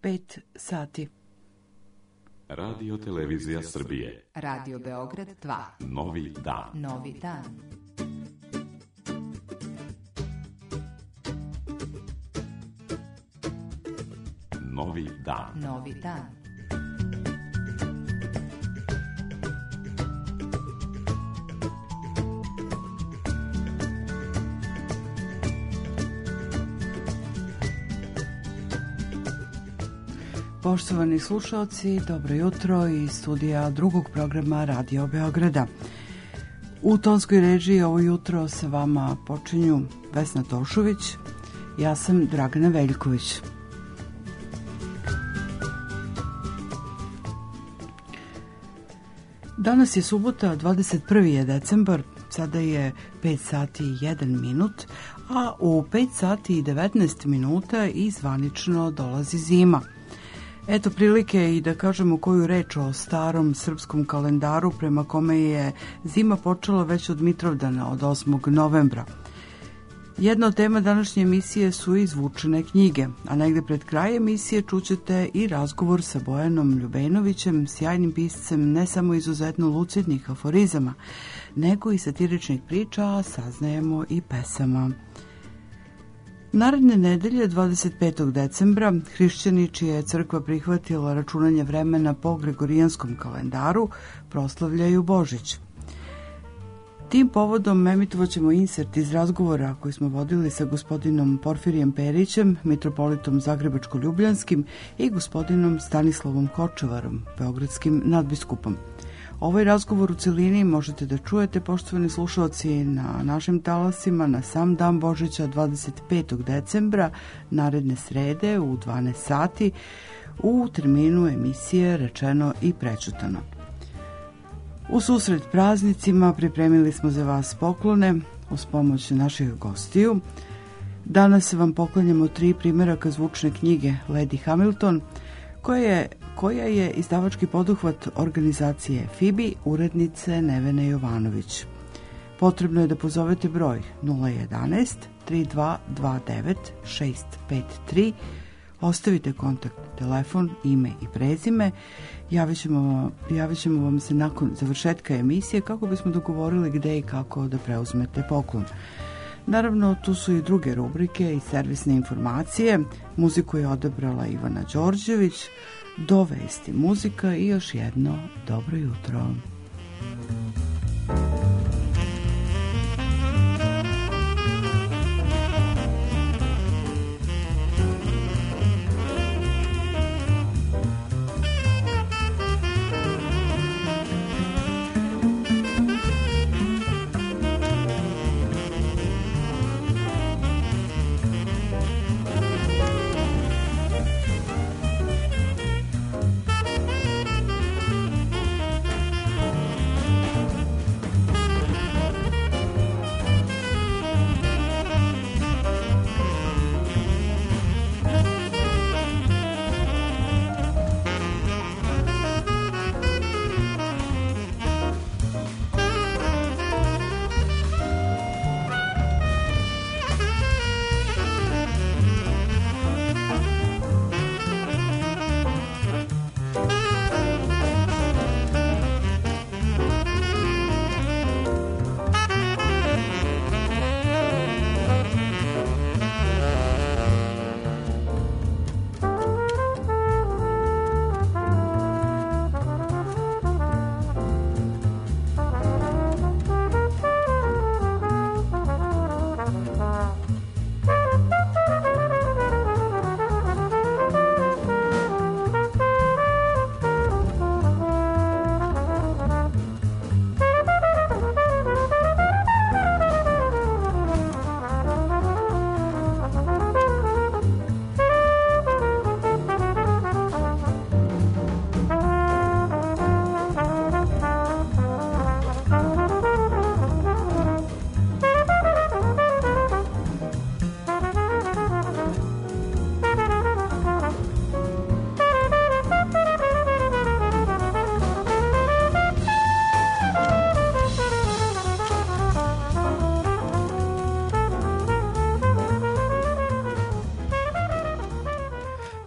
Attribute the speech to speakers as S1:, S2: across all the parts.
S1: 5 sati.
S2: Radio Televizija Srbije.
S3: Radio Beograd 2.
S2: Novi dan.
S3: Novi dan.
S2: Novi dan.
S3: Novi dan.
S1: Poštovani slušalci, dobro jutro iz studija drugog programa Radio Beograda. U tonskoj režiji ovo jutro sa vama počinju Vesna Tošović, ja sam Dragana Veljković. Danas je subota, 21. je decembar, sada je 5 sati i 1 minut, a u 5 sati i 19 minuta i zvanično dolazi zima. Eto prilike i da kažemo koju reč o starom srpskom kalendaru prema kome je zima počela već od Mitrovdana, od 8. novembra. Jedna od tema današnje emisije su izvučene knjige, a negde pred kraj emisije čućete i razgovor sa Bojanom Ljubenovićem, sjajnim piscem ne samo izuzetno lucidnih aforizama, nego i satiričnih priča, a saznajemo i pesama. Naredne nedelje, 25. decembra, hrišćani čija je crkva prihvatila računanje vremena po gregorijanskom kalendaru, proslavljaju Božić. Tim povodom emitovaćemo insert iz razgovora koji smo vodili sa gospodinom Porfirijem Perićem, mitropolitom Zagrebačko-Ljubljanskim i gospodinom Stanislavom Kočevarom, beogradskim nadbiskupom. Ovaj razgovor u celini možete da čujete, poštovani slušalci, na našim talasima na sam dan Božića 25. decembra, naredne srede u 12 sati, u terminu emisije Rečeno i prečutano. U susret praznicima pripremili smo za vas poklone uz pomoć naših gostiju. Danas vam poklanjamo 3 primjeraka zvučne knjige Lady Hamilton, koja je izdavački poduhvat organizacije FIBI, urednice Nevene Jovanović. Potrebno je da pozovete broj 011 3229 653, ostavite kontakt, telefon, ime i prezime. Javit ćemo vam se nakon završetka emisije kako bismo dogovorili gde i kako da preuzmete poklon. Naravno, tu su i druge rubrike i servisne informacije. Muziku je odabrala Ivana Đorđević, do vesti muzika i još jedno dobro jutro.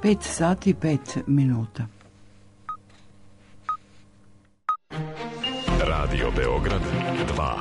S1: 5 sati i 5 minuta.
S2: Radio Beograd 2.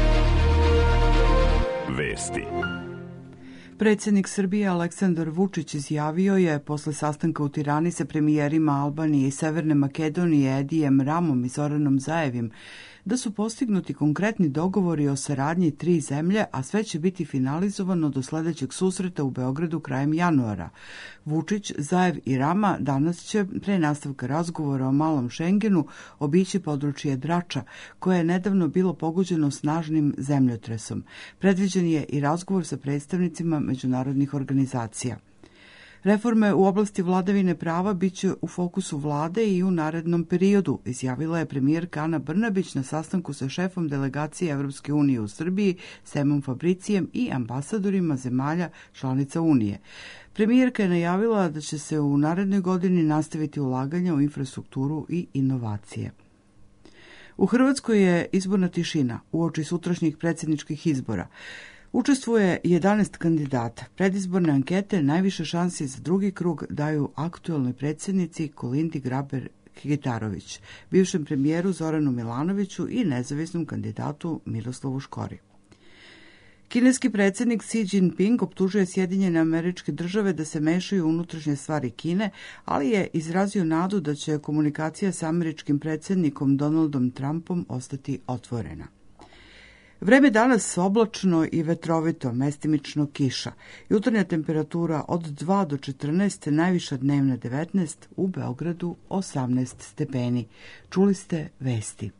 S2: Vesti.
S1: Predsjednik Srbije Aleksandar Vučić izjavio je posle sastanka u Tirani sa premijerima Albanije i Severne Makedonije Edijem Ramom i Zoranom Zaevim da su postignuti konkretni dogovori o saradnji 3 zemlje, a sve će biti finalizovano do sledećeg susreta u Beogradu krajem januara. Vučić, Zaev i Rama danas će, pre nastavka razgovora o malom Šengenu, obići područje Drača, koje je nedavno bilo pogođeno snažnim zemljotresom. Predviđen je i razgovor sa predstavnicima međunarodnih organizacija. Reforme u oblasti vladavine prava biće u fokusu vlade i u narednom periodu, izjavila je premijerka Ana Brnabić na sastanku sa šefom delegacije Evropske unije u Srbiji, Semom Fabricijem i ambasadorima zemalja članica Unije. Premijerka je najavila da će se u narednoj godini nastaviti ulaganja u infrastrukturu i inovacije. U Hrvatskoj je izborna tišina uoči sutrašnjih predsjedničkih izbora. Učestvuje 11 kandidata. Predizborne ankete najviše šansi za drugi krug daju aktuelnoj predsjednici Kolindi Grabar-Kitarović, bivšem premijeru Zoranu Milanoviću i nezavisnom kandidatu Miroslavu Škori. Kineski predsjednik Xi Jinping optužuje Sjedinjene Američke Države da se mešaju u unutrašnje stvari Kine, ali je izrazio nadu da će komunikacija sa američkim predsjednikom Donaldom Trumpom ostati otvorena. Vreme danas oblačno i vetrovito, mestimično kiša. Jutarnja temperatura od 2 do 14, najviša dnevna 19, u Beogradu 18 stepeni. Čuli ste vesti.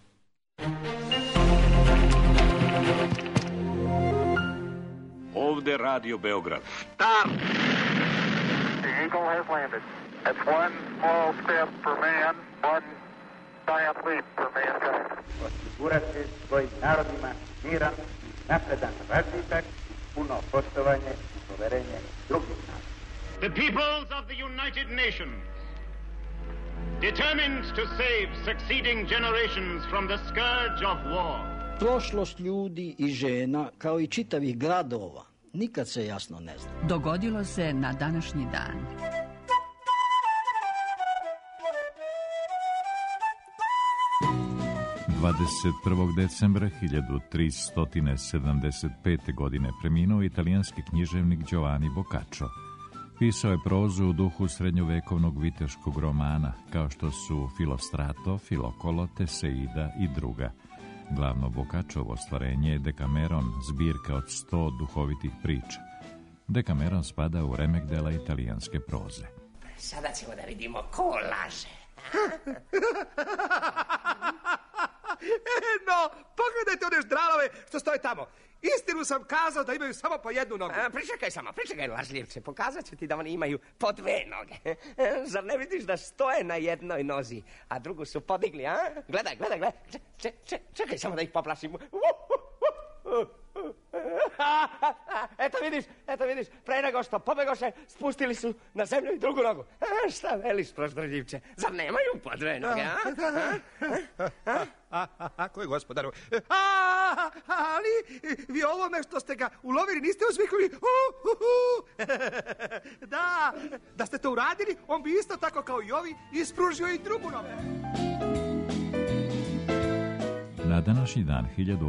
S4: Ovde Radio Beograd.
S5: Stop! The Eagle has landed. That's one small step for man, one giant leap for mankind.
S6: Osigurati svojim narodima miran, napredan razvitak, puno poštovanje i poverenje drugih naroda.
S7: The peoples of the United Nations, determined to save succeeding generations from the scourge of war.
S8: Prošlost ljudi i žena, kao i čitavih gradova, nikad se jasno ne zna.
S3: Dogodilo se na današnji dan.
S9: ...21. decembra 1375. godine preminuo italijanski književnik Giovanni Boccaccio. Pisao je prozu u duhu srednjovekovnog viteškog romana, kao što su Filostrato, Filokolo, Teseida i druga. Glavno Boccaccciovo ostvarenje je Dekameron, zbirka od 100 duhovitih priča. Dekameron spada u remek dela italijanske proze.
S10: Sada ćemo da vidimo ko laže.
S11: No, pogledajte one ždralove što stoje tamo. Istinu sam kazao da imaju samo po jednu nogu.
S10: Pričekaj, lažljivče. Pokazat ću ti da oni imaju po 2 noge. Zar ne vidiš da stoje na jednoj nozi, a drugu su podigli, a? Gledaj. Čekaj samo da ih poplašim. Eto vidiš, pre nego što pobegoše, spustili su na zemlju i drugu nogu. Šta veliš, proždrljivče? Zar nemaju po 2 noge, a?
S11: Ko je gospodaru? Ali vi ovome što ste ga ulovili niste uzvikli. Da ste to uradili, on bi isto tako kao i ovi ispružio i drugu nogu.
S9: Na današnji dan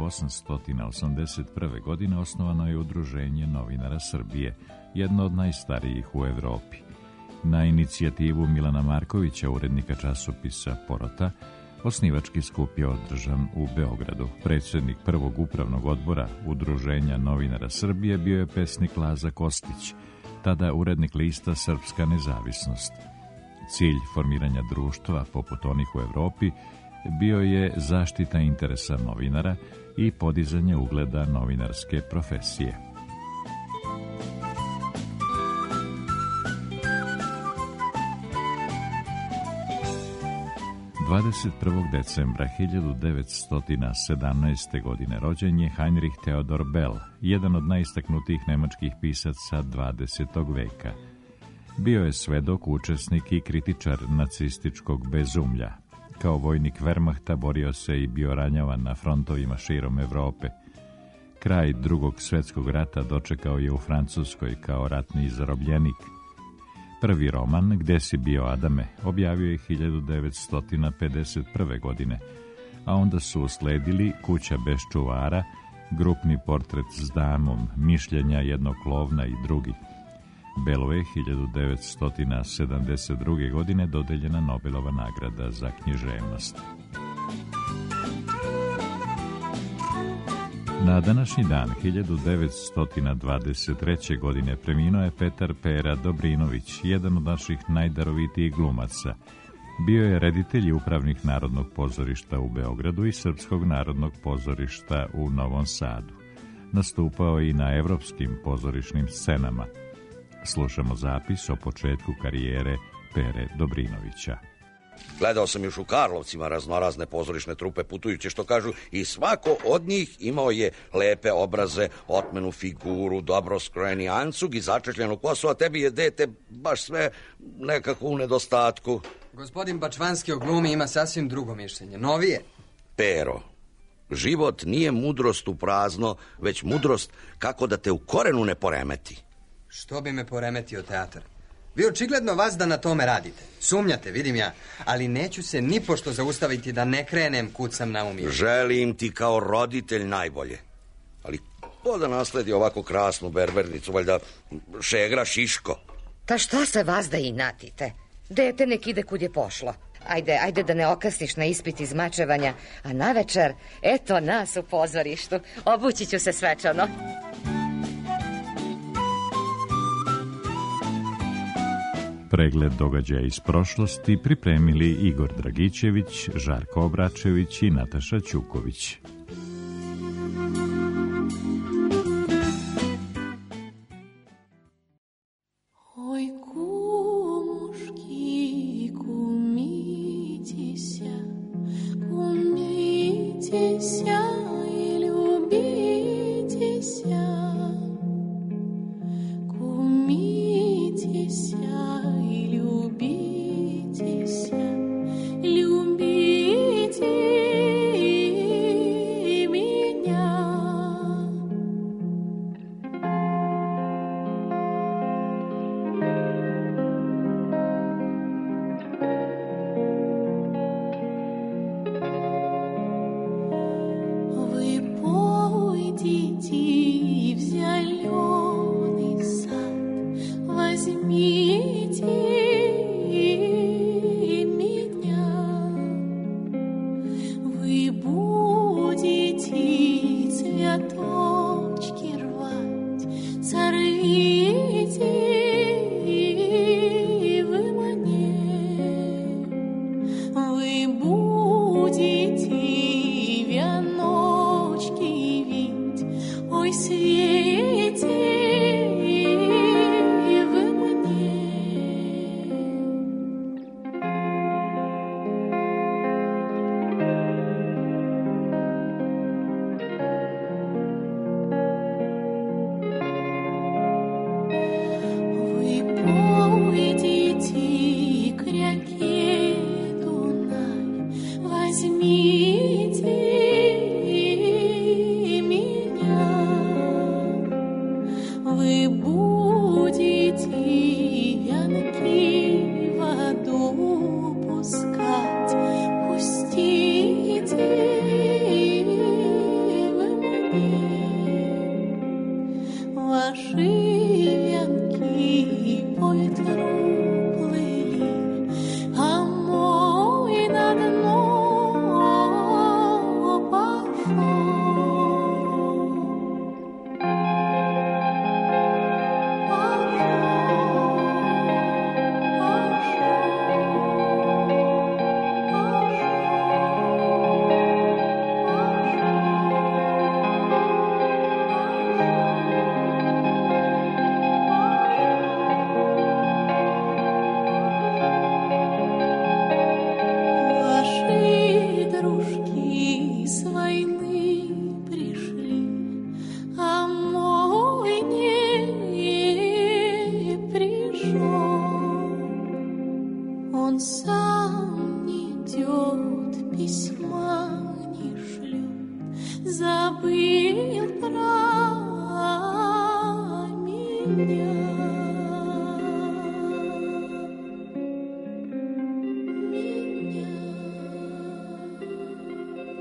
S9: 1881. godine osnovano je Udruženje novinara Srbije, jedno od najstarijih u Evropi. Na inicijativu Milana Markovića, urednika časopisa Porota, osnivački skup je održan u Beogradu. Predsjednik prvog upravnog odbora Udruženja novinara Srbije bio je pesnik Laza Kostić, tada urednik lista Srpska nezavisnost. Cilj formiranja društva, poput onih u Evropi, bio je zaštita interesa novinara i podizanje ugleda novinarske profesije. ...21. decembra 1917. godine rođen je Heinrich Theodor Bell, jedan od najistaknutijih nemačkih pisaca 20. veka. Bio je svedok, učesnik i kritičar nacističkog bezumlja. Kao vojnik Wehrmachta borio se i bio ranjavan na frontovima širom Evrope. Kraj Drugog svjetskog rata dočekao je u Francuskoj kao ratni zarobljenik. Prvi roman, Gde si bio, Adame, objavio je 1951. godine, a onda su usledili Kuća bez čuvara, Grupni portret s damom, Mišljenja jednog klovna i drugi. Belu je 1972. godine dodeljena Nobelova nagrada za književnost. Na današnji dan, 1923. godine, preminuo je Petar Pera Dobrinović, jedan od naših najdarovitijih glumaca. Bio je reditelj i upravnik Narodnog pozorišta u Beogradu i Srpskog narodnog pozorišta u Novom Sadu. Nastupao i na evropskim pozorišnim scenama. Slušamo zapis o početku karijere Pere Dobrinovića.
S4: Gledao sam još u Karlovcima raznorazne pozorišne trupe putujuće, što kažu, i svako od njih imao je lepe obraze, otmenu figuru, dobro skrojeni ancug i začešljenu kosu, a tebi je, dete, baš sve nekako u nedostatku.
S12: Gospodin Bačvanski o glumi ima sasvim drugo mišljenje, novije.
S4: Pero, život nije mudrost u prazno, već mudrost kako da te u korenu ne poremeti.
S12: Što bi me poremetio teatar? Vi očigledno vas da na tome radite. Sumnjate, vidim ja, ali neću se nipošto zaustaviti da ne krenem kud sam naumio.
S4: Želim ti kao roditelj najbolje. Ali ko da nasledi ovako krasnu berbernicu, valjda Šegra Šiško?
S13: Ta šta se vas da inatite? Dete nek ide kud je pošlo. Ajde da ne okasniš na ispit izmačevanja, a navečer, eto nas u pozorištu. Obući ću se svečano.
S9: Pregled događaja iz prošlosti pripremili Igor Dragićević, Žarko Obračević i Nataša Ćuković.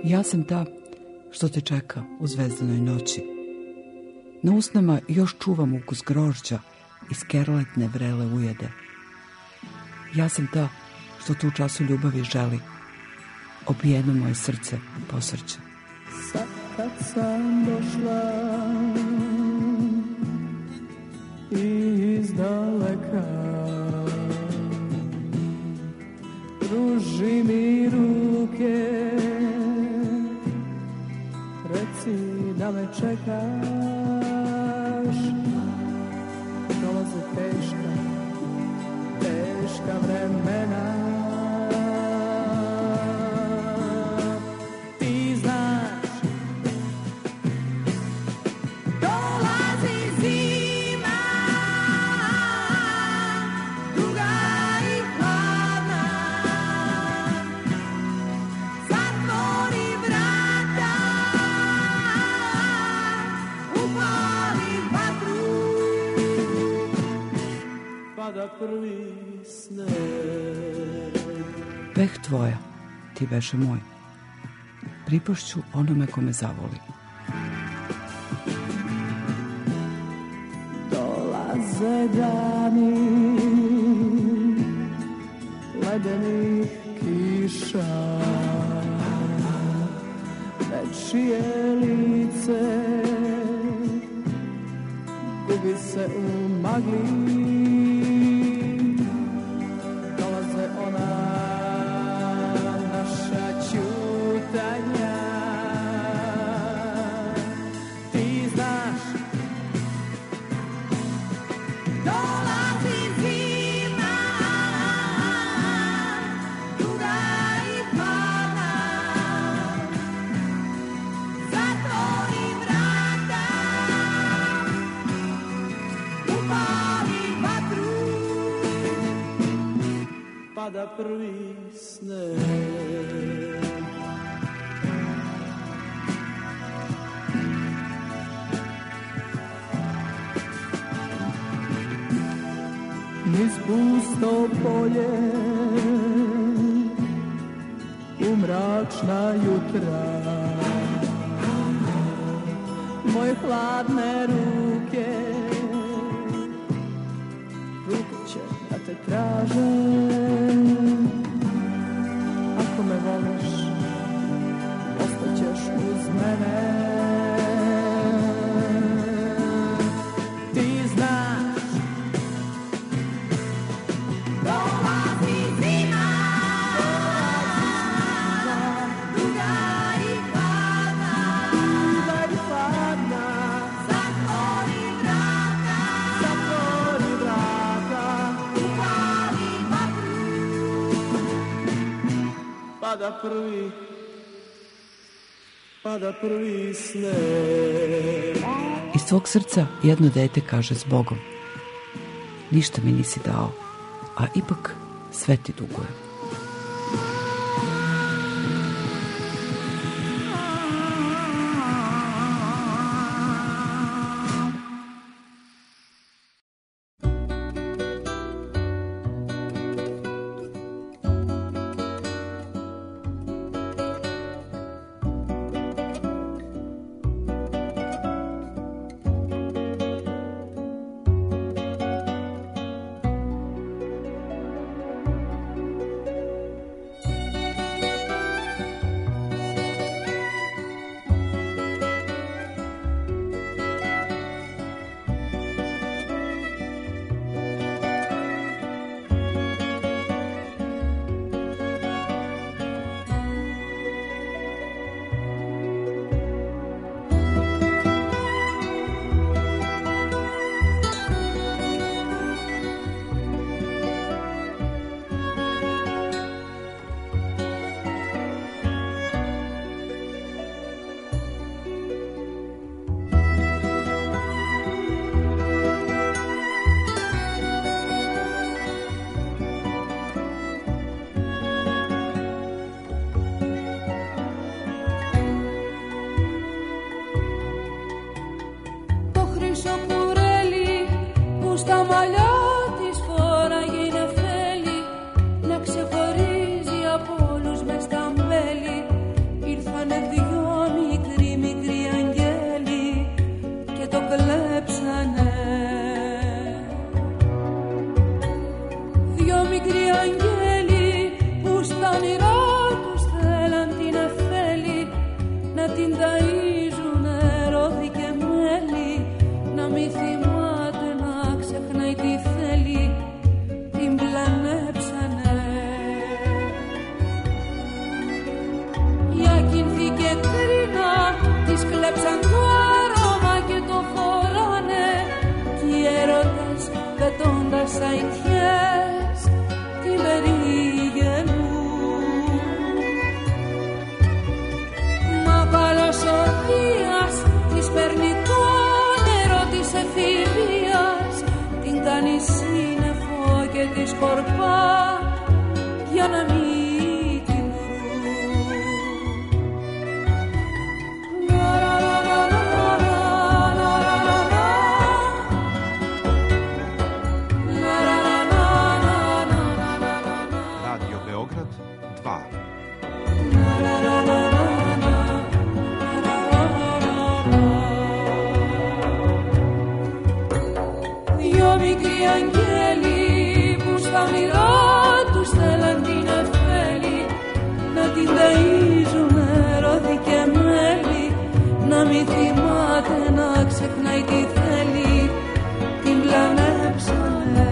S1: Ja sam ta što te čeka u zvezdanoj noći. Na usnama još čuvam ukus grožđa i skerletne vrele ujede. Ja sam ta što te u času ljubavi želi. Obijeno moje srce posrće.
S14: Sad kad sam došla iz daleka, pruži mi ruke, reci da me čekaš. Dolaze teška vremena. Ti znaš, dolazi zima, duga i hladna. Zatvori vrata, upali vatru, pada prvi sneg.
S1: Peh tvoja, ti beše moj. Pripašću onome kome zavoli.
S14: Dolaze dani ledenih kiša, nečije lice gubi se u magli. Dolaze ona naša ćutanja. Ti znaš, dolazi zima, duga i hladna. Zatvori vrata, upali vatru, pada prvi sneg. Niz pusto polje u mračna jutra, moje hladne ruke će da te traže. Ako me voliš, ostaćeš uz mene. Ti znaš, dolazi zima, duga i hladna, zatvori vrata, upali vatru, pada prvi sneg.
S1: Iz svog srca jedno dete kaže s Bogom: ništa mi nisi dao, a ipak sve ti dugujem.
S14: μικροί αγγέλοι που στα όνειρά τους θέλαν την εφέλη, να την ταΐζουνε ρόδι και μέλι, να μη θυμάται να ξεχνάει τι θέλει, την πλανέψανε. Για κινθή και κρίνα της κλέψαν το άρωμα και το φοράνε, κι οι έρωτες πετώντας αητιές την περίγενουν. Μα παλός ο Δίας της παίρνει το νερό της εφηβείας, την κάνει σύννεφο και τη σκορπά για να μην την βρουν.
S15: Radio Beograd 2.
S14: Δυο μικροί αγγέλοι που στα όνειρά τους θέλαν την εφέλη, να την ταΐζουνε ρόδι και μέλι, να μη θυμάται να ξεχνάει τι θέλει, την πλανέψανε.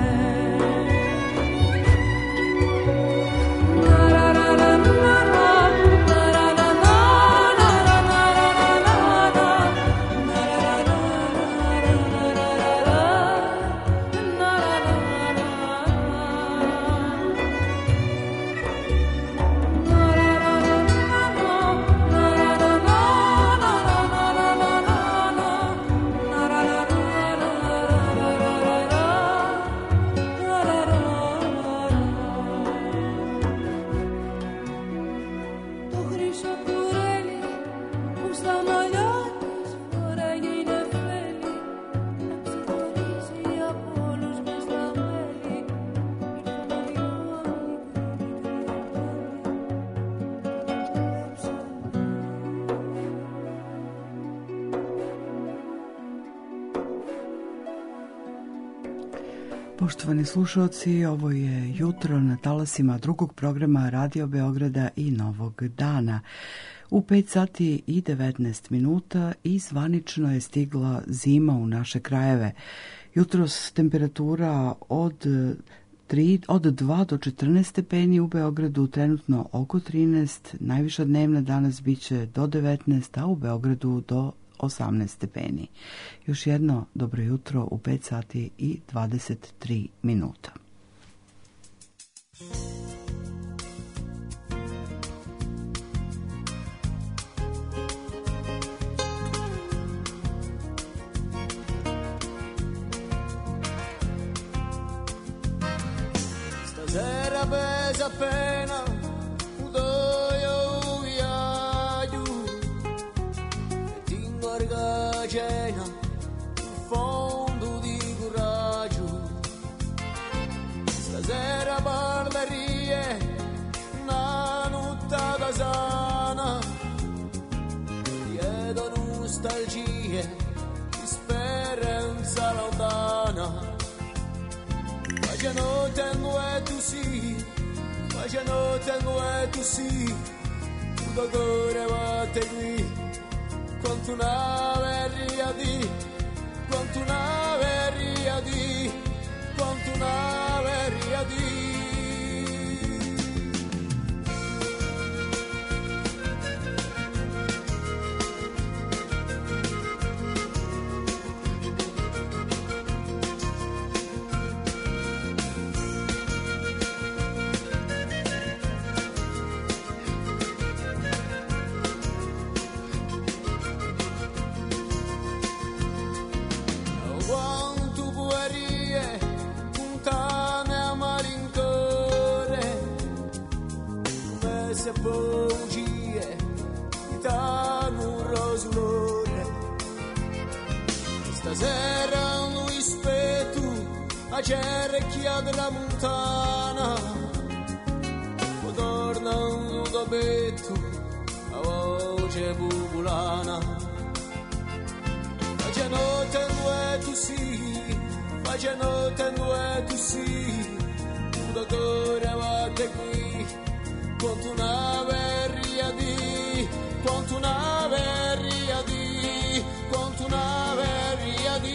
S1: Poštovani slušalci, ovo je jutro na talasima drugog programa Radio Beograda i Novog dana. U 5 sati i 19 minuta i zvanično je stigla zima u naše krajeve. Jutros temperatura od 2 do 14 stepeni, u Beogradu trenutno oko 13, najviša dnevna danas biće do 19, a u Beogradu do 18 stepeni. Još jedno dobro jutro u 5 sati i 23 minuta.
S16: Stasera pesa appena udoio viaggio e tingo argacena in fondo di coraggio. Stasera parlerie una notte casana, dietro nostalgie di speranza lontana. Faccia notte e tu sì, faccia notte e tu sì, tutto cuore batte qui, quanto una verria di, quanto una verria di, quanto una verria di. Bugie danno un rosolore. Stasera lui spetto a cerchia della montana, o torna un dobetto a voce popolana. Faccia notte e tu sì, faccia notte e tu sì, sudo correvate qui, quanto una verria di, quanto una verria di, quanto una verria di.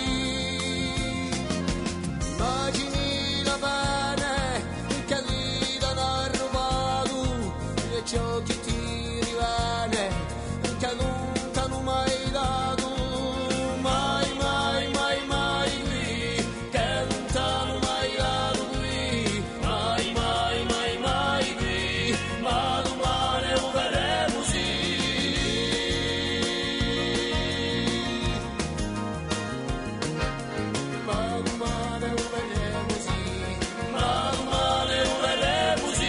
S16: Immagini la bene che lì da non rubato e ciò che ti rimane che non t'hanno mai dato, mai, mai, mai, mai qui, che non t'hanno mai dato qui, mai, mai, mai, mai qui, ma domani lo vedremo sì. Ma domani lo vedremo sì, ma domani lo vedremo sì.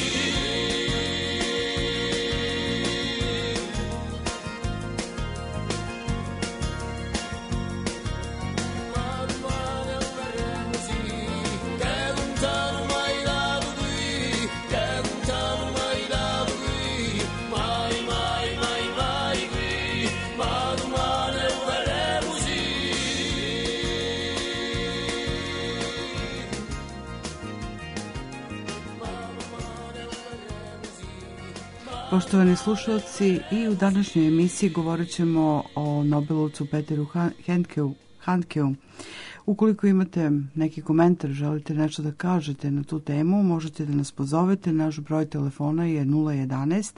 S16: Ma domani lo vedremo sì, che non t'hanno mai dato qui, che non t'hanno mai dato qui, mai, mai, mai, mai qui, ma domani lo vedremo sì.
S1: Poštovani slušalci, i u današnjoj emisiji govorit ćemo o Nobelovcu Peteru Handkeu. Ukoliko imate neki komentar, želite nešto da kažete na tu temu, možete da nas pozovete. Naš broj telefona je 011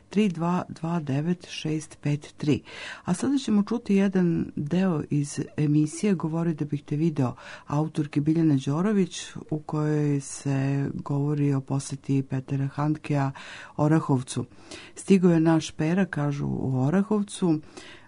S1: 3229 653. A sada ćemo čuti jedan deo iz emisije Govori da bih te video autorke Biljane Đorović, u kojoj se govori o poseti Petera Handkea Orahovcu. Stigao je naš Pera, kažu, u Orahovcu.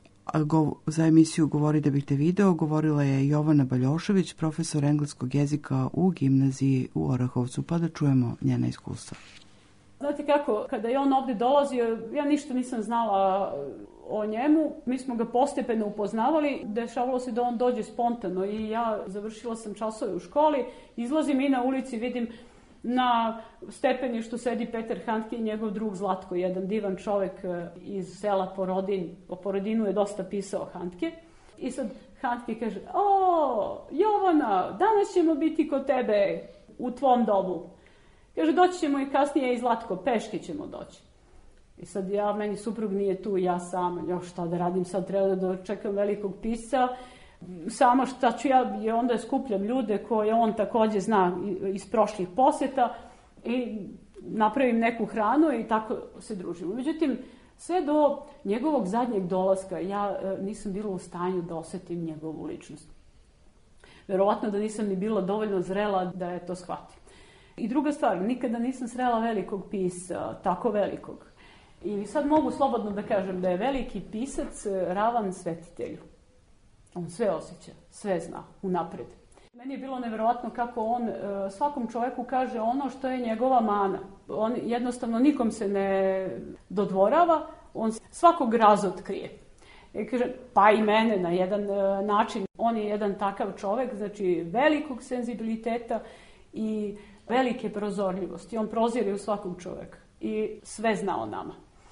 S1: Za emisiju Govori da bih te video govorila je Jovana Baljošević, profesor engleskog jezika u gimnaziji u Orahovcu, pa da čujemo njena iskustva.
S17: Znate kako, kada je on ovde dolazio, ja ništa nisam znala o njemu, mi smo ga postepeno upoznavali, dešavalo se da on dođe spontano i ja završila sam časove u školi, izlazim i na ulici vidim na stepeništu sedi Peter Handke i njegov drug Zlatko, jedan divan čovek iz sela Porodin. O Porodinu je dosta pisao Handke. I sad Handke kaže, o, Jovana, danas ćemo biti kod tebe u tvom domu. Kaže, doći ćemo i kasnije i Zlatko, peške ćemo doći. I sad meni suprug nije tu, ja sama, još šta da radim, sad treba da dočekam velikog pisca. Samo šta ću ja, i onda skupljam ljude koje on takođe zna iz prošlih poseta i napravim neku hranu i tako se družimo. Međutim, sve do njegovog zadnjeg dolaska ja nisam bila u stanju da osetim njegovu ličnost. Verovatno da nisam ni bila dovoljno zrela da je to shvatim. I druga stvar, nikada nisam srela velikog pisca, tako velikog. I sad mogu slobodno da kažem da je veliki pisac ravan svetitelju. On sve osjeća, sve zna, unapred. Meni je bilo neverovatno kako on svakom čoveku kaže ono što je njegova mana. On jednostavno nikom se ne dodvorava, on svakog razotkrije. Kaže, pa i mene na jedan način. On je jedan takav čovek, znači velikog senzibiliteta i velike prozorljivosti. On prozire u svakog čoveka i sve zna o nama.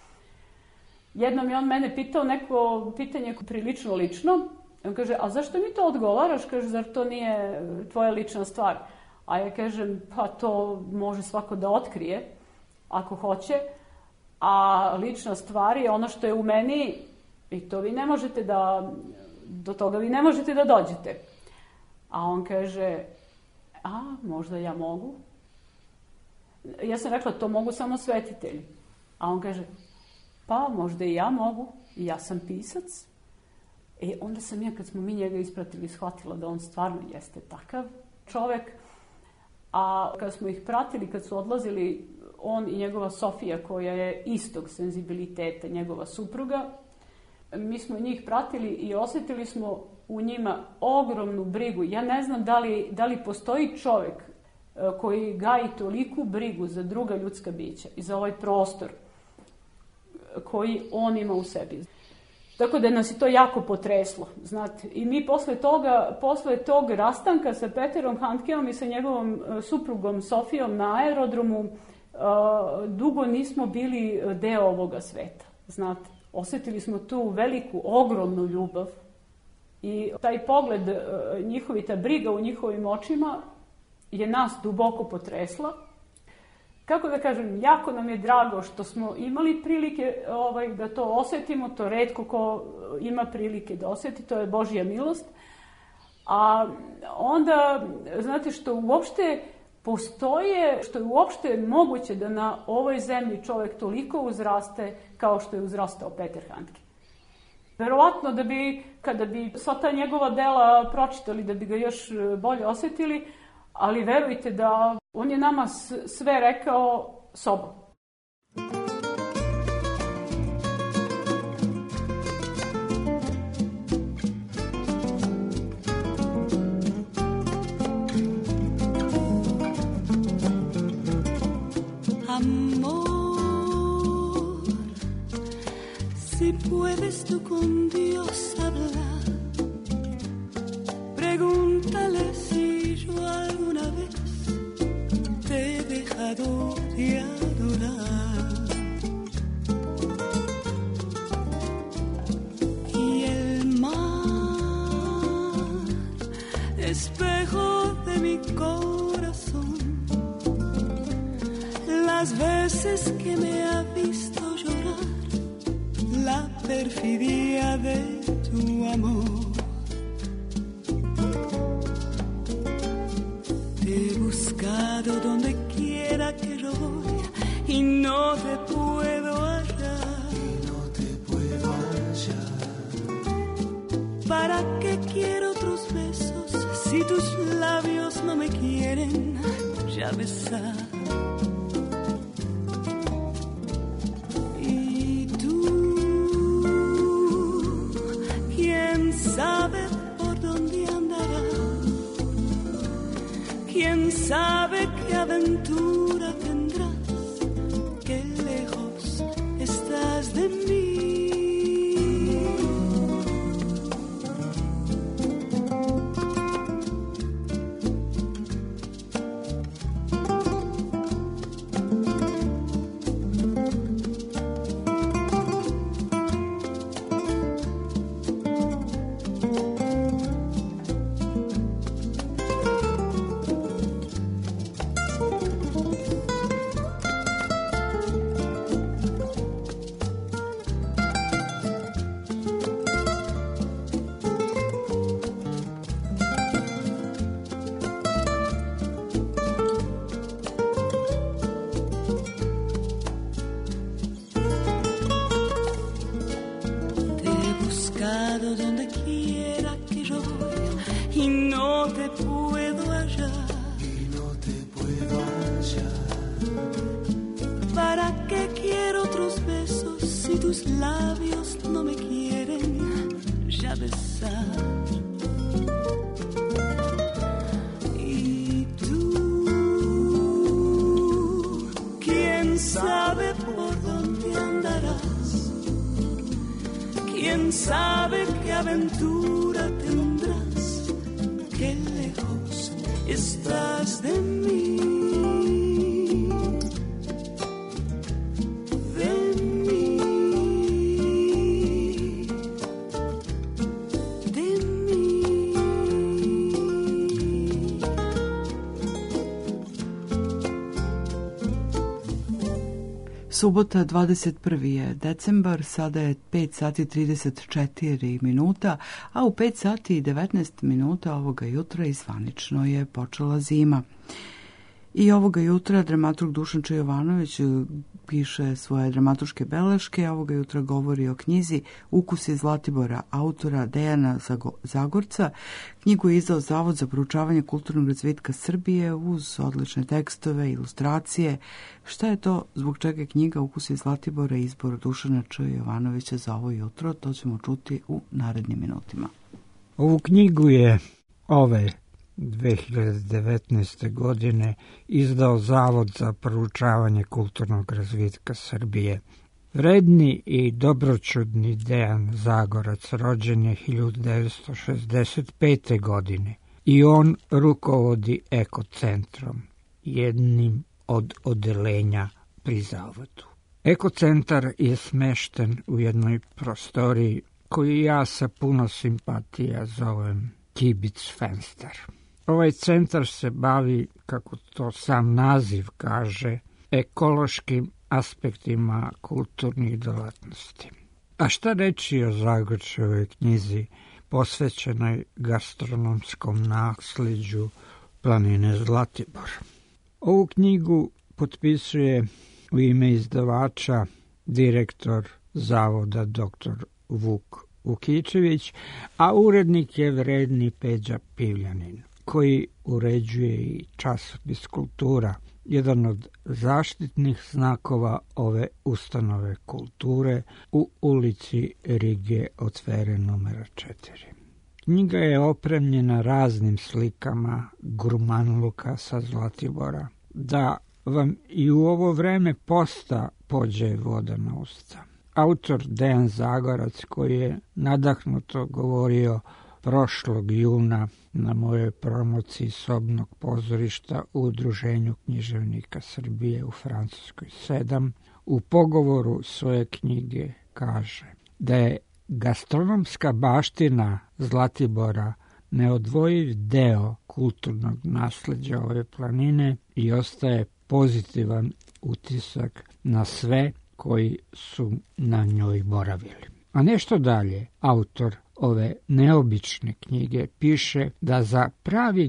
S17: Jednom je on mene pitao neko pitanje prilično lično. On kaže, a zašto mi to odgovaraš? Kaže, zar to nije tvoja lična stvar? A ja kažem, pa to može svako da otkrije, ako hoće, a lična stvar je ono što je u meni i to vi ne možete da, do toga vi ne možete da dođete. A on kaže, a možda ja mogu? Ja sam rekla, to mogu samo svetitelji. A on kaže, pa možda i ja mogu, i ja sam pisac. Onda sam ja, kad smo mi njega ispratili, shvatila da on stvarno jeste takav čovek. A kad smo ih pratili, kad su odlazili, on i njegova Sofija, koja je istog senzibiliteta, njegova supruga, mi smo njih pratili i osetili smo u njima ogromnu brigu. Ja ne znam da li postoji čovek koji gaji toliku brigu za druga ljudska bića i za ovaj prostor koji on ima u sebi. Tako da nas je to jako potreslo, znate. I mi posle tog rastanka sa Peterom Handkeom i sa njegovom suprugom Sofijom na aerodromu, dugo nismo bili deo ovoga sveta, znate. Osetili smo tu veliku, ogromnu ljubav i taj pogled njihovi, ta briga u njihovim očima je nas duboko potresla. Kako da kažem, jako nam je drago što smo imali prilike da to osetimo, to retko ko ima prilike da oseti, to je Božja milost. A onda, znate, što uopšte postoje, što je uopšte moguće da na ovoj zemlji čovjek toliko uzraste kao što je uzrastao Peter Handke. Verovatno da bi, kada bi sva ta njegova dela pročitali, da bi ga još bolje osetili, ali verujte da on je nama sve rekao sobom.
S14: Amor, si puedes tú con Dios hablar, pregúntale si yo alguna vez te he dejado de adorar. Y el mar, espejo de mi corazón, las veces que me ha visto llorar, la perfidia de tu amor. Te he buscado donde quiera que yo voy y no te puedo hallar. ¿Para qué quiero otros besos si tus labios no me quieren ya besar? Sabe por dónde andarás, quién sabe qué aventura tendrás, qué lejos estás de mí. Donde quiera que yo voy y no te puedo hallar. ¿Para qué quiero otros besos si tus labios no me quieren ya besar? Y tú, quién sabe por dónde andarás, quién sabe qué aventura tendrás, qué lejos estás de mí, de mí, de mí.
S1: Subota 21. je decembar, sada je 5 sati 34 minuta, a u 5 sati i 19 minuta ovoga jutra zvanično je počela zima. I ovoga jutra dramaturg Dušan Čejovanović piše svoje dramaturške beleške, ovoga jutra govori o knjizi Ukusi Zlatibora autora Dejana Zagorca. Knjigu je izdao Zavod za proučavanje kulturnog razvitka Srbije uz odlične tekstove, ilustracije. Šta je to, zbog čega je knjiga Ukusi Zlatibora izbor Dušana Čejovanovića za ovo jutro, to ćemo čuti u narednim minutima.
S18: Ovu knjigu je ove 2019. godine izdao Zavod za proučavanje kulturnog razvitka Srbije. Vredni i dobročudni Dejan Zagorac rođen je 1965. godine i on rukovodi Ekocentrom, jednim od odelenja pri Zavodu. Ekocentar je smešten u jednoj prostoriji koju ja sa puno simpatija zovem Kibitz Fenster. Ovaj centar se bavi, kako to sam naziv kaže, ekološkim aspektima kulturnih delatnosti. A šta reći o Zagorčevoj knjizi posvećenoj gastronomskom naslijeđu planine Zlatibor? Ovu knjigu potpisuje u ime izdavača direktor zavoda dr. Vuk Vukičević, a urednik je vredni Peđa Pivljanin, koji uređuje i časopis Kultura, jedan od zaštitnih znakova ove ustanove kulture u ulici Rige od Tvere numera 4. Knjiga je opremljena raznim slikama gurmanluka sa Zlatibora, da vam i u ovo vreme posta pođe voda na usta. Autor Dejan Zagorac, koji je nadahnuto govorio prošlog juna na mojoj promociji sobnog pozorišta u Udruženju književnika Srbije u Francuskoj 7, u pogovoru svoje knjige kaže da je gastronomska baština Zlatibora neodvojiv deo kulturnog nasleđa ove planine i ostaje pozitivan utisak na sve koji su na njoj boravili. A nešto dalje, autor ove neobične knjige piše da za pravi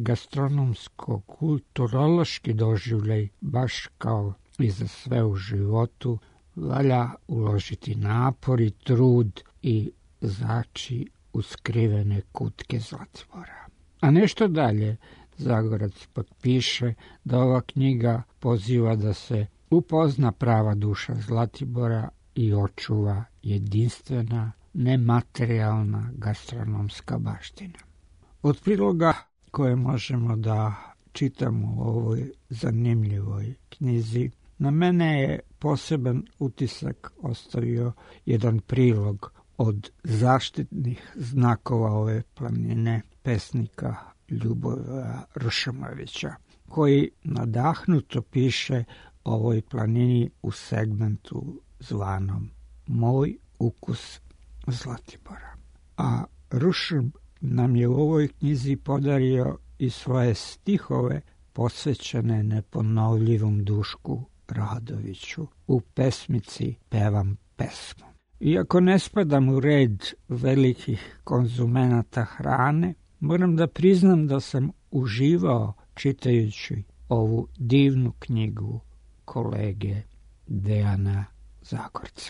S18: gastronomsko-kulturološki doživljaj, baš kao i za sve u životu, valja uložiti napor i trud i zaći u skrivene kutke Zlatibora. A nešto dalje, Zagorac pak piše da ova knjiga poziva da se upozna prava duša Zlatibora i očuva jedinstvena, nematerijalna gastronomska baština. Od priloga koje možemo da čitamo u ovoj zanimljivoj knjizi, na mene je poseban utisak ostavio jedan prilog od zaštitnih znakova ove planine pesnika Ljuboja Ršumovića, koji nadahnuto piše o ovoj planini u segmentu zvanom Moj ukus Zlatibora. A Rušum nam je u ovoj knjizi podario i svoje stihove posvećene neponovljivom Dušku Radoviću u pesmici Pevam pesmu. Iako ne spadam u red velikih konzumenata hrane, moram da priznam da sam uživao čitajući ovu divnu knjigu kolege Dejana Zagorca.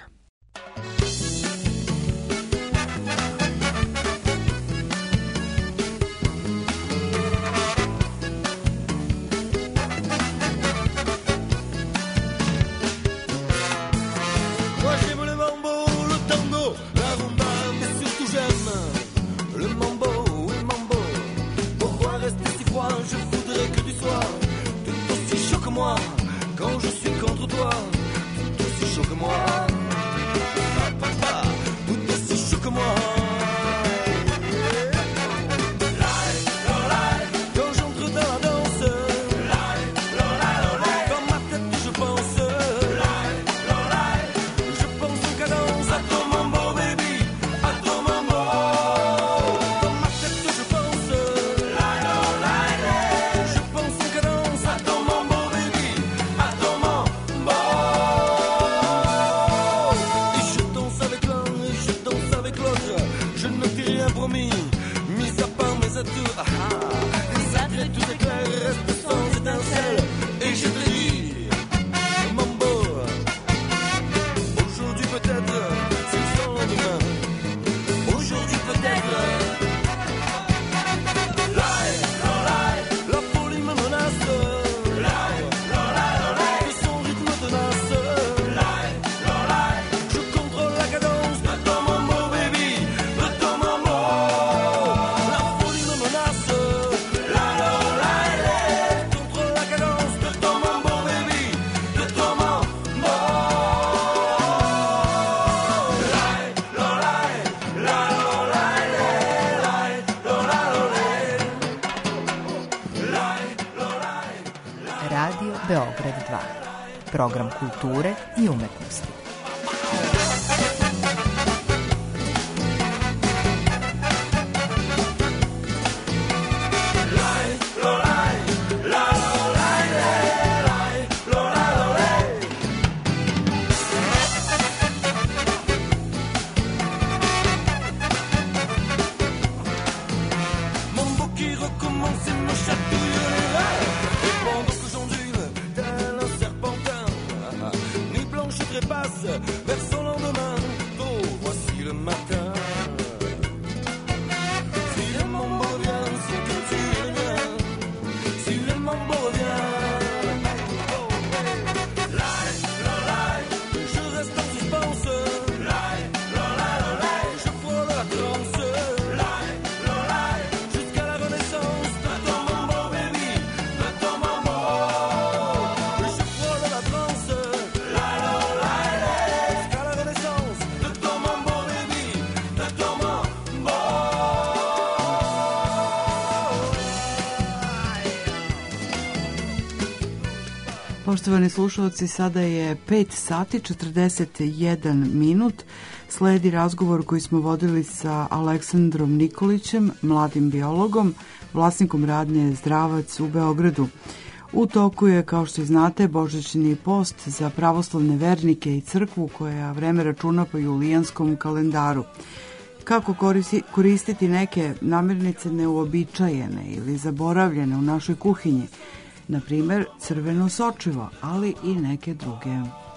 S16: Quand je suis contre toi, tout aussi chaud que moi. Papa, tout aussi chaud que moi. Quand j'entre dans la danse, dans ma tête je pense en cadence à ton mambo baby, à ton mambo. Dans ma tête je pense en cadence à ton mambo baby, à ton mambo. Et je danse avec l'un et je danse avec l'autre. Je ne t'ai rien promis, mis à part mes atouts. Les attraits tout éclair restent sans étincelle. Et je te dis, mambo, aujourd'hui peut-être, c'est sans lendemain. Aujourd'hui peut-être. La folie me menace. De son rythme tenace. Je contrôle la cadence de ton mambo baby, de ton mambo. La folie me menace. Je contrôle la cadence de ton mambo baby, de ton mambo.
S19: Radio Beograd 2. Program kulture i umetnosti.
S16: passe, vers son lendemain. Oh, voici le matin. Si le mambo revient, c'est que tu es bien. Si le mambo revient. Je reste en suspense. Je frôle la transe. Jusqu'à la renaissance de ton mambo, baby. De ton mambo. Je frôle la transe. Jusqu'à la renaissance de ton mambo, baby. De ton mambo.
S1: Poštovani slušalci, sada je 5 sati 41 minut. Sledi razgovor koji smo vodili sa Aleksandrom Nikolićem, mladim biologom, vlasnikom radnje Zdravac u Beogradu. U toku je, kao što znate, božićni post za pravoslavne vernike i crkvu koja vreme računa po julijanskom kalendaru. Kako koristiti neke namirnice neuobičajene ili zaboravljene u našoj kuhinji, na primjer crveno sočivo, ali i neke druge.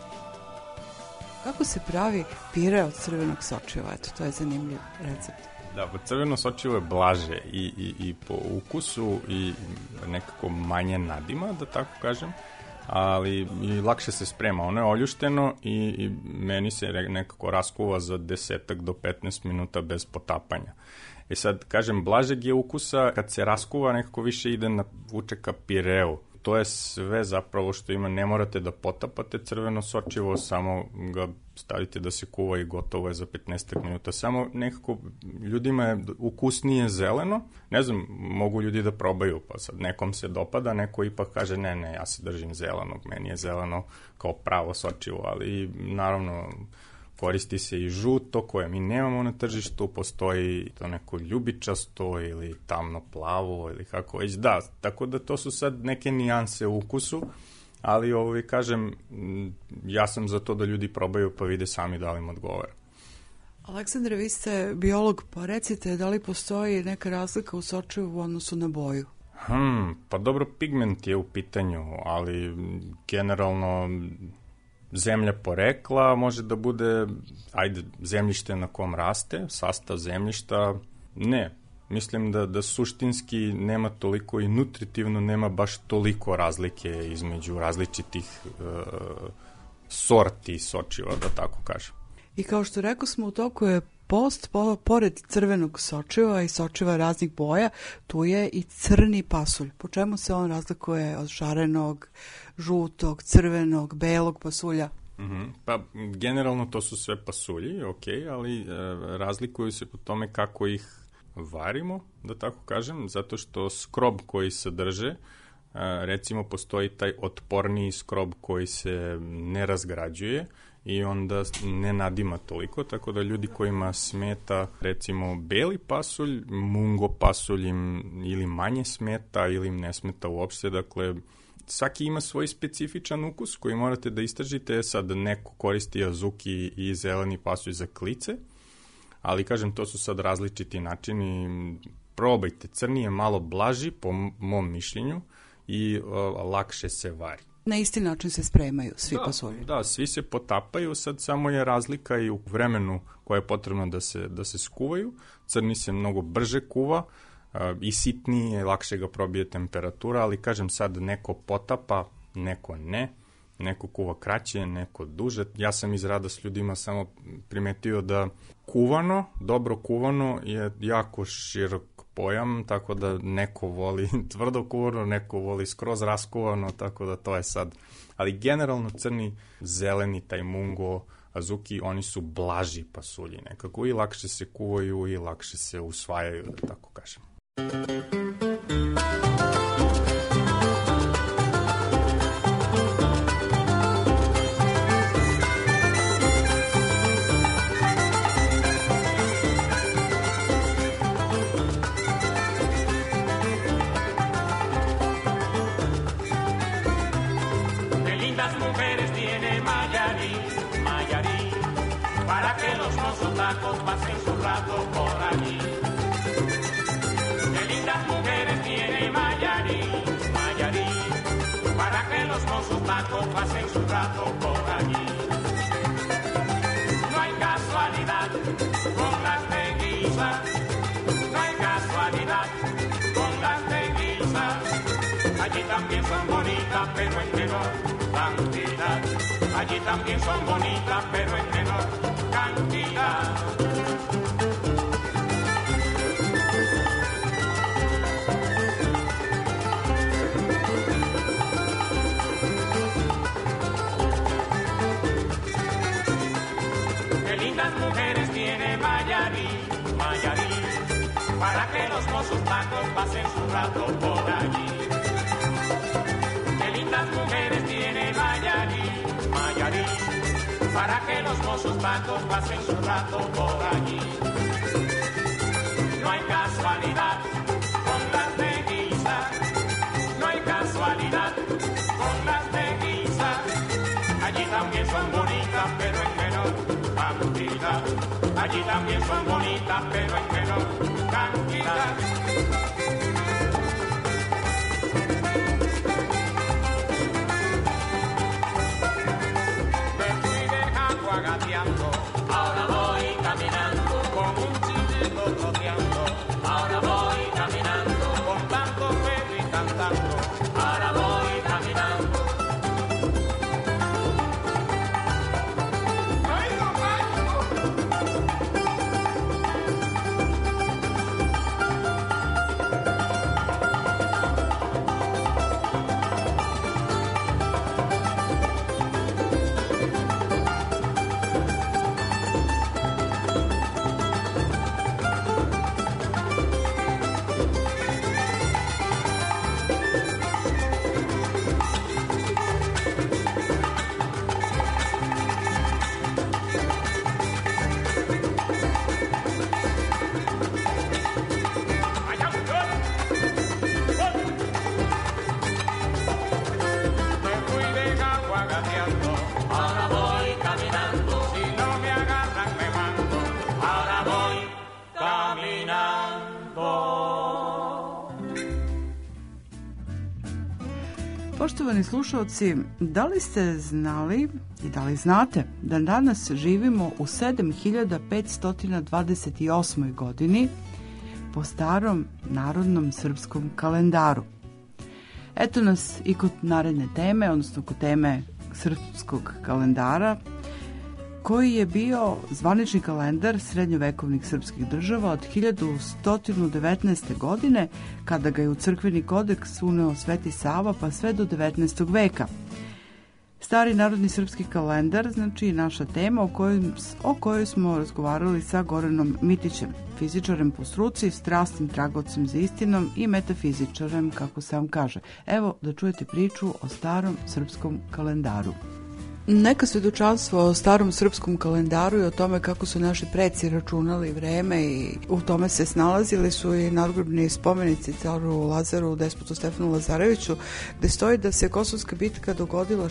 S1: Kako se pravi pire od crvenog sočiva? Eto, to je zanimljiv recept.
S20: Da, pa crveno sočivo je blaže i po ukusu i nekako manje nadima, da tako kažem, ali i lakše se sprema. Ono je oljušteno i meni se nekako raskuva za 10 do 15 minuta bez potapanja. I sad, kažem, blažeg je ukusa, kad se raskuva nekako više ide na vuče ka pireu. To je sve zapravo što ima, ne morate da potapate crveno sočivo, samo ga stavite da se kuva i gotovo je za 15 minuta. Samo nekako ljudima je ukusnije zeleno, ne znam, mogu ljudi da probaju, pa sad nekom se dopada, neko ipak kaže ne, ja se držim zelenog, meni je zeleno kao pravo sočivo, ali naravno koristi se i žuto koje mi nemamo na tržištu, postoji to neko ljubičasto ili tamno plavo ili kako već. Da, tako da to su sad neke nijanse u ukusu, ali kažem, ja sam za to da ljudi probaju pa vide sami da li im odgovara.
S1: Aleksandre, vi ste biolog, pa recite da li postoji neka razlika u sočivu u odnosu na boju?
S20: Pa dobro, pigment je u pitanju, ali generalno zemlja porekla može da bude, zemljište na kom raste, sastav zemljišta, ne. Mislim da suštinski nema toliko i nutritivno nema baš toliko razlike između različitih sorti sočiva, da tako kažem.
S1: I kao što rekao smo, u toku je post, pored crvenog sočiva i sočiva raznih boja, tu je i crni pasulj. Po čemu se on razlikuje od šarenog, žutog, crvenog, belog pasulja?
S20: Pa generalno to su sve pasulji, ok, ali razlikuju se po tome kako ih varimo, da tako kažem, zato što skrob koji sadrže, recimo postoji taj otporniji skrob koji se ne razgrađuje i onda ne nadima toliko, tako da ljudi kojima smeta recimo beli pasulj, mungo pasulj im ili manje smeta ili im ne smeta uopšte, dakle svaki ima svoj specifičan ukus koji morate da istražite. Sad neko koristi azuki i zeleni pasulj za klice, ali kažem, to su sad različiti načini. Probajte, crni je malo blaži po mom mišljenju i lakše se vari.
S1: Na isti način se spremaju svi pasulji.
S20: Da, svi se potapaju, sad samo je razlika i u vremenu koje je potrebno da se skuvaju. Crni se mnogo brže kuva i sitnije, lakše ga probije temperatura, ali kažem sad neko potapa, neko ne, neko kuva kraće, neko duže. Ja sam iz rada s ljudima samo primetio da kuvano, dobro kuvano je jako širok pojam, tako da neko voli tvrdo kuvano, neko voli skroz raskuvano, tako da to je sad. Ali generalno crni, zeleni, taj mungo, azuki, oni su blaži pasulji nekako i lakše se kuvaju i lakše se usvajaju, da tako kažem.
S21: Pasen su rato por allí. Qué lindas mujeres tiene Mayarí, Mayarí, para que los mozos tacos pasen su rato por allí. también son bonitas, pero en menor cantidad. Allí también son bonitas, pero en menor cantidad. Qué lindas mujeres tiene Mayarí, para que los mozos tacos pasen su rato por allí. Qué lindas mujeres tiene Mayarí, para que los mozos tacos pasen su rato por allí. No hay casualidad con las de Guisa, no hay casualidad con las de Guisa. Allí también son bonitas, pero en menor cantidad. Allí también son bonitas, pero en menor cantidad. Me fui de agua gateando, ahora voy caminando, con un chillito troteando, ahora voy caminando, con tanto pedo y cantando, ahora voy caminando.
S1: Poštovani slušalci, da li ste znali i da li znate da danas živimo u 7528. godini po starom narodnom srpskom kalendaru? Eto nas i kod naredne teme, odnosno kod teme srpskog kalendara, koji je bio zvanični kalendar srednjovekovnih srpskih država od 1119. godine, kada ga je u crkveni kodeks uneo Sveti Sava, pa sve do 19. veka. Stari narodni srpski kalendar, znači naša tema o kojoj smo razgovarali sa Goranom Mitićem, fizičarem po struci, strastnim tragocem za istinom i metafizičarem, kako sam kaže. Evo da čujete priču o starom srpskom kalendaru. Neka svedočanstva o starom srpskom kalendaru i o tome kako su naši preci računali vreme i u tome se snalazili su i nadgrobni spomenici caru Lazaru, despotu Stefanu Lazareviću, gde stoji da se Kosovska bitka dogodila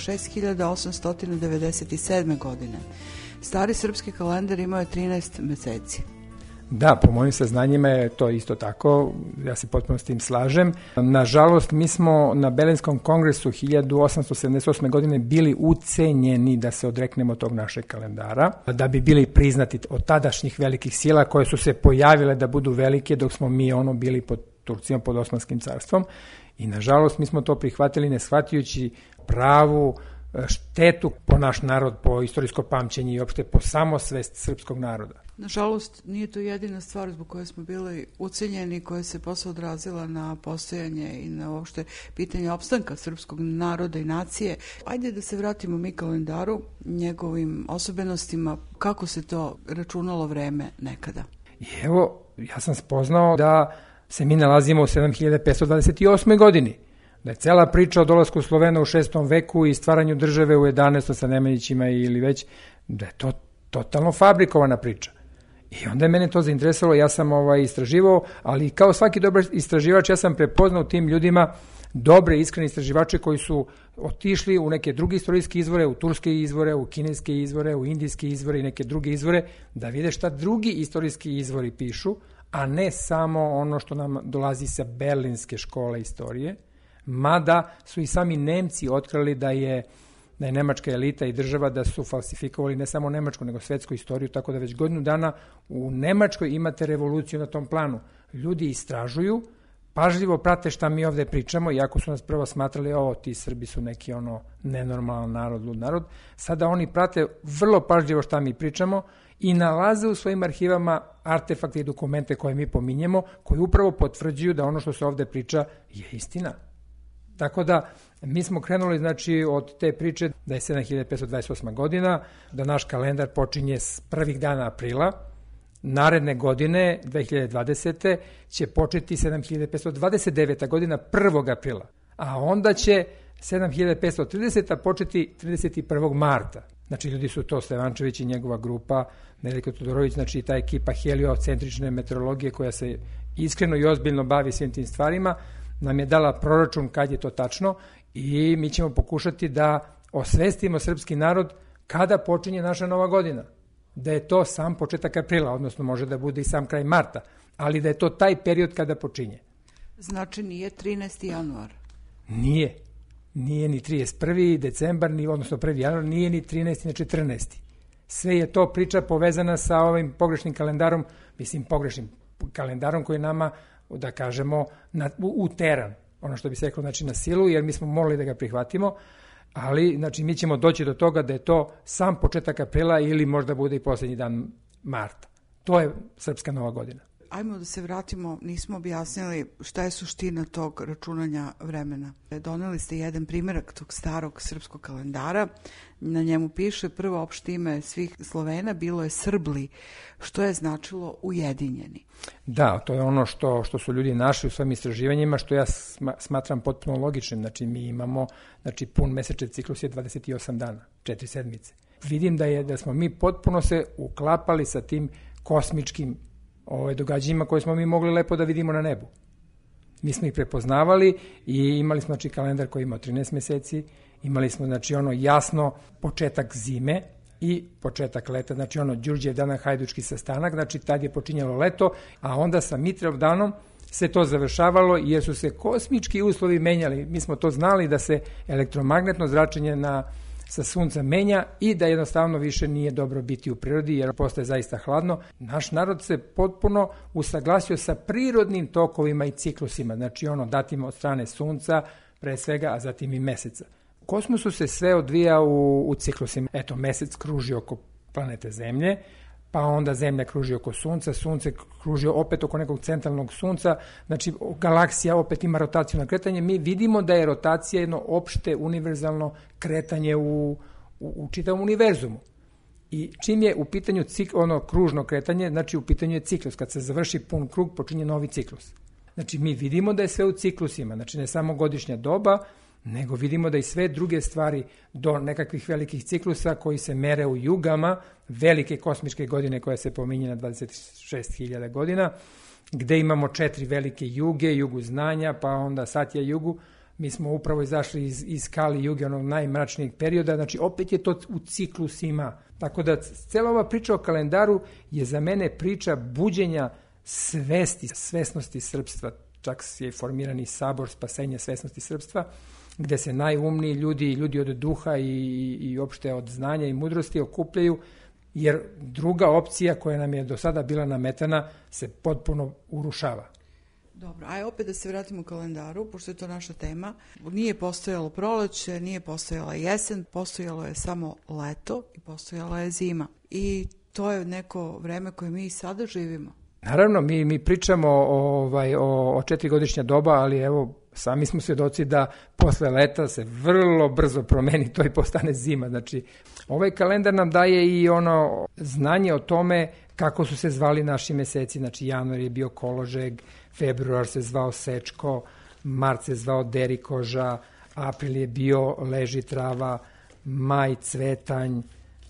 S1: 6897. godine. Stari srpski kalendar imao je 13 meseci.
S2: Da, po mojim saznanjima je to isto tako, ja se potpuno s tim slažem. Nažalost, mi smo na Berlinskom kongresu 1878. godine bili ucenjeni da se odreknemo tog našeg kalendara, da bi bili priznati od tadašnjih velikih sila koje su se pojavile da budu velike dok smo mi bili pod Turcijom, pod Osmanskim carstvom. I nažalost, mi smo to prihvatili ne shvatajući pravu štetu po naš narod, po istorijsko pamćenje i opšte po samosvest srpskog naroda.
S1: Nažalost, nije to jedina stvar zbog koje smo bili ucenjeni, koja se posle odrazila na postojanje i na uopšte pitanje opstanka srpskog naroda i nacije. Ajde da se vratimo mi kalendaru, njegovim osobenostima, kako se to računalo vreme nekada.
S2: I evo, ja sam spoznao da se mi nalazimo u 7528. godini. Da je cela priča o dolasku Slovena u 6. veku i stvaranju države u 11. sa Nemanjićima ili već, da je to totalno fabrikovana priča. I onda je mene to zainteresovalo, ja sam istraživao, ali kao svaki dobar istraživač ja sam prepoznao tim ljudima dobre, iskrene istraživače koji su otišli u neke druge istorijske izvore, u turske izvore, u kineske izvore, u indijske izvore i neke druge izvore, da vide šta drugi istorijski izvori pišu, a ne samo ono što nam dolazi sa berlinske škole istorije, mada su i sami Nemci otkrili da je nemačka elita i država da su falsifikovali ne samo nemačku, nego svetsku istoriju, tako da već godinu dana u Nemačkoj imate revoluciju na tom planu. Ljudi istražuju, pažljivo prate šta mi ovde pričamo, iako su nas prvo smatrali, ti Srbi su neki nenormalan narod, lud narod, sada oni prate vrlo pažljivo šta mi pričamo i nalaze u svojim arhivama artefakte i dokumente koje mi pominjemo, koji upravo potvrđuju da ono što se ovde priča je istina. Tako da, mi smo krenuli od te priče da je 7528. godina, da naš kalendar počinje s prvih dana aprila, naredne godine, 2020. će početi 7529. godina 1. aprila, a onda će 7530. početi 31. marta. Znači, ljudi su to Stevančević i njegova grupa, Nedeljko Todorović, znači ta ekipa heliocentrične meteorologije koja se iskreno i ozbiljno bavi svim tim stvarima, nam je dala proračun kad je to tačno i mi ćemo pokušati da osvestimo srpski narod kada počinje naša nova godina. Da je to sam početak aprila, odnosno može da bude i sam kraj marta, ali da je to taj period kada počinje.
S1: Znači nije 13. januar?
S2: Nije ni 31. decembar, odnosno 1. januar, nije ni 13. ni 14. Sve je to priča povezana sa ovim pogrešnim kalendarom, pogrešnim kalendarom koji nama, da kažemo, uteran, ono što bi se reklo, na silu, jer mi smo morali da ga prihvatimo, ali mi ćemo doći do toga da je to sam početak aprila ili možda bude i poslednji dan marta. To je srpska nova godina.
S1: Ajmo da se vratimo, nismo objasnili šta je suština tog računanja vremena. Doneli ste jedan primjerak tog starog srpskog kalendara, na njemu piše prvo opšte ime svih Slovena bilo je Srbli, što je značilo ujedinjeni.
S2: Da, to je ono što su ljudi našli u svojim istraživanjima, što ja smatram potpuno logičnim. Znači, mi imamo, pun mesečni ciklus je 28 dana, 4 sedmice. Vidim da smo mi potpuno se uklapali sa tim kosmičkim događajima koje smo mi mogli lepo da vidimo na nebu. Mi smo ih prepoznavali i imali smo kalendar koji ima 13 meseci, imali smo jasno početak zime i početak leta, Đurđev dan, Hajdučki sastanak, tad je počinjalo leto, a onda sa Mitrov danom se to završavalo jer su se kosmički uslovi menjali. Mi smo to znali da se elektromagnetno zračenje sa sunca menja i da jednostavno više nije dobro biti u prirodi jer postaje zaista hladno. Naš narod se potpuno usaglasio sa prirodnim tokovima i ciklusima, datima od strane sunca pre svega, a zatim i meseca. U kosmosu se sve odvija u ciklusima. Eto, mesec kruži oko planete Zemlje, pa onda Zemlja kruži oko Sunca, Sunce kruži opet oko nekog centralnog Sunca, galaksija opet ima rotacijno kretanje. Mi vidimo da je rotacija jedno opšte, univerzalno kretanje u čitavom univerzumu. I čim je u pitanju kružno kretanje, u pitanju je ciklus. Kad se završi pun krug, počinje novi ciklus. Mi vidimo da je sve u ciklusima, ne samo godišnja doba, nego vidimo da i sve druge stvari do nekakvih velikih ciklusa koji se mere u jugama, velike kosmičke godine koja se pominje na 26.000 godina, gde imamo 4 velike juge, jugu znanja, pa onda Satja jugu. Mi smo upravo izašli iz Kali juge, onog najmračnijeg perioda, opet je to u ciklusima. Tako da cela ova priča o kalendaru je za mene priča buđenja svesnosti srpstva. Čak je formirani sabor spasenja svesnosti srpstva, gde se najumniji ljudi od duha i opšte od znanja i mudrosti okupljaju, jer druga opcija koja nam je do sada bila nametana se potpuno urušava.
S1: Dobro, aj opet da se vratimo kalendaru, pošto je to naša tema. Nije postojalo proleće, nije postojala jesen, postojalo je samo leto i postojala je zima. I to je neko vreme koje mi i sada živimo.
S2: Naravno, mi pričamo o 4-godišnja doba, ali evo, sami smo svjedoci da posle leta se vrlo brzo promeni to i postane zima. Ovaj kalendar nam daje i ono znanje o tome kako su se zvali naši meseci. Januar je bio Koložeg, februar se zvao Sečko, mart se zvao Derikoža, april je bio Leži trava, maj Cvetanj,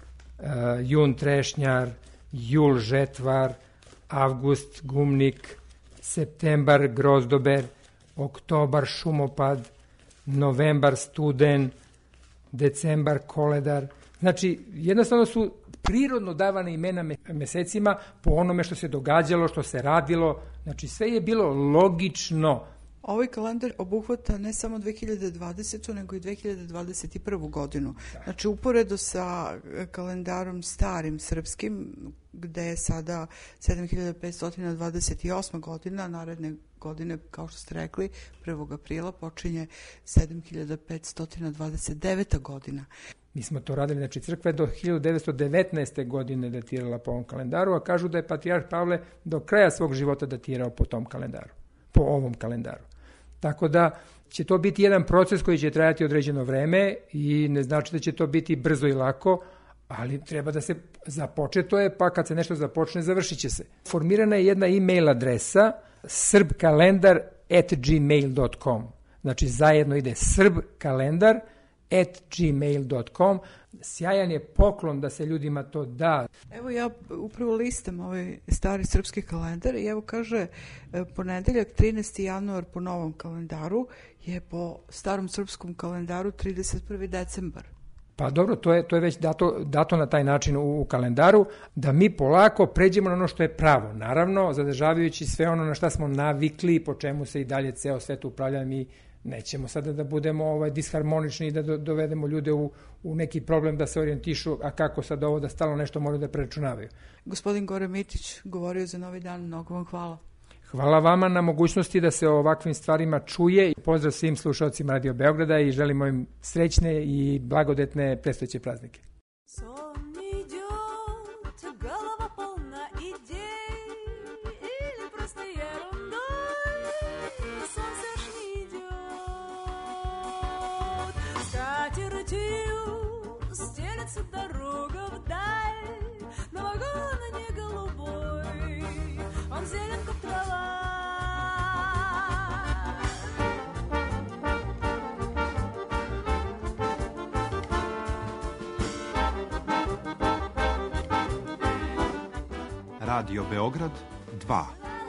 S2: jun Trešnjar, jul Žetvar, avgust Gumnik, septembar Grozdober, oktobar Šumopad, novembar Studen, decembar Koledar. Jednostavno su prirodno davane imena mesecima po onome što se događalo, što se radilo. Sve je bilo logično.
S1: Ovaj kalendar obuhvata ne samo 2020. nego i 2021. godinu. Uporedo sa kalendarom starim srpskim, gde je sada 7528. godina, naredne godine, kao što ste rekli, 1. aprila počinje 7529. godina.
S2: Mi smo to radili, znači crkva je do 1919. godine datirala po ovom kalendaru, a kažu da je patrijarh Pavle do kraja svog života datirao po tom kalendaru, po ovom kalendaru. Tako da će to biti jedan proces koji će trajati određeno vreme i ne znači da će to biti brzo i lako, ali treba da se započeto je, pa kad se nešto započne, završit će se. Formirana je jedna e-mail adresa srbkalendar@gmail.com. Znači zajedno ide srbkalendar@gmail.com. Sjajan je poklon da se ljudima to da.
S1: Evo ja upravo listam ovaj stari srpski kalendar i evo kaže ponedeljak 13. januar po novom kalendaru je po starom srpskom kalendaru 31. decembar.
S2: Pa dobro, to je već dato na taj način u kalendaru, da mi polako pređemo na ono što je pravo. Naravno, zadržavajući sve ono na šta smo navikli i po čemu se i dalje ceo svet upravlja, mi nećemo sada da budemo disharmonični i da dovedemo ljude u neki problem da se orijentišu, a kako sad ovo da stalno nešto moraju da preračunavaju.
S1: Gospodin Gore Mitić govorio za Novi dan, mnogo vam hvala.
S2: Hvala vama na mogućnosti da se o ovakvim stvarima čuje. Pozdrav svim slušalcima Radio Beograda i želimo im srećne i blagodetne predstojeće praznike.
S15: Radio Beograd 2.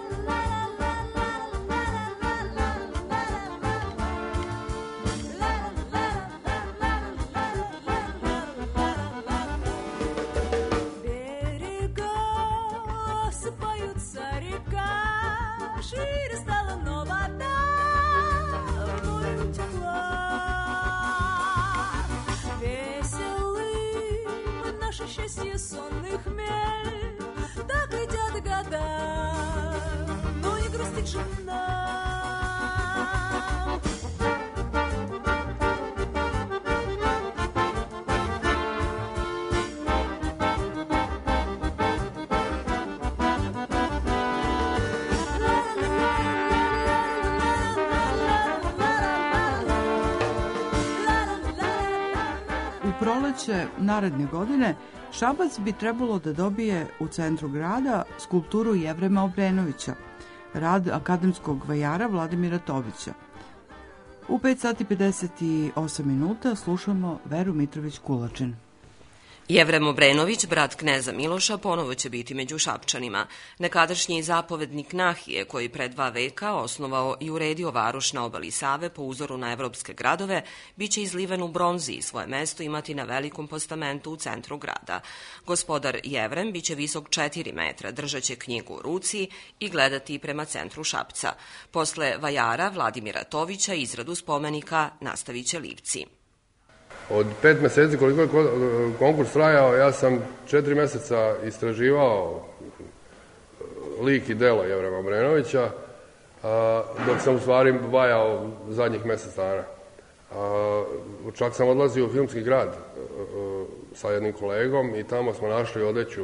S1: Proleće naredne godine Šabac bi trebalo da dobije u centru grada skulpturu Jevrema Obrenovića, rad akademskog vajara Vladimira Tovića. U 5:58 minuta slušamo Veru Mitrović-Kulačin.
S5: Jevrem Obrenović, brat kneza Miloša, ponovo će biti među Šapčanima. Nekadašnji zapovednik Nahije, koji pre 2 veka osnovao i uredio varoš na obali Save po uzoru na evropske gradove, bit će izliven u bronzi i svoje mesto imati na velikom postamentu u centru grada. Gospodar Jevrem biće visok 4 metra, držaće knjigu u ruci i gledati prema centru Šapca. Posle vajara Vladimira Tovića izradu spomenika nastavit će Livci.
S22: Od 5 meseci koliko je konkurs trajao, ja sam 4 meseca istraživao lik i delo Jevrema Obrenovića, dok sam u stvari vajao zadnjih mesec dana. Čak sam odlazio u Filmski grad sa jednim kolegom i tamo smo našli odeću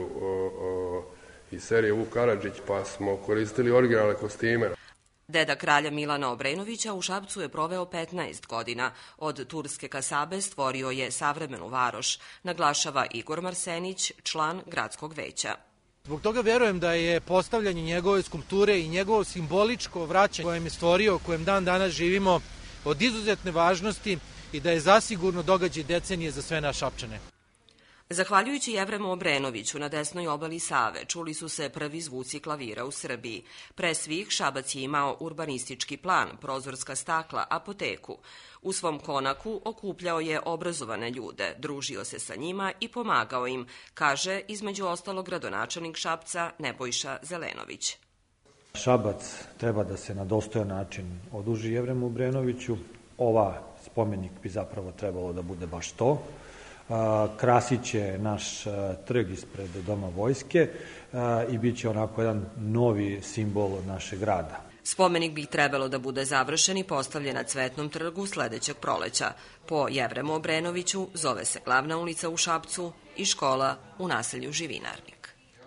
S22: iz serije Vuk Karadžić, pa smo koristili originalne kostime.
S5: Deda kralja Milana Obrenovića u Šapcu je proveo 15 godina. Od turske kasabe stvorio je savremenu varoš, naglašava Igor Marsenić, član gradskog veća.
S23: Zbog toga verujem da je postavljanje njegove skulpture i njegovo simboličko vraćanje kojem je stvorio, kojem dan danas živimo, od izuzetne važnosti i da je zasigurno događaj decenije za sve naše Šapčane.
S5: Zahvaljujući Jevremu Obrenoviću na desnoj obali Save čuli su se prvi zvuci klavira u Srbiji. Pre svih Šabac je imao urbanistički plan, prozorska stakla, apoteku. U svom konaku okupljao je obrazovane ljude, družio se sa njima i pomagao im, kaže između ostalog gradonačelnik Šapca Nebojša Zelenović.
S24: Šabac treba da se na dostojan način oduži Jevremu Obrenoviću. Ova spomenik bi zapravo trebalo da bude baš to. krasit će naš trg ispred Doma vojske i bit će onako jedan novi simbol našeg grada.
S5: Spomenik bi trebalo da bude završen i postavljen na Cvetnom trgu sledećeg proleća. Po Jevremu Obrenoviću zove se glavna ulica u Šapcu i škola u naselju Živinarnik.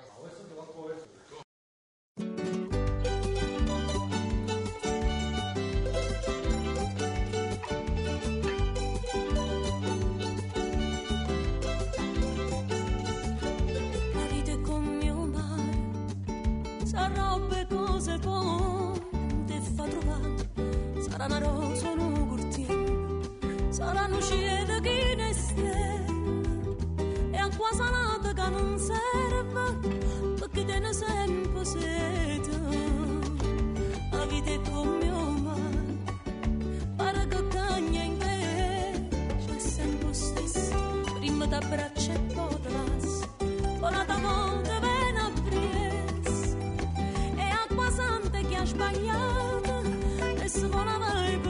S14: Sarà una rosa, un cortiere, saranno sciede che ne stelle, e acqua salata che non serve, perché te ne sempre sete. La vita è come un mare, pare che cagna in te, c'è sempre stesso, prima da braccia e poi da lasso, poi la volta viene a presa, e acqua santa che ha sbagliato, e se volava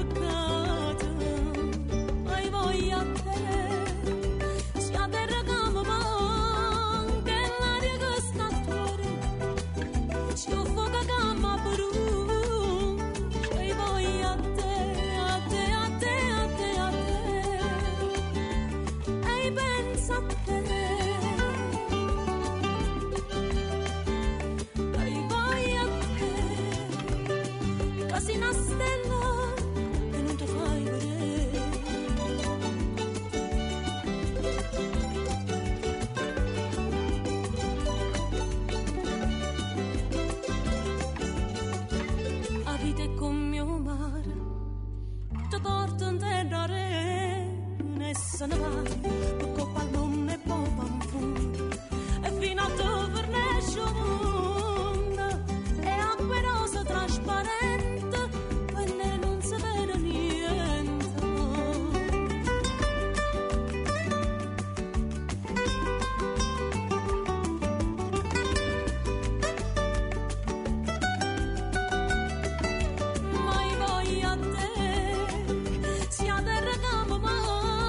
S14: se ne va, perché pallone e poi panfun, e fino a dove nesce mondo, e acqua rosa trasparente, quelle non si vede niente. Mai voglia te, sia terra campo ma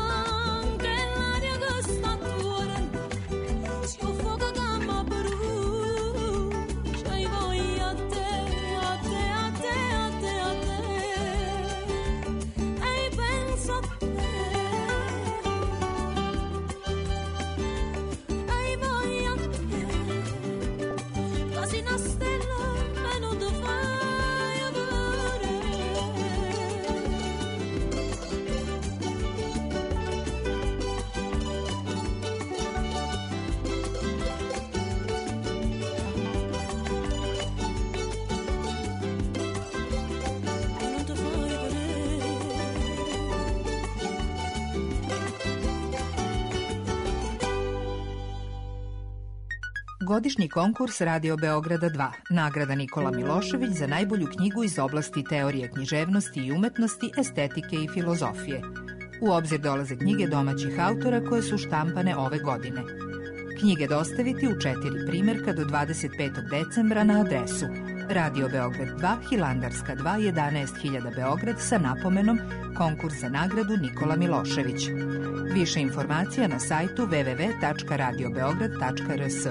S19: Godišnji konkurs Radio Beograda 2, nagrada Nikola Milošević za najbolju knjigu iz oblasti teorije književnosti i umetnosti, estetike i filozofije. U obzir dolaze knjige domaćih autora koje su štampane ove godine. Knjige dostaviti u 4 primjerka do 25. decembra na adresu Radio Beograd 2, Hilandarska 2, 11.000 Beograd sa napomenom konkurs za nagradu Nikola Milošević. Više informacija na sajtu www.radiobeograd.rs.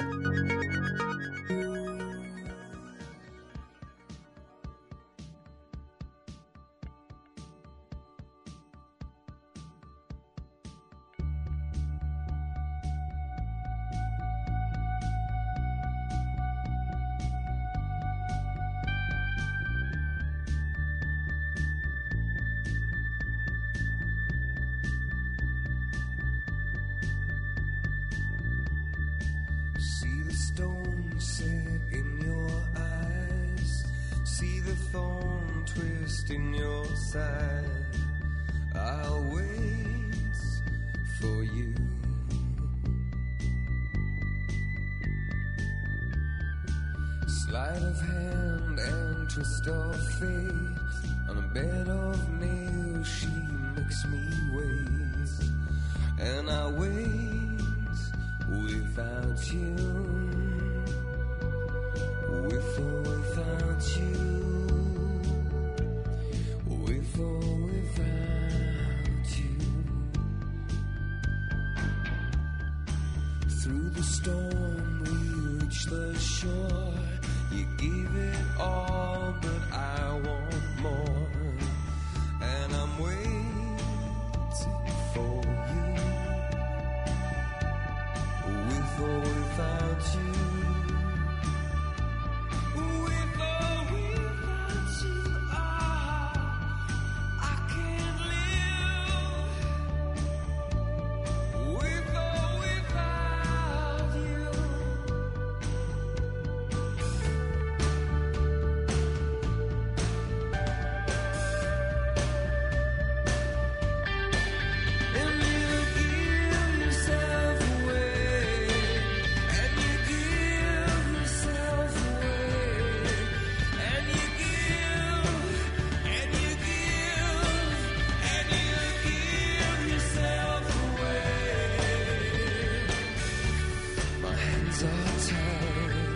S3: Sleight of hand and twist of fate. On a bed of nails she makes me wait. And I wait without you. With or without you. With or without you. Through the storm we reach the shore. You gave it all, but I want more. And I'm waiting for you, with or without you. With or without you, I can't live. With or without you. And you give yourself away, and you give yourself away, and you give, and you give, and you give yourself away. My hands are tied,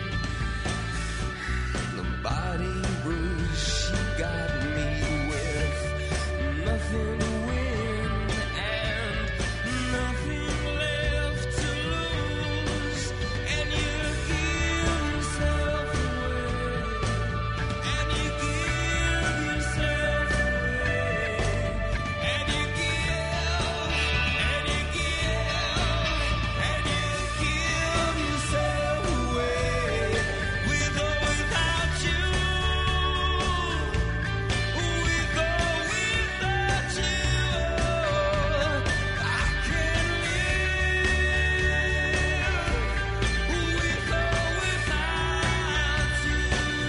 S3: the body bruise she got me with, nothing to win and nothing left to lose. And you give yourself away, and you give yourself away, and you give, and you give, and you give yourself away, with or without you, with or without you, I can't live, with or without you.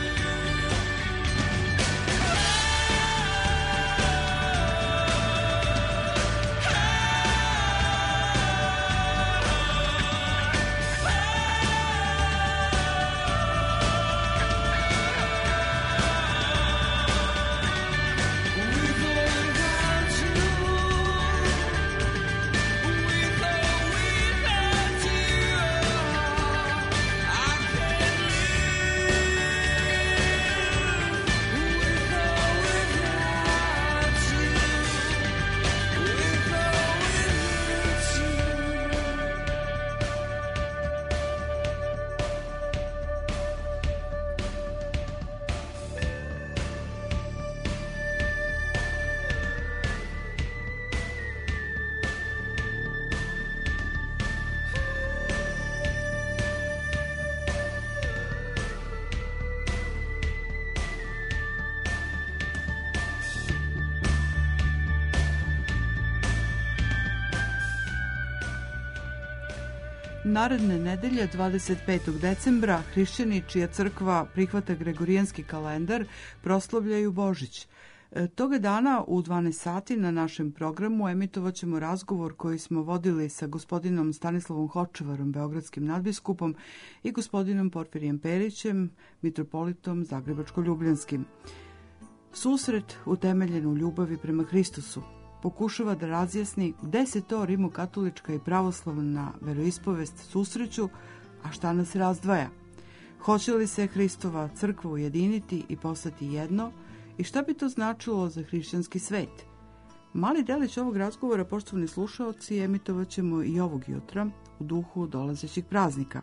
S1: Naredne nedelje, 25. decembra, hrišćani čija crkva prihvata gregorijanski kalendar proslavljaju Božić. Toga dana u 12 sati na našem programu emitovat ćemo razgovor koji smo vodili sa gospodinom Stanislavom Hočevarom, beogradskim nadbiskupom, i gospodinom Porfirijem Perićem, mitropolitom Zagrebačko-ljubljanskim. Susret utemeljen u ljubavi prema Hristusu pokušava da razjasni gde se to rimokatolička i pravoslavna veroispovest susreću, a šta nas razdvaja. Hoće li se Hristova crkva ujediniti i postati jedno i šta bi to značilo za hrišćanski svet? Mali delić ovog razgovora, poštovani slušaoci, emitovat ćemo i ovog jutra u duhu dolazećih praznika.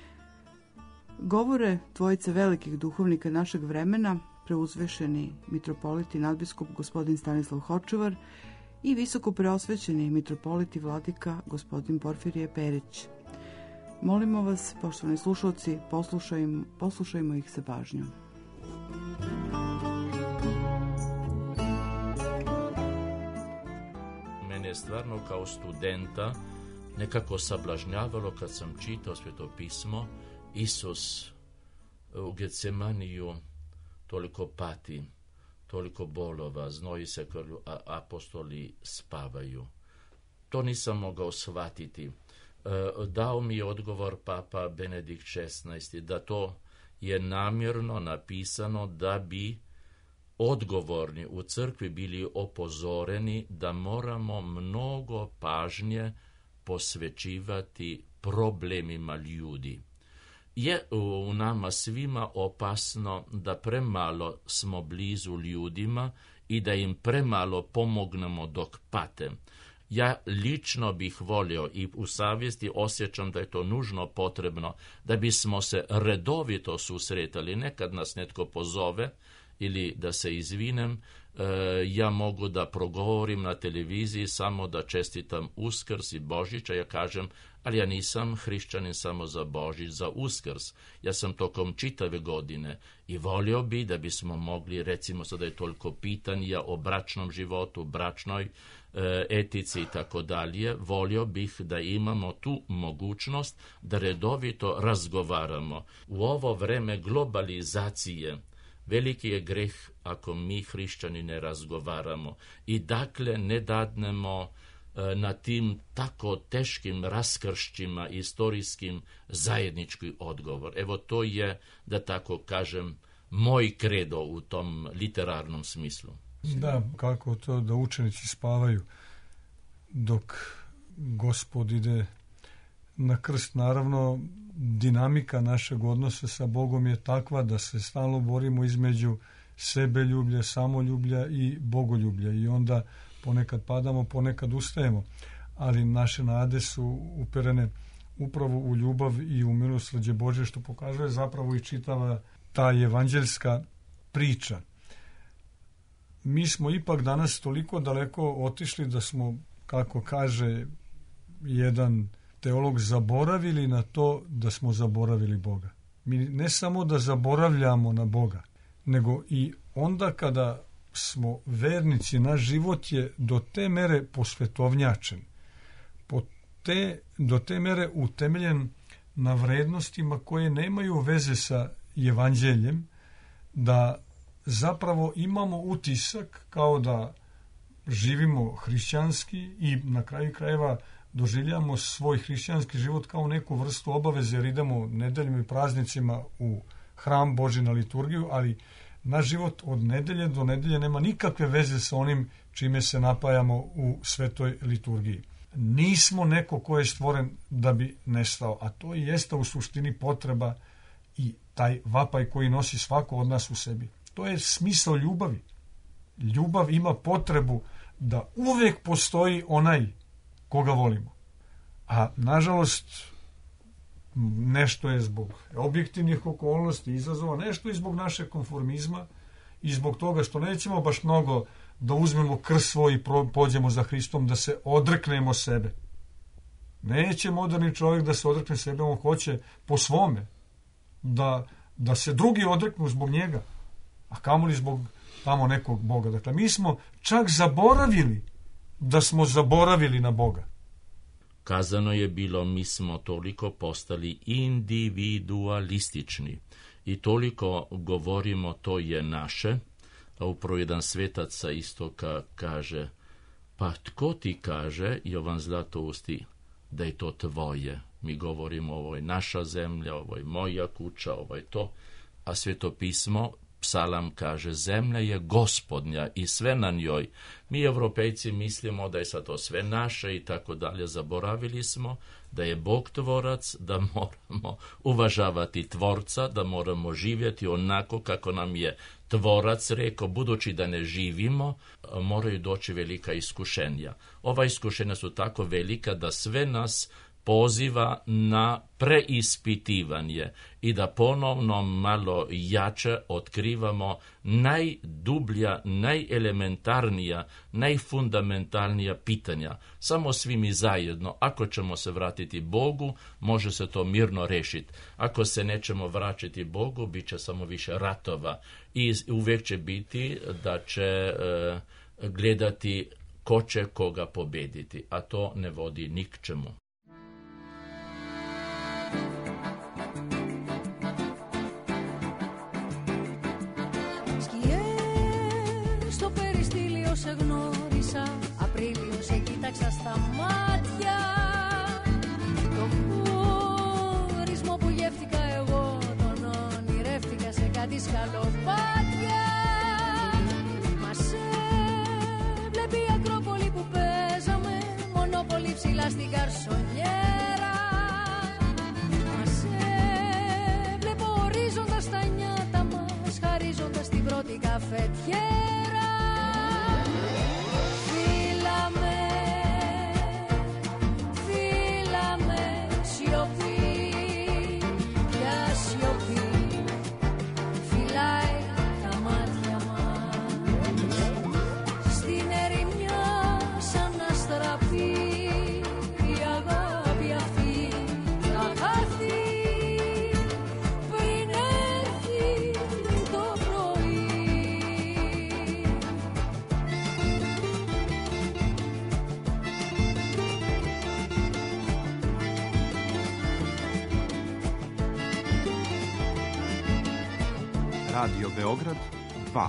S1: Govore dvojice velikih duhovnika našeg vremena, preuzvešeni mitropolit i nadbiskup gospodin Stanislav Hočevar i visoko preosvećeni mitropolit i vladika gospodin Porfirije Perić. Molimo vas, poštovani slušalci, poslušajmo ih sa pažnjom.
S6: Mene je stvarno kao studenta nekako sablažnjavalo kad sam čitao Sveto pismo. Isus u Getsemaniju toliko pati, toliko bolova, znoji se krvlju, a apostoli spavaju. To nisam mogao shvatiti. Dao mi je odgovor Papa Benedikt XVI da to je namjerno napisano da bi odgovorni u crkvi bili opozoreni da moramo mnogo pažnje posvećivati problemima ljudi. Je u nama svima opasno da premalo smo blizu ljudima i da im premalo pomognemo dok pate. Ja lično bih volio i u savjesti osjećam da je to nužno potrebno, da bismo se redovito susretali. Nekad nas netko pozove ili da se izvinem, ja mogu da progovorim na televiziji samo da čestitam Uskrs i Božić, a ja kažem, ali ja nisam hrišćanin samo za Božić, za Uskrs. Ja sam tokom čitave godine i volio bi da bismo mogli, recimo sada je toliko pitanja o bračnom životu, bračnoj etici i tako dalje, volio bih da imamo tu mogućnost da redovito razgovaramo. U ovo vreme globalizacije veliki je greh ako mi hrišćani ne razgovaramo i dakle ne dadnemo na tim tako teškim raskršćima istorijskim zajednički odgovor. Evo to je, da tako kažem, moj kredo u tom literarnom smislu.
S7: Da, kako to da učenici spavaju dok Gospod ide na krst. Naravno, dinamika našeg odnosa sa Bogom je takva da se stalno borimo između sebeljublja, samoljublja i bogoljublja i onda ponekad padamo, ponekad ustajemo, ali naše nade su uperene upravo u ljubav i u milosrđe Božje, što pokazuje zapravo i čitava ta evanđeljska priča. Mi smo ipak danas toliko daleko otišli da smo, kako kaže jedan teolog, zaboravili na to da smo zaboravili Boga. Mi ne samo da zaboravljamo na Boga, nego i onda kada smo vernici, naš život je do te mere posvetovnjačen, do te mere utemeljen na vrednostima koje nemaju veze sa evanđeljem, da zapravo imamo utisak kao da živimo hrišćanski i na kraju krajeva doživljamo svoj hrišćanski život kao neku vrstu obaveze, jer idemo nedeljima i praznicima u hram Božji na liturgiju, ali naš život od nedelje do nedelje nema nikakve veze sa onim čime se napajamo u svetoj liturgiji. Nismo neko ko je stvoren da bi nestao, a to i jeste u suštini potreba i taj vapaj koji nosi svako od nas u sebi. To je smisao ljubavi. Ljubav ima potrebu da uvek postoji onaj koga volimo. A nažalost, nešto je zbog objektivnih okolnosti izazova, nešto i zbog našeg konformizma i zbog toga što nećemo baš mnogo da uzmemo krst svoj i pođemo za Hristom, da se odreknemo sebe. Neće moderni čovjek da se odrekne sebe, on hoće po svome da se drugi odreknu zbog njega, a kamoli zbog tamo nekog Boga. Dakle, mi smo čak zaboravili da smo zaboravili na Boga.
S6: Kazano je bilo, mi smo toliko postali individualistični i toliko govorimo to je naše, a upravo jedan svetac sa istoka kaže, pa tko ti kaže, Jovan Zlatousti, da je to tvoje? Mi govorimo, ovo je naša zemlja, ovo je moja kuća, ovo je to, a Sveto pismo, Psalam kaže, zemlja je gospodnja i sve na njoj. Mi Evropejci mislimo da je sad to sve naše i tako dalje. Zaboravili smo da je Bog tvorac, da moramo uvažavati tvorca, da moramo živjeti onako kako nam je tvorac rekao. Budući da ne živimo, moraju doći velika iskušenja. Ova iskušenja su tako velika da sve nas poziva na preispitivanje i da ponovno malo jače otkrivamo najdublja, najelementarnija, najfundamentalnija pitanja. Samo svi mi zajedno, ako ćemo se vratiti Bogu, može se to mirno rešiti. Ako se nećemo vraćati Bogu, bit će samo više ratova i uvijek će biti da će gledati ko će koga pobediti, a to ne vodi ni k čemu.
S14: Σε γνώρισα, Απρίλιο σε κοίταξα στα μάτια. Το χωρισμό που γεύτηκα εγώ, τον ονειρεύτηκα σε κάτι σκαλοπάτια. Μας έβλεπε η Ακρόπολη που παίζαμε, μονόπολη ψηλά στην καρσονιέρα. Μας έβλεπε ορίζοντας τα νιάτα μας, χαρίζοντας την πρώτη καφετιέρα.
S15: Radio Beograd 2.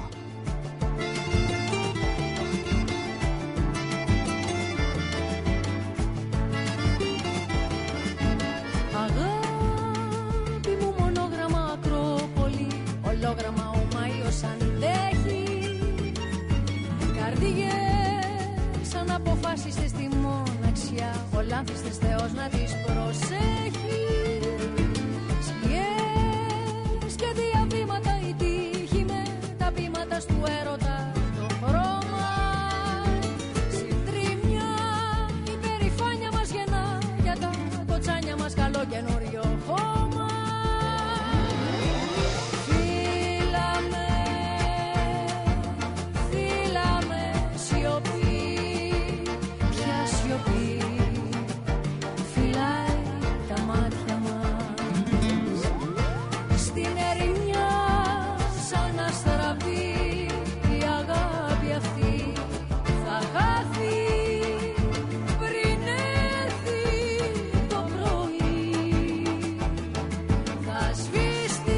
S14: Αγάπη μου μονόγραμμα Ακρόπολη, ολόγραμμα ο Μάιος αντέχει. Καρδιές σαν αποφάσιστες στη μοναξιά, ο λάθιστες Θεός να τις προσέχει. Σκιές και διαβήματα η τύχη με τα βήματα του έρωτα το χρώμα. Συντρίμια η περηφάνεια μας γεννά, για τα κοτσάνια μας καλό καινούριο χώμα. Φύλαμε, φύλαμε σιωπή, ποια σιωπή φυλάει τα μάτια μας. Στην ερημιά σαν αστραπή η αγάπη αυτή θα χάθει πριν έρθει το πρωί, θα σβήσει.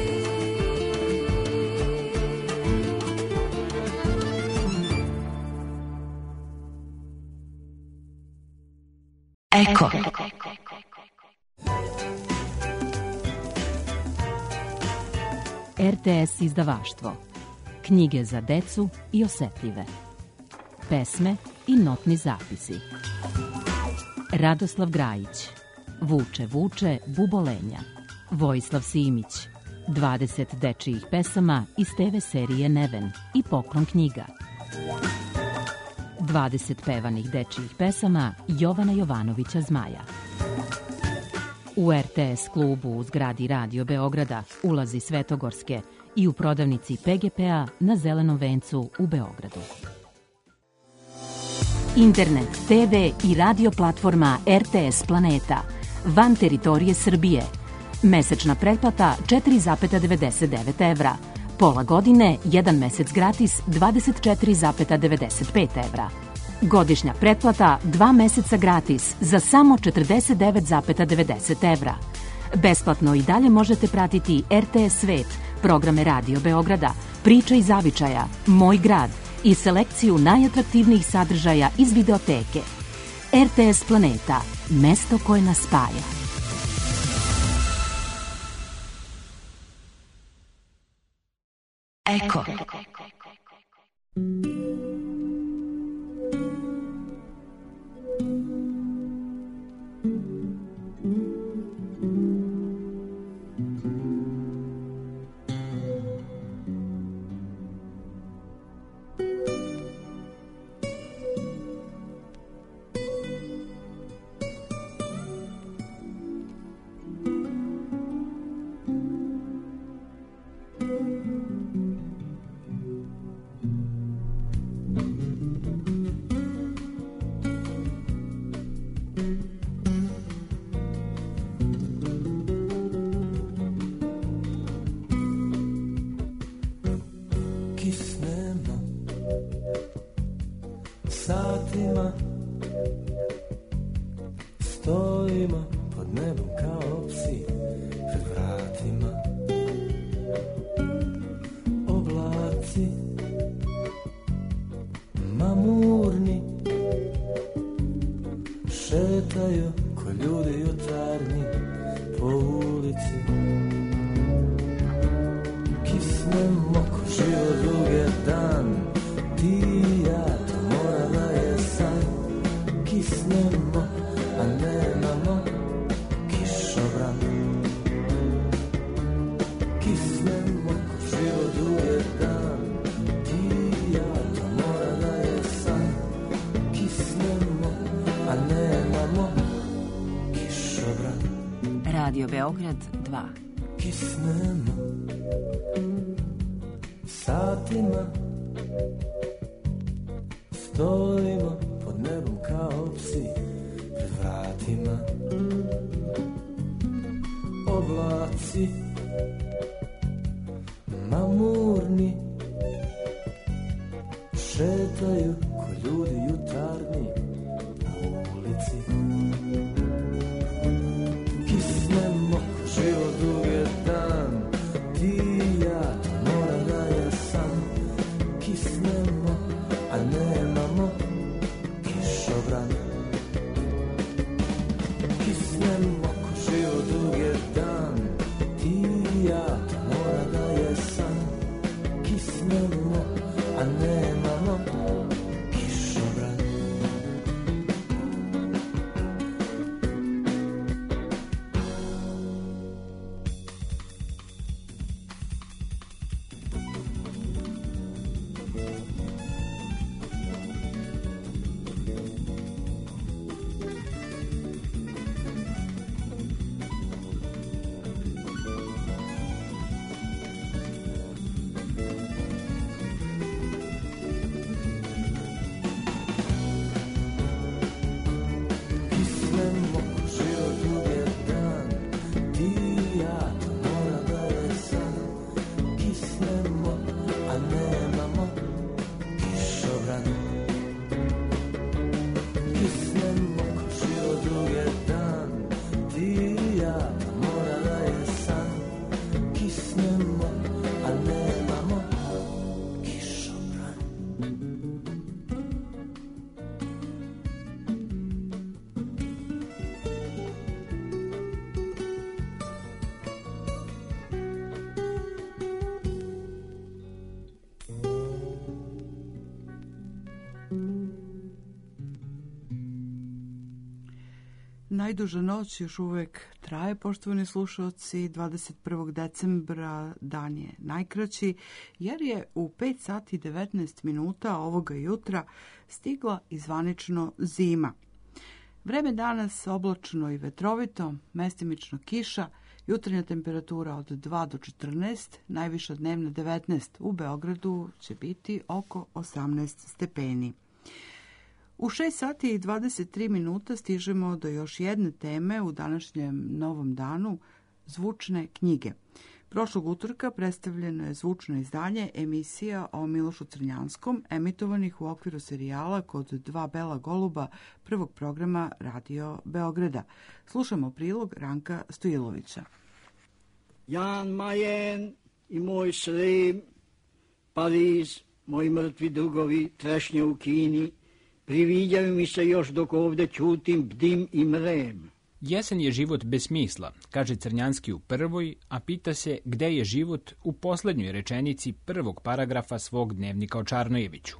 S8: Eko. RTS izdavaštvo. Knjige za decu i osetljive. Pesme i notni zapisi. Radoslav Grajić. Vuče, vuče, bubolenja. Vojislav Simić. 20 dečijih pesama iz TV serije Neven i Poklon knjiga. 20 pevanih dečijih pesama Jovana Jovanovića Zmaja. U RTS klubu u zgradi Radio Beograda, ulazi Svetogorske i u prodavnici PGP-a na Zelenom vencu u Beogradu. Internet, TV i radio platforma RTS Planeta van teritorije Srbije. Mesečna pretplata 4,99 evra. Pola godine, 1 mesec gratis 24,95 evra. Godišnja pretplata 2 meseca gratis za samo 49,90 evra. Besplatno i dalje možete pratiti RTS Svet, programe Radio Beograda, Priča iz zavičaja, Moj grad i selekciju najatraktivnijih sadržaja iz videoteke. RTS Planeta, mesto koje nas spaja. Eko.
S16: Satima stojimo pod nebom kao psi pred vratima. Oblaci mamurni šetaju ko ljudi jutarnji po ulici. Kisnemo ko život duge dan, ti i ja, to mora da je san. Kisnemo, a nemamo kišobran. Kisnemo ko život duge dan, ti i ja, to mora da je san. Kisnemo, a nemamo kišobran.
S8: Radio Beograd 2.
S16: Kisnemo satima, stojimo pod nebom kao psi pred vratima. Oblaci mamurni šetaju ko ljudi jutarnji po ulici. Kisnemo ko život duge dan, ti i ja, to mora
S1: najduža noć još uvek traje, poštovani slušalci. 21. decembra dan je najkraći, jer je u 5 sati i 19 minuta ovoga jutra stigla i zvanično zima. Vreme danas oblačno i vetrovito, mestimično kiša, jutarnja temperatura od 2 do 14, najviša dnevna 19. U Beogradu će biti oko 18 stepeni. U 6 sati i 23 minuta stižemo do još jedne teme u današnjem novom danu, zvučne knjige. Prošlog utorka predstavljeno je zvučno izdanje emisija o Milošu Crnjanskom, emitovanih u okviru serijala Kod dva bela goluba prvog programa Radio Beograda. Slušamo prilog Ranka Stojilovića.
S4: Jan Mayen i moj Srem, Pariz, moji mrtvi drugovi, trešnje u Kini, priviđaju mi se još dok ovde ćutim, bdim i mrem.
S10: Jesen je život bez smisla, kaže Crnjanski u prvoj, a pita se gde je život u poslednjoj rečenici prvog paragrafa svog dnevnika o Čarnojeviću.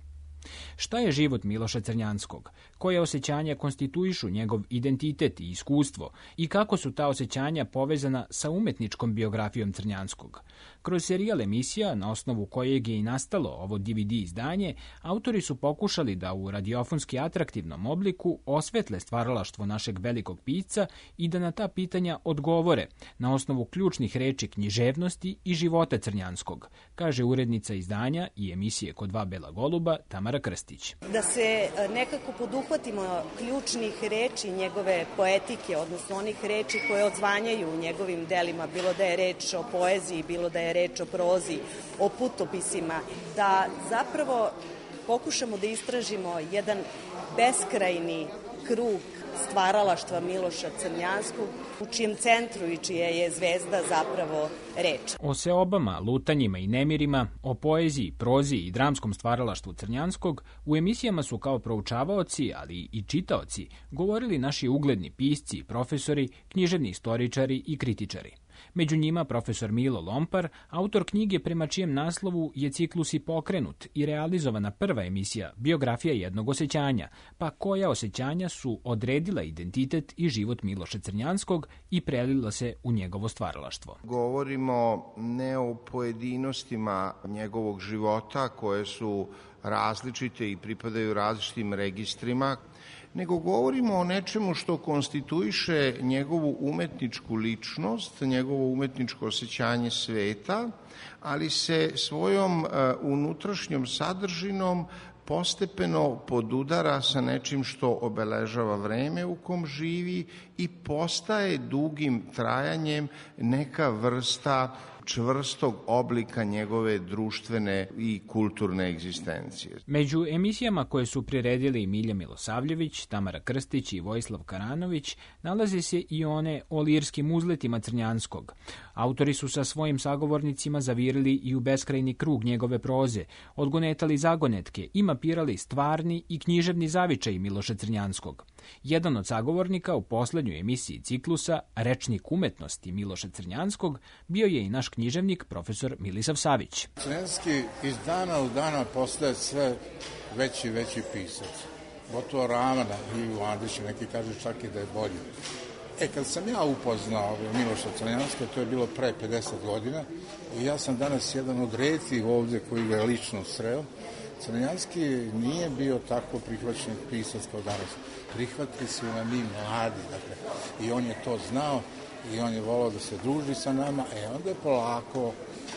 S10: Šta je život Miloša Crnjanskog? Koje osjećanja konstituišu njegov identitet i iskustvo i kako su ta osjećanja povezana sa umetničkom biografijom Crnjanskog? Kroz serijal emisija, na osnovu kojeg je i nastalo ovo DVD izdanje, autori su pokušali da u radiofonski atraktivnom obliku osvetle stvaralaštvo našeg velikog pisca i da na ta pitanja odgovore na osnovu ključnih reči književnosti i života Crnjanskog, kaže urednica izdanja i emisije Kod dva bela goluba Tamara Krstić.
S11: Da se nekako poduhvatimo ključnih reči njegove poetike, odnosno onih reči koje odzvanjaju u njegovim delima, bilo da je reč o poeziji, bilo da je reč o prozi, o putopisima, da zapravo pokušamo da istražimo jedan beskrajni krug stvaralaštva Miloša Crnjanskog, u čijem centru i čija je zvezda zapravo reč.
S10: O seobama, lutanjima i nemirima, o poeziji, prozi i dramskom stvaralaštvu Crnjanskog u emisijama su kao proučavaoci, ali i čitaoci, govorili naši ugledni pisci, profesori, književni istoričari i kritičari. Među njima profesor Milo Lompar, autor knjige prema čijem naslovu je ciklus i pokrenut i realizovana prva emisija Biografija jednog osjećanja, pa koja osjećanja su odredila identitet i život Miloša Crnjanskog i prelila se u njegovo stvaralaštvo.
S12: Govorimo ne o pojedinostima njegovog života koje su različite i pripadaju različitim registrima, nego govorimo o nečemu što konstituiše njegovu umetničku ličnost, njegovo umetničko osjećanje sveta, ali se svojom unutrašnjom sadržinom postepeno podudara sa nečim što obeležava vreme u kom živi i postaje dugim trajanjem neka vrsta čvrstog oblika njegove društvene i kulturne egzistencije.
S10: Među emisijama koje su priredili Milja Milosavljević, Tamara Krstić i Vojislav Karanović nalaze se i one o lirskim uzletima Crnjanskog. Autori su sa svojim sagovornicima zavirili i u beskrajni krug njegove proze, odgonetali zagonetke i mapirali stvarni i književni zavičaj Miloša Crnjanskog. Jedan od sagovornika u poslednjoj emisiji ciklusa Rečnik umetnosti Miloša Crnjanskog bio je i naš književnik profesor Milisav Savić.
S25: Crnjanski iz dana u dana postaje sve veći pisac. Gotovo ravna i u Andriću, neki kažu čak i da je bolji. Kad sam ja upoznao Miloša Crnjanska, to je bilo pre 50 godina i ja sam danas jedan od retkih ovde koji ga je lično sreo. Crnjanski nije bio tako prihvaćen pisac kao danas. Prihvatili su na mi mladi, dakle, i on je to znao i on je volao da se druži sa nama, onda je polako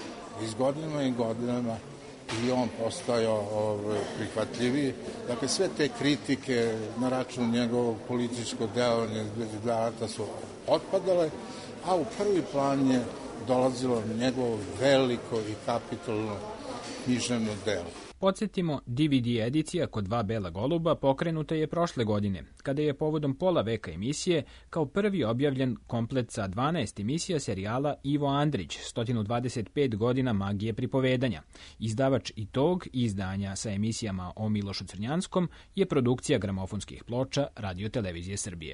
S25: iz godinama i godinama i on postajao prihvatljiviji. Dakle, sve te kritike na račun njegovog političkog delovanja su otpadale, a u prvi plan je dolazilo njegovo veliko i kapitalno književno delo.
S10: Podsjetimo, DVD edicija Kod dva bela goluba pokrenuta je prošle godine, kada je povodom pola veka emisije kao prvi objavljen komplet sa 12 emisija serijala Ivo Andrić, 125 godina magije pripovedanja. Izdavač i tog izdanja sa emisijama o Milošu Crnjanskom je produkcija gramofonskih ploča Radio Televizije Srbije.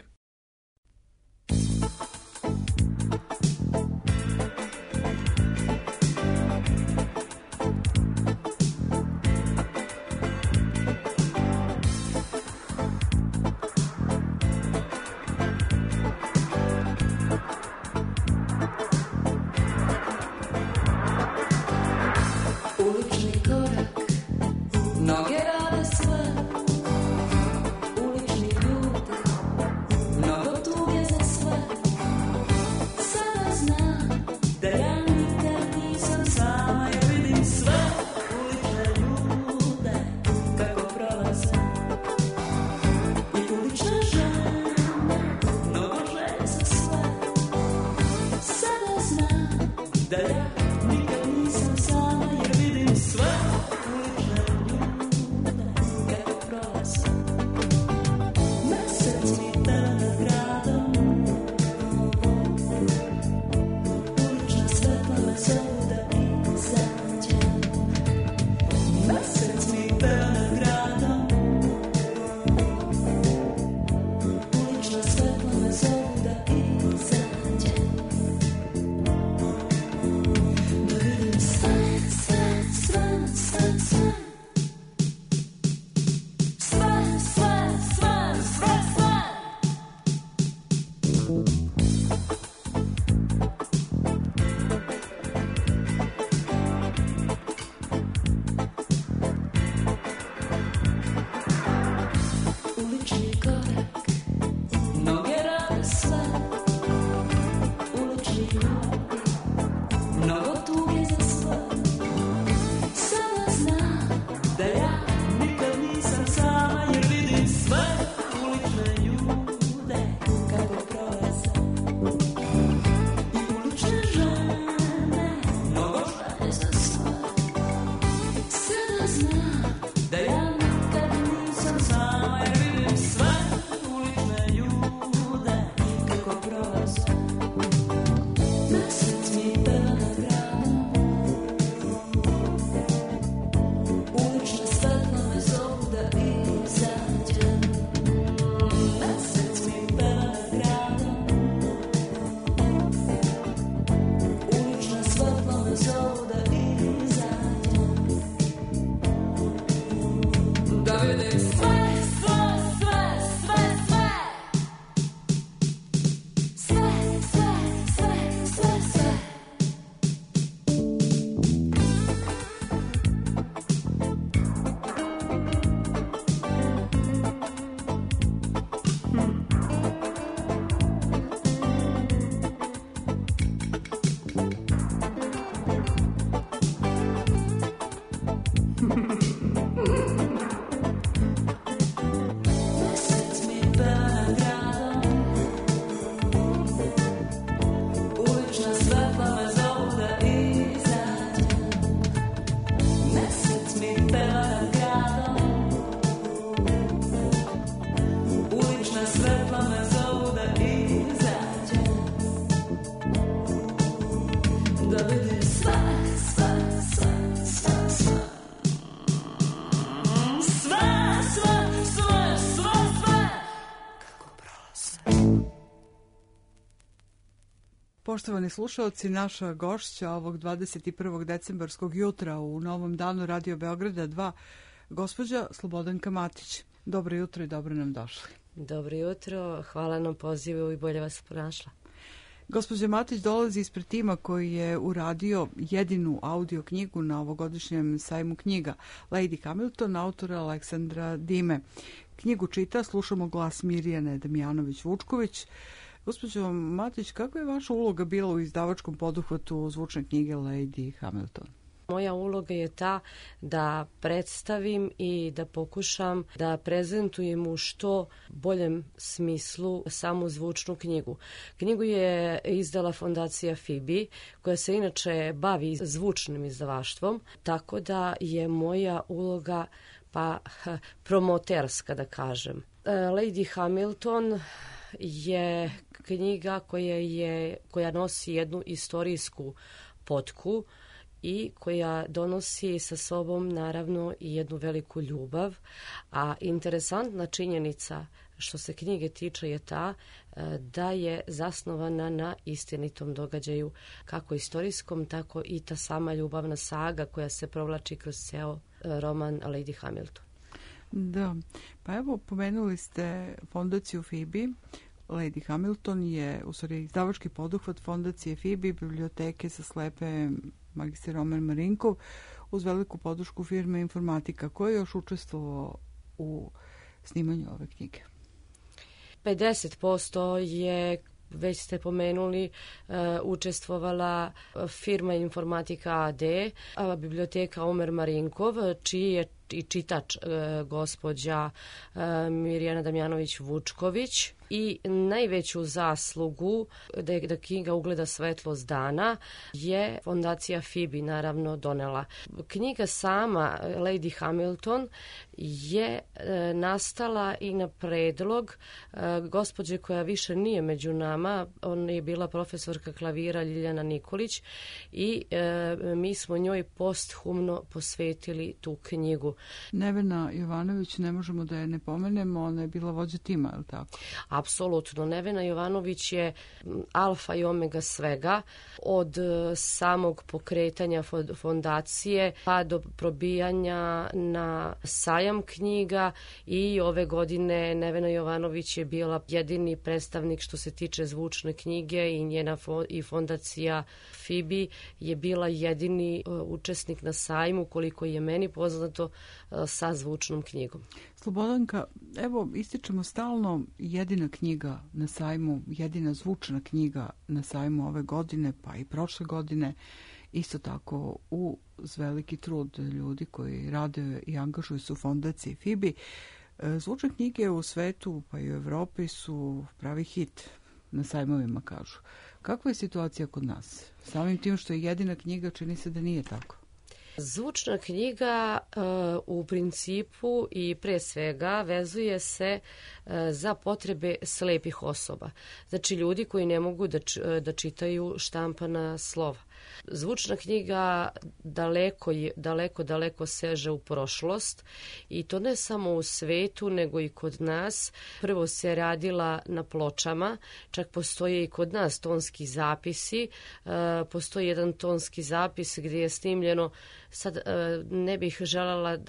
S1: Poštovani slušalci, naša gošća ovog 21. decembarskog jutra u Novom danu Radio Beograda 2, gospođa Slobodanka Matić. Dobro jutro i dobro nam došli.
S9: Dobro jutro, hvala na pozivu i bolje vas pronašla.
S1: Gospođa Matić dolazi ispred tima koji je uradio jedinu audio knjigu na ovogodišnjem sajmu knjiga Lady Hamilton, autora Aleksandra Dime. Knjigu čita, slušamo glas Mirjane Damjanović-Vučković. Gospođo Matić, kakva je vaša uloga bila u izdavačkom poduhvatu zvučne knjige Lady Hamilton?
S9: Moja uloga je ta da predstavim i da pokušam da prezentujem u što boljem smislu samu zvučnu knjigu. Knjigu je izdala fondacija FIBI, koja se inače bavi zvučnim izdavaštvom, tako da je moja uloga promoterska, da kažem. Lady Hamilton je knjiga koja nosi jednu istorijsku potku i koja donosi sa sobom naravno i jednu veliku ljubav, a interesantna činjenica što se knjige tiče je ta da je zasnovana na istinitom događaju, kako istorijskom, tako i ta sama ljubavna saga koja se provlači kroz ceo roman Lady Hamilton.
S1: Da, pa evo pomenuli ste fondaciju FIBI. Lady Hamilton je u stvari izdavački poduhvat fondacije FIBI, biblioteke za slepe magistar Omer Marinkov, uz veliku podršku firme Informatika. Ko je još učestvovao u snimanju ove knjige?
S9: 50% je, već ste pomenuli, učestvovala firma Informatika AD, biblioteka Omer Marinkov, čiji je i čitač gospođa Mirjana Damjanović-Vučković, i najveću zaslugu da knjiga ugleda svetlost dana je fondacija FIBI naravno donela. Knjiga sama Lady Hamilton je nastala i na predlog gospođe koja više nije među nama. Ona je bila profesorka klavira Ljiljana Nikolić i mi smo njoj posthumno posvetili tu knjigu.
S1: Nevena Jovanović, ne možemo da je ne pomenemo, ona je bila vođa tima, je li tako?
S9: Apsolutno. Nevena Jovanović je alfa i omega svega, od samog pokretanja fondacije pa do probijanja na sajam knjiga, i ove godine Nevena Jovanović je bila jedini predstavnik što se tiče zvučne knjige i njena i fondacija FIBI je bila jedini učesnik na sajmu, koliko je meni poznato, sa zvučnom knjigom.
S1: Slobodanka, evo ističemo stalno jedina knjiga na sajmu, jedina zvučna knjiga na sajmu ove godine, pa i prošle godine, isto tako uz veliki trud ljudi koji rade i angažuju se u fondaciji FIBI. Zvučne knjige u svetu pa i u Evropi su pravi hit, na sajmovima kažu. Kakva je situacija kod nas? Samim tim što je jedina knjiga, čini se da nije tako.
S9: Zvučna knjiga u principu i pre svega vezuje se za potrebe slepih osoba. Znači ljudi koji ne mogu da čitaju štampana slova. Zvučna knjiga daleko seže u prošlost, i to ne samo u svetu nego i kod nas. Prvo se radila na pločama, čak postoje i kod nas tonski zapisi. Postoji jedan tonski zapis gdje je snimljeno, sad ne bih željela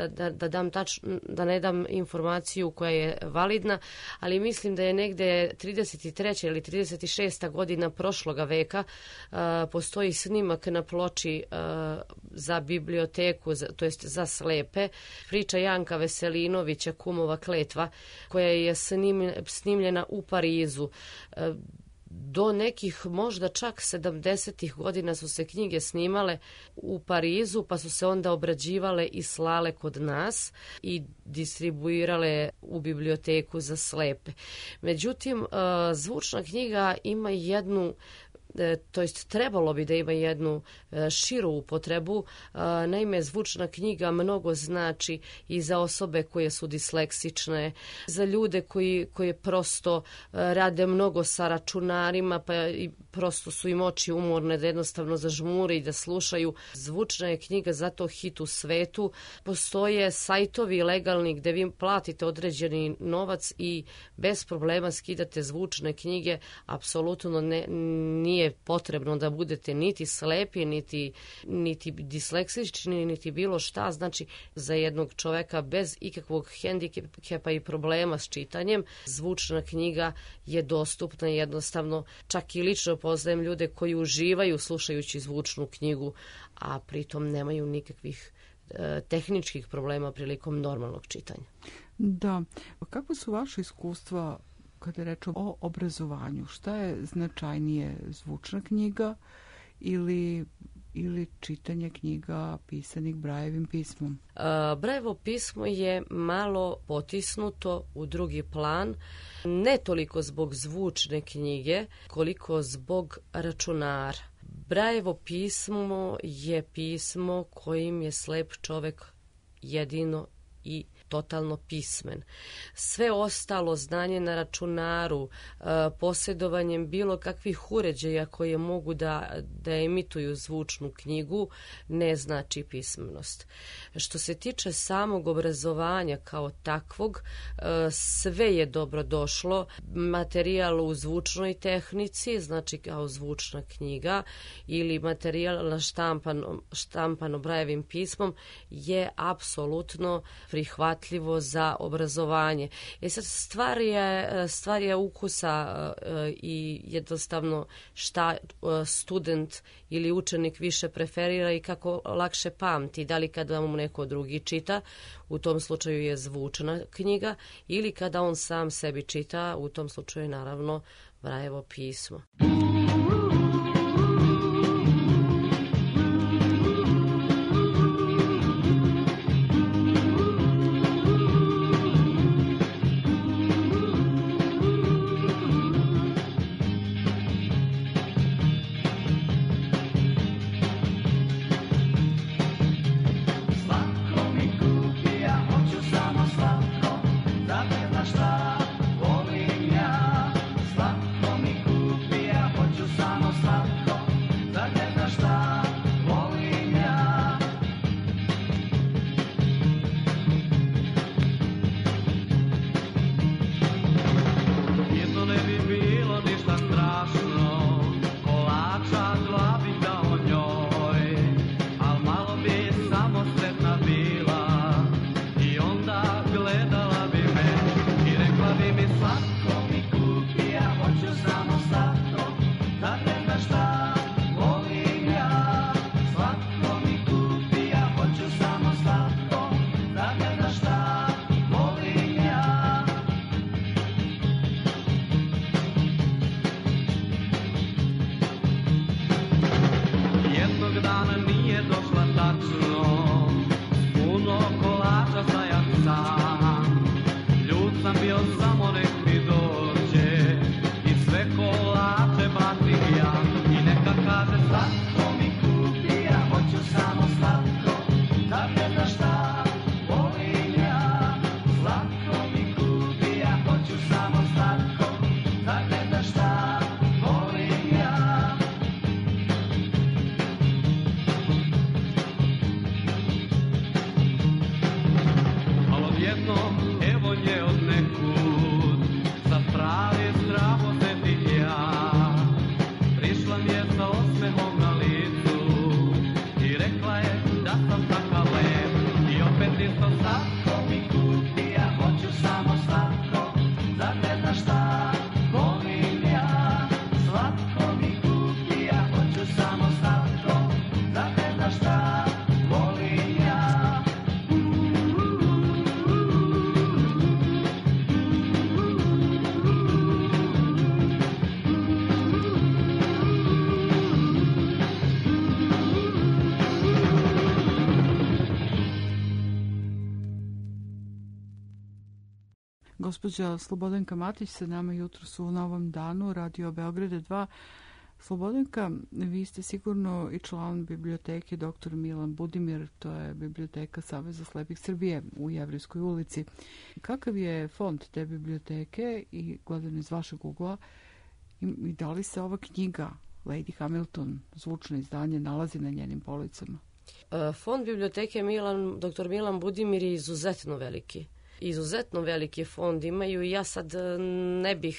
S9: da ne dam informaciju koja je validna, ali mislim da je negde 33. ili 36. godina prošloga veka postoji snimak na ploči za biblioteku, to jest za slepe, priča Janka Veselinovića Kumova kletva, koja je snimljena u Parizu. Do nekih možda čak 70. godina su se knjige snimale u Parizu, pa su se onda obrađivale i slale kod nas i distribuirale u biblioteku za slepe. Međutim, zvučna knjiga ima jednu, to jest trebalo bi da ima jednu širu upotrebu. Naime, zvučna knjiga mnogo znači i za osobe koje su disleksične, za ljude koji prosto rade mnogo sa računarima, pa i prosto su im oči umorne da jednostavno zažmure i da slušaju. Zvučna je knjiga zato hit u svetu. Postoje sajtovi legalni gde vi platite određeni novac i bez problema skidate zvučne knjige. Apsolutno nije nije potrebno da budete niti slepi, niti disleksični, niti bilo šta. Znači, za jednog čoveka bez ikakvog hendikepa i problema s čitanjem, zvučna knjiga je dostupna jednostavno. Čak i lično poznajem ljude koji uživaju slušajući zvučnu knjigu, a pritom nemaju nikakvih tehničkih problema prilikom normalnog čitanja.
S1: Da. Kako su vaše iskustva kada je reč o obrazovanju? Šta je značajnije, zvučna knjiga ili čitanje knjiga pisanih Brajevim pismom?
S9: Brajevo pismo je malo potisnuto u drugi plan, ne toliko zbog zvučne knjige, koliko zbog računara. Brajevo pismo je pismo kojim je slep čovek jedino i totalno pismen. Sve ostalo znanje na računaru, posjedovanjem bilo kakvih uređaja koje mogu da emituju zvučnu knjigu, ne znači pismenost. Što se tiče samog obrazovanja kao takvog, sve je dobro došlo. Materijal u zvučnoj tehnici, znači kao zvučna knjiga, ili materijal štampano Brajevim pismom je apsolutno prihvatljivo za obrazovanje. Sad stvar je ukusa i jednostavno šta student ili učenik više preferira i kako lakše pamti. Da li kada mu neko drugi čita, u tom slučaju je zvučna knjiga, ili kada on sam sebi čita, u tom slučaju je naravno Brajevo pismo.
S1: Gospođa Slobodanka Matić sa nama jutros u Novom danu, Radio Beograda 2. Slobodanka, vi ste sigurno i član biblioteke dr. Milan Budimir, to je biblioteka Saveza slepih Srbije u Jevrejskoj ulici. Kakav je fond te biblioteke i gledano iz vašeg ugla i da li se ova knjiga Lady Hamilton, zvučno izdanje, nalazi na njenim policama?
S9: Fond biblioteke dr. Milan Budimir je izuzetno veliki. Izuzetno veliki fond imaju i ja sad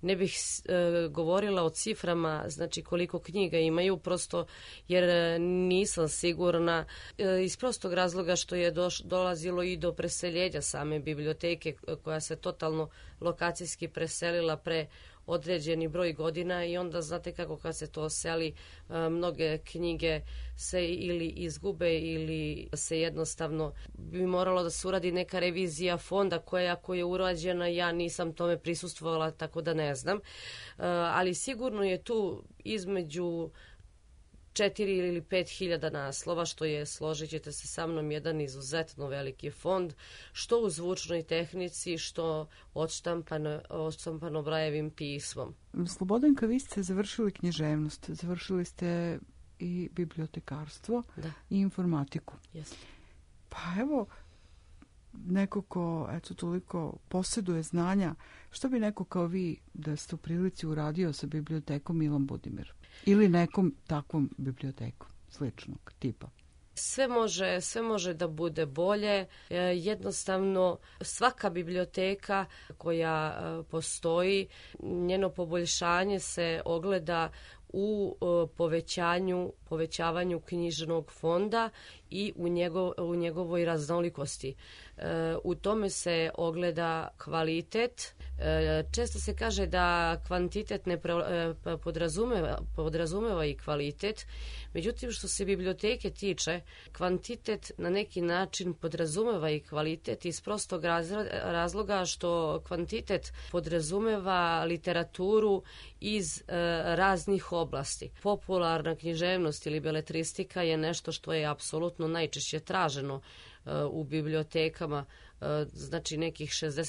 S9: Ne bih govorila o ciframa, znači koliko knjiga imaju, prosto jer nisam sigurna, iz prostog razloga što je dolazilo i do preseljenja same biblioteke koja se totalno lokacijski preselila pre određeni broj godina i onda znate kako kad se to seli, mnoge knjige se ili izgube ili se jednostavno bi moralo da se uradi neka revizija fonda koja ako je urađena, ja nisam tome prisustvovala, tako da ne znam, ali sigurno je tu između 4 ili 5 hiljada naslova, što je, složit ćete se sa mnom, jedan izuzetno veliki fond, što u zvučnoj tehnici, što odštampano Brajevim pismom.
S1: Slobodanka, vi ste završili književnost, završili ste i bibliotekarstvo i informatiku.
S9: Yes.
S1: Pa evo, neko ko toliko posjeduje znanja, što bi neko kao vi da ste u prilici uradio sa bibliotekom Milan Budimir? Ili nekom takvom bibliotekom sličnog tipa?
S9: Sve može da bude bolje. Jednostavno, svaka biblioteka koja postoji, njeno poboljšanje se ogleda u povećavanju knjižnog fonda i u njegovoj raznolikosti. U tome se ogleda kvalitet. Često se kaže da kvantitet ne podrazumeva i kvalitet, međutim što se biblioteke tiče, kvantitet na neki način podrazumeva i kvalitet iz prostog razloga što kvantitet podrazumeva literaturu iz raznih oblasti. Popularna književnost ili beletristika je nešto što je apsolutno najčešće traženo u bibliotekama, znači nekih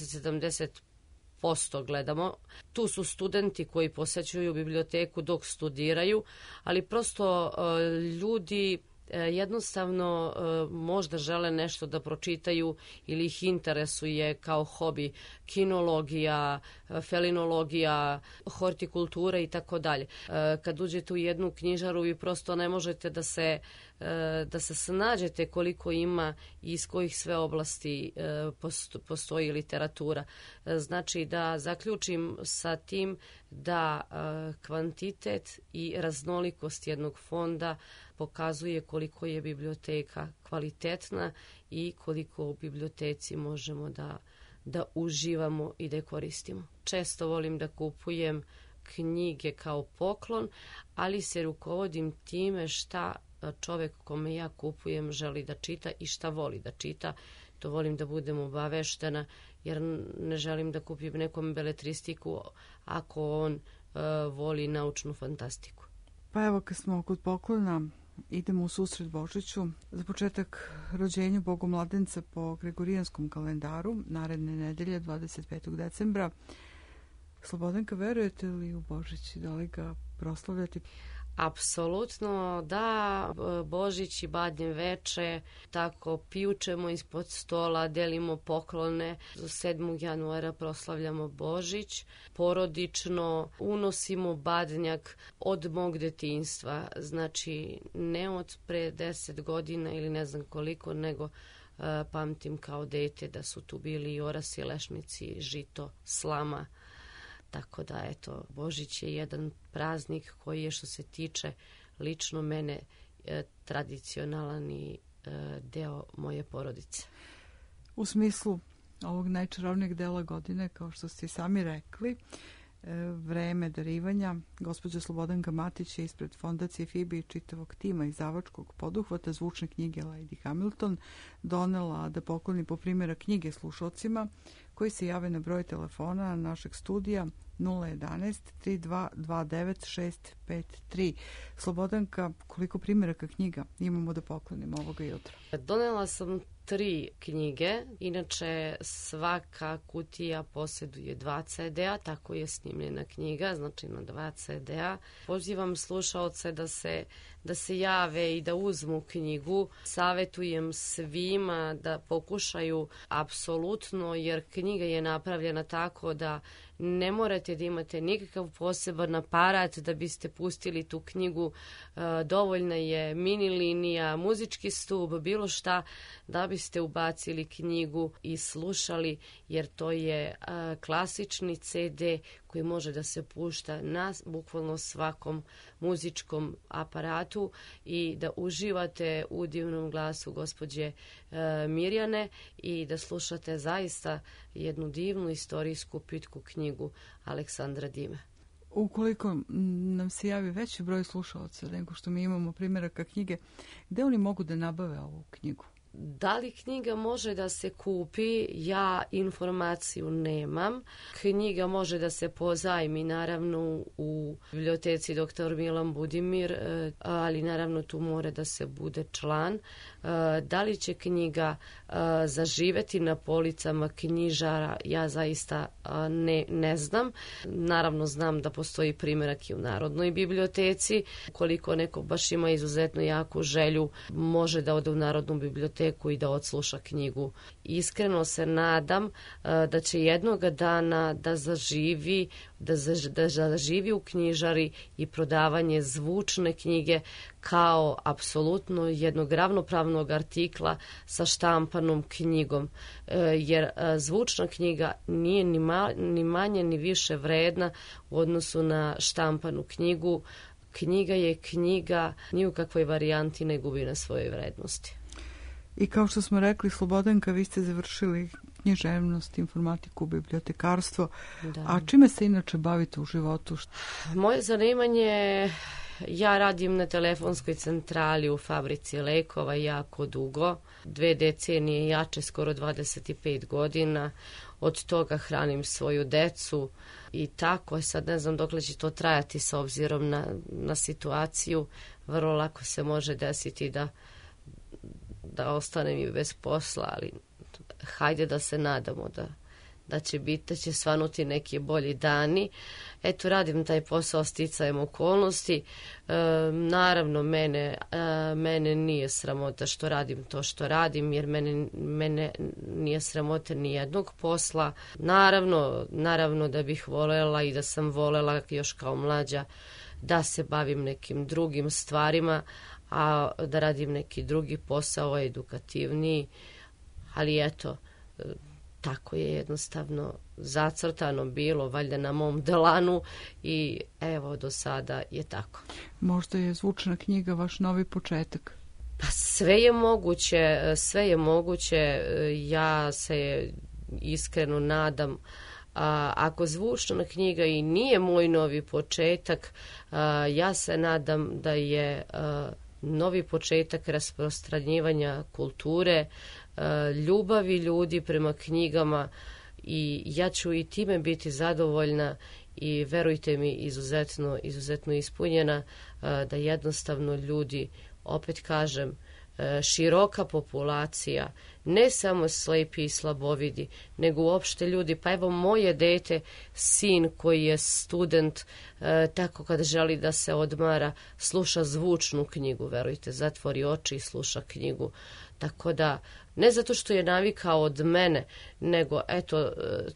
S9: 60-70% gledamo. Tu su studenti koji posećuju biblioteku dok studiraju, ali prosto ljudi jednostavno možda žele nešto da pročitaju ili ih interesuje kao hobi kinologija, felinologija, hortikultura i tako dalje. Kad uđete u jednu knjižaru vi prosto ne možete da se snađete koliko ima i iz kojih sve oblasti postoji literatura. Znači da zaključim sa tim da kvantitet i raznolikost jednog fonda pokazuje koliko je biblioteka kvalitetna i koliko u biblioteci možemo da uživamo i da je koristimo. Često volim da kupujem knjige kao poklon, ali se rukovodim time šta čovek kome ja kupujem želi da čita i šta voli da čita. To volim da budem obaveštena, jer ne želim da kupim nekom beletristiku ako on voli naučnu fantastiku.
S1: Pa evo, kad smo kod poklona, idemo u susret Božiću. Za početak, rođenju Bogomladenca po Gregorijanskom kalendaru, naredne nedelje 25. decembra. Slobodanka, verujete li u Božić i da li ga proslavljate?
S9: Apsolutno, da. Božić i Badnje veče, tako pijučemo ispod stola, delimo poklone. 7. januara proslavljamo Božić, porodično unosimo badnjak od mog detinjstva, znači ne od pre 10 godina ili ne znam koliko, nego pamtim kao dete da su tu bili i orasi, lešnici, žito, slama. Tako da, eto, Božić je jedan praznik koji je, što se tiče lično mene, tradicionalan i deo moje porodice.
S1: U smislu ovog najčarovnijeg dela godine, kao što ste sami rekli, vreme darivanja, gospođa Slobodanka Matić je ispred Fondacije FIBI i čitavog tima izdavačkog poduhvata zvučne knjige Lady Hamilton donela da pokloni po primjera knjige slušalcima koji se jave na broj telefona našeg studija 011 3229 653. Slobodanka, koliko primjeraka knjiga imamo da poklonimo ovoga jutra?
S9: Donela sam 3 knjige, inače svaka kutija posjeduje 2 CD-a, tako je snimljena knjiga, znači na 2 CD-a. Pozivam slušaoce da se jave i da uzmu knjigu. Savetujem svima da pokušaju apsolutno, jer knjiga je napravljena tako da ne morate da imate nikakav poseban aparat da biste pustili tu knjigu. Dovoljna je mini linija, muzički stub, bilo šta da biste ubacili knjigu i slušali, jer to je klasični CD koji može da se pušta na bukvalno svakom muzičkom aparatu i da uživate u divnom glasu gospođe Mirjane i da slušate zaista jednu divnu istorijsku pitku knjigu Aleksandra Dime.
S1: Ukoliko nam se javi veći broj slušalaca nego što mi imamo primjeraka knjige, gde oni mogu da nabave ovu knjigu?
S9: Da li knjiga može da se kupi? Ja informaciju nemam. Knjiga može da se pozajmi naravno u biblioteci dr. Milan Budimir, ali naravno tu mora da se bude član. Da li će knjiga zaživeti na policama knjižara, ja zaista ne znam. Naravno znam da postoji primjerak i u Narodnoj biblioteci. Ukoliko neko baš ima izuzetno jaku želju, može da ode u Narodnu biblioteku i da odsluša knjigu. Iskreno se nadam da će jednoga dana da zaživi u knjižari i prodavanje zvučne knjige kao apsolutno jednog ravnopravnog artikla sa štampanom knjigom, jer zvučna knjiga nije ni manje ni više vredna u odnosu na štampanu knjigu. Knjiga je knjiga, ni u kakvoj varijanti ne gubi na svojoj vrednosti.
S1: I kao što smo rekli, Slobodanka, vi ste završili književnost, informatiku, bibliotekarstvo. Da. A čime se inače bavite u životu?
S9: Moje zanimanje, ja radim na telefonskoj centrali u fabrici lekova jako dugo. 2 decenije jače, skoro 25 godina. Od toga hranim svoju decu i tako. Sad ne znam dokle će to trajati s obzirom na situaciju. Vrlo lako se može desiti da ostanem i bez posla, ali hajde da se nadamo da će svanuti neki bolji dani. Eto, radim taj posao sticajem okolnosti. Naravno, mene nije sramota što radim to što radim, jer mene nije sramota ni jednog posla. Naravno da bih volela i da sam volela još kao mlađa da se bavim nekim drugim stvarima, a da radim neki drugi posao, edukativniji, ali eto, tako je jednostavno zacrtano bilo, valjda na mom dlanu i evo do sada je tako.
S1: Možda je zvučna knjiga vaš novi početak?
S9: Pa sve je moguće, ja se iskreno nadam. Ako zvučna knjiga i nije moj novi početak, ja se nadam da je novi početak rasprostranjivanja kulture, ljubavi ljudi prema knjigama i ja ću i time biti zadovoljna i verujte mi izuzetno ispunjena da jednostavno ljudi, opet kažem, široka populacija, ne samo slepi i slabovidi, nego uopšte ljudi. Pa evo moje dete, sin koji je student, tako kad želi da se odmara, sluša zvučnu knjigu, verujte, zatvori oči i sluša knjigu. Tako da, ne zato što je navikao od mene, nego eto,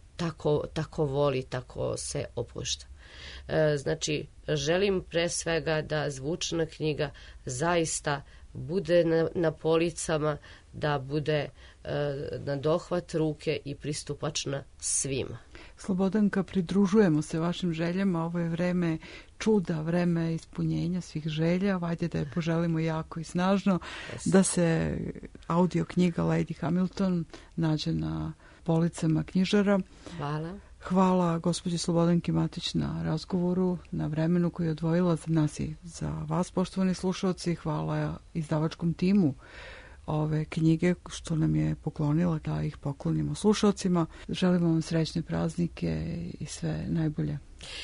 S9: tako voli, tako se opušta. Znači, želim pre svega da zvučna knjiga zaista bude na policama, da bude na dohvat ruke i pristupačna svima.
S1: Slobodanka, pridružujemo se vašim željama. Ovo je vreme čuda, vreme ispunjenja svih želja. Vajde da je poželimo jako i snažno. Da se audio knjiga Lady Hamilton nađe na policama knjižara.
S9: Hvala.
S1: Hvala gospođi Slobodanki Matić na razgovoru, na vremenu koju je odvojila za nas i za vas, poštovani slušalci. Hvala izdavačkom timu ove knjige što nam je poklonila, da ih poklonimo slušalcima. Želimo vam srećne praznike i sve najbolje.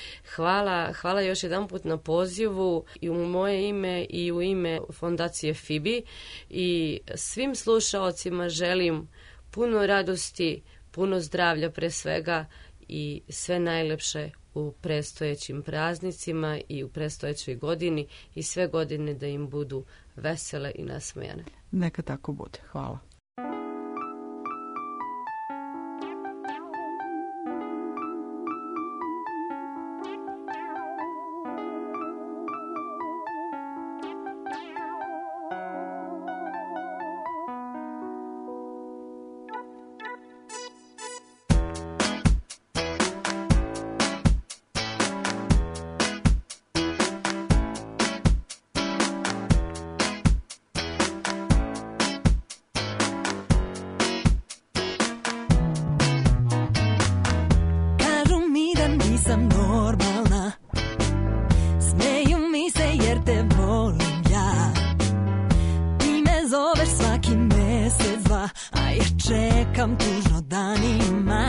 S9: Hvala još jedan put na pozivu i u moje ime i u ime Fondacije FIBI i svim slušalcima želim puno radosti, puno zdravlja pre svega i sve najlepše u predstojećim praznicima i u predstojećoj godini i sve godine da im budu vesele i nasmejane.
S1: Neka tako bude. Hvala.
S13: sam normalna. Smeju mi se jer te volim ja. Ti me zoveš svaki mesec, dva, a ja čekam tužno danima.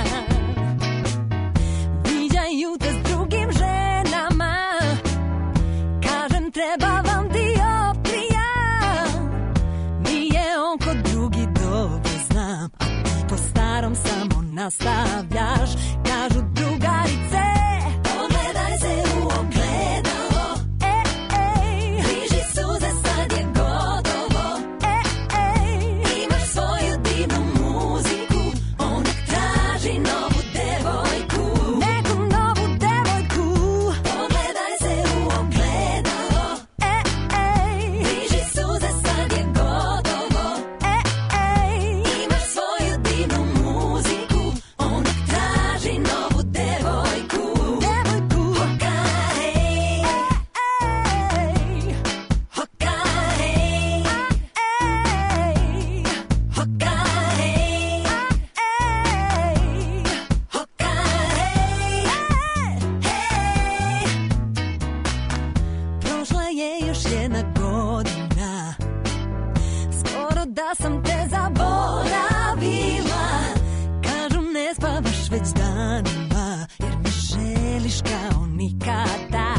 S13: Viđaju te s drugim ženama, kažem treba vam dioptrija. Nije on kod drugi, dobro znam, a ti po starom samo nastavljaš. Kažu drugarice, pogledaj se u ogledalo, križi suze, sad je gotovo, imaš svoju divnu muziku, on nek traži novu devojku, neku novu devojku. Pogledaj se u ogledalo, križi suze, sad je gotovo, imaš svoju divnu muziku, on nek traži novu devojku. Prošla je još jedna godina, skoro da sam te zaboravila. Kažu ne spavaš već danima, jer me želiš kao nikada.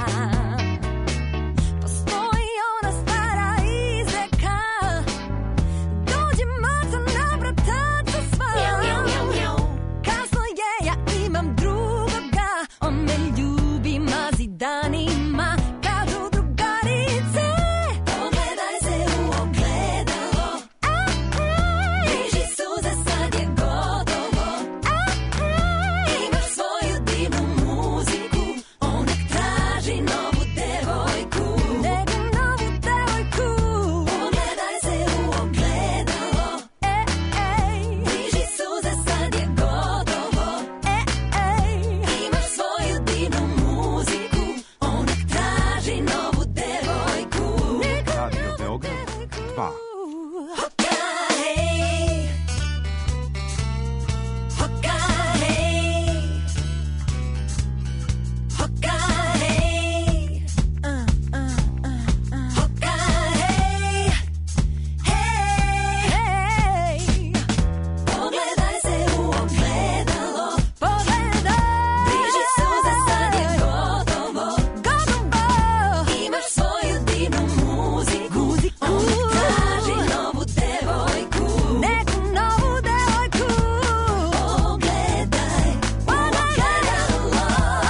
S13: Postoji ona stara izreka, dođe maca na vrataču sva. Kasno je, ja imam drugoga, on me ljubi, mazi danima. Kažu drugarice, pogledaj se u ogledalo, križi suze, sad je gotovo, imaš svoju divnu muziku, on nek traži novu devojku, neku novu devojku. Pogledaj se u ogledalo, križi suze, sad je gotovo, imaš svoju divnu muziku, on nek traži novu devojku.
S15: Radio Beograd 2.
S13: Pogledaj se u ogledalo, križi suze, sad je gotovo, imaš svoju divnu muziku, on nek traži novu devojku, neku novu devojku. Pogledaj, ogledalo,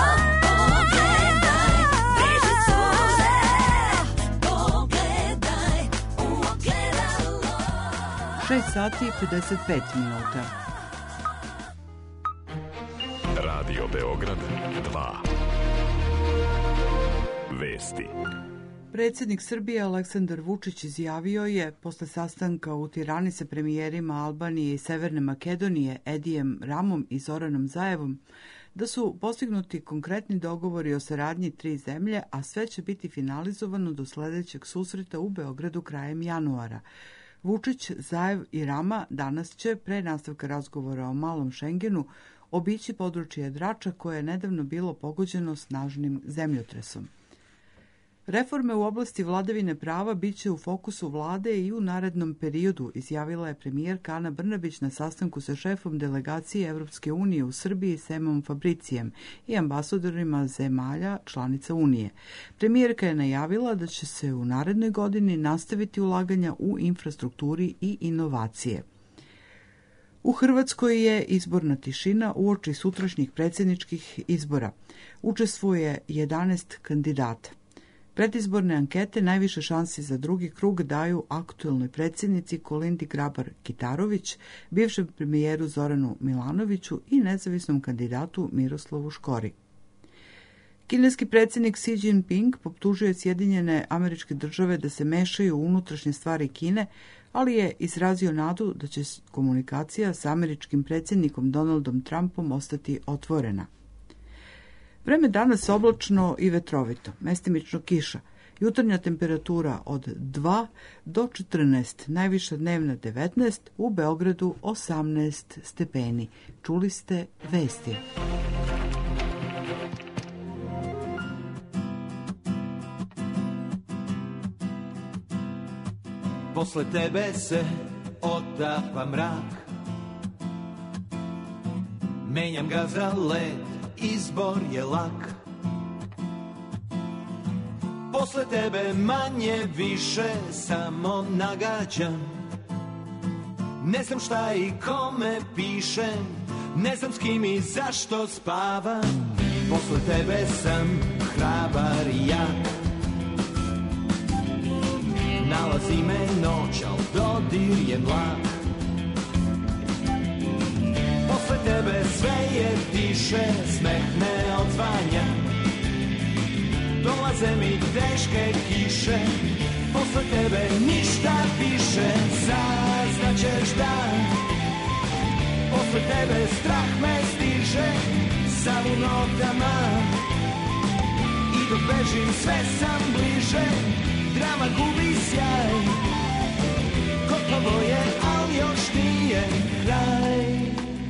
S13: križi suze, pogledaj u ogledalo.
S1: 6 sati i 55 minuta.
S17: Radio Beograd 2. Vesti.
S1: Predsjednik Srbije Aleksandar Vučić izjavio je, posle sastanka u Tirani sa premijerima Albanije i Severne Makedonije Edijem Ramom i Zoranom Zaevom, da su postignuti konkretni dogovori o saradnji tri zemlje, a sve će biti finalizovano do sledećeg susreta u Beogradu krajem januara. Vučić, Zaev i Rama danas će, pre nastavka razgovora o malom Šengenu, obići područje Drača koje je nedavno bilo pogođeno snažnim zemljotresom. Reforme u oblasti vladavine prava biće u fokusu vlade i u narednom periodu, izjavila je premijerka Ana Brnabić na sastanku sa šefom delegacije Evropske unije u Srbiji Semom Fabricijem i ambasadorima zemalja članica Unije. Premijerka je najavila da će se u narednoj godini nastaviti ulaganja u infrastrukturi i inovacije. U Hrvatskoj je izborna tišina uoči sutrašnjih predsjedničkih izbora. Učestvuje 11 kandidata. Predizborne ankete najviše šansi za drugi krug daju aktuelnoj predsjednici Kolindi Grabar-Kitarović, bivšem premijeru Zoranu Milanoviću i nezavisnom kandidatu Miroslavu Škori. Kineski predsjednik Xi Jinping optužuje Sjedinjene Američke Države da se mešaju u unutrašnje stvari Kine, ali je izrazio nadu da će komunikacija sa američkim predsjednikom Donaldom Trumpom ostati otvorena. Vreme danas oblačno i vetrovito, mestimično kiša. Jutarnja temperatura od 2 do 14, najviša dnevna 19, u Beogradu 18 stepeni. Čuli ste vesti.
S2: Posle tebe se otapa mrak, menjam ga za led, izbor je lak. Posle tebe manje više samo nagađam, ne znam šta i kome pišem, ne znam s kim i zašto spavam. Posle tebe sam hrabar i jak, nalazi me noć, al dodir je mlak. Posle tebe sve je tiše, smeh ne odzvanja, dolaze mi teške kiše. Posle tebe ništa više, saznaćeš da posle tebe strah me stiže, sav u notama i dok bežim sve sam bliže. Drama gubi sjaj, gotovo je, al još nije kraj.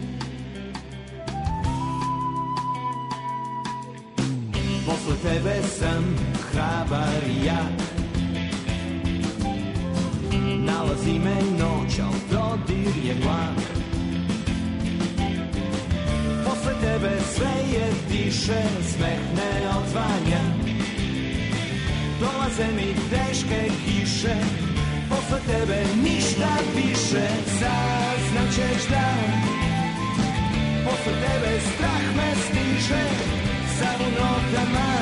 S2: Posle tebe sam hrabar i jak, nalazi me noć, al dodir je mlak. Posle tebe sve je tiše, smeh ne odzvanja, dolaze mi teške kiše. Posle tebe ništa više, saznaćeš da posle tebe strah me stiže, sav u notama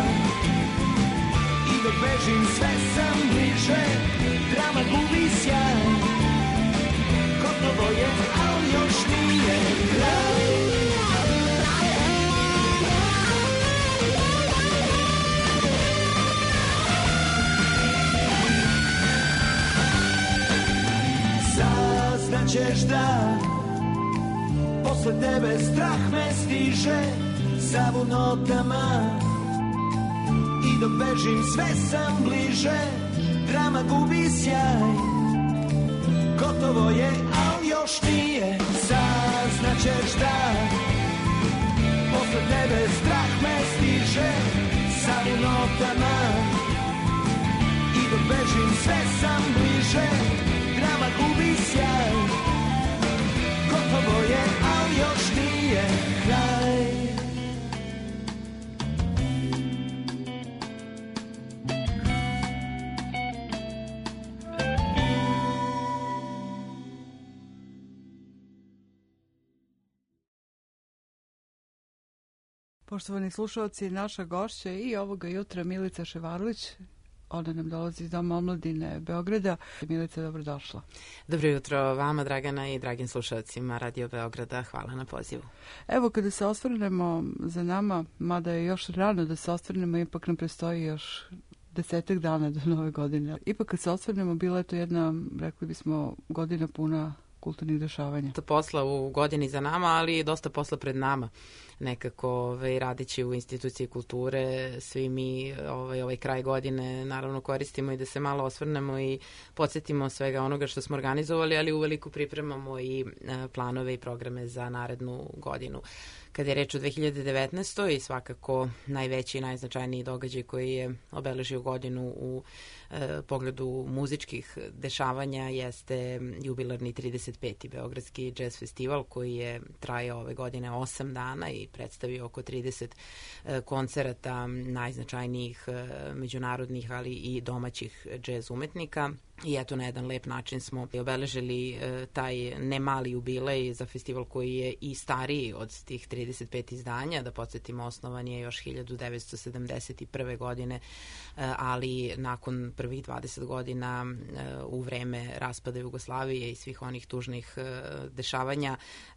S2: i dok bežim sve sam bliže. Drama gubi sjaj, gotovo je, al još nije kraj. Saznaćeš da posle tebe strah me stiže, sav u notama i dok bežim sve sam bliže. Drama gubi sjaj, gotovo je, al još nije. Saznaćeš da posle tebe strah me stiže, sav u notama i dok bežim sve sam bliže. Drama gubi sjaj, gotovo je, al još nije kraj.
S1: Poštovani slušalci, naša gošća i ovoga jutra Milica Ševarlić. Ona nam dolazi iz Doma omladine Beograda. Milica, dobrodošla.
S18: Dobro jutro vama, Dragana, i dragim slušalcima Radio Beograda. Hvala na pozivu.
S1: Evo, kada se osvrnemo za nama, mada je još rano da se osvrnemo, ipak nam prestoji još 10 dana do nove godine. Ipak kad se osvrnemo, bila je to jedna, rekli bismo, godina puna kulturnih dešavanja.
S18: Posla u godini za nama, ali dosta posla pred nama. Nekako radeći u instituciji kulture, svi mi ovaj kraj godine naravno koristimo i da se malo osvrnemo i podsjetimo svega onoga što smo organizovali, ali uveliko pripremamo i planove i programe za narednu godinu. Kad je reč o 2019. i svakako najveći i najznačajniji događaj koji je obeležio godinu u pogledu muzičkih dešavanja jeste jubilarni 35. Beogradski jazz festival koji je trajao ove godine 8 dana i predstavio oko 30 koncerata najznačajnijih međunarodnih, ali i domaćih džez umetnika. I eto, na jedan lep način smo obeležili taj nemali jubilej za festival koji je i stariji od tih 35 izdanja. Da podsjetimo, osnovan je još 1971. godine, ali nakon prvih 20 godina u vreme raspada Jugoslavije i svih onih tužnih dešavanja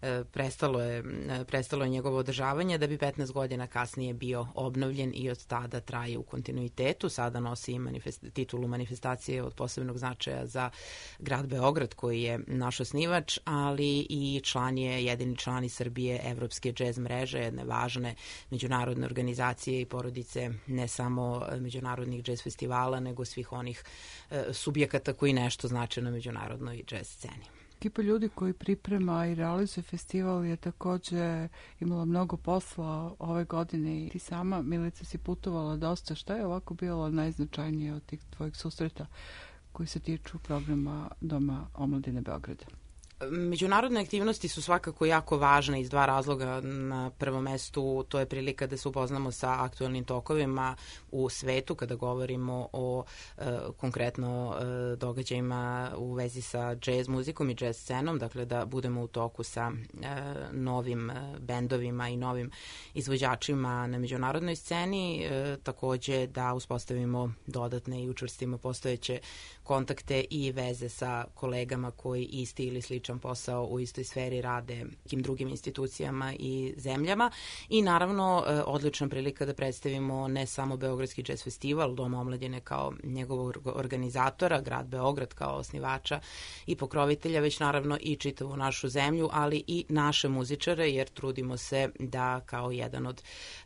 S18: prestalo je njegovo održavanje, da bi 15 godina kasnije bio obnovljen i od tada traje u kontinuitetu. Sada nosi titulu manifestacije od posebnog značaja za grad Beograd koji je naš osnivač, ali i jedini član iz Srbije Evropske džez mreže, jedne važne međunarodne organizacije i porodice ne samo međunarodnih džez festivala, nego svih onih subjekata koji nešto znače na međunarodnoj džez sceni.
S1: Ekipa ljudi koji priprema i realizuje festival je takođe imala mnogo posla ove godine i ti sama, Milica, si putovala dosta. Šta je ovako bilo najznačajnije od tih tvojih susreta koji se tiču programa Doma omladine Beograda?
S18: Međunarodne aktivnosti su svakako jako važne iz dva razloga. Na prvom mestu to je prilika da se upoznamo sa aktuelnim tokovima u svetu kada govorimo o konkretno događajima u vezi sa jazz muzikom i jazz scenom, dakle da budemo u toku sa novim bendovima i novim izvođačima na međunarodnoj sceni, takođe da uspostavimo dodatne i učvrstimo postojeće kontakte i veze sa kolegama koji isti ili sličan posao u istoj sferi rade nekim drugim institucijama i zemljama i naravno odlična prilika da predstavimo ne samo Beogradski jazz festival, Dom omladine kao njegovog organizatora, grad Beograd kao osnivača i pokrovitelja, već naravno i čitavu našu zemlju, ali i naše muzičare, jer trudimo se da kao jedan od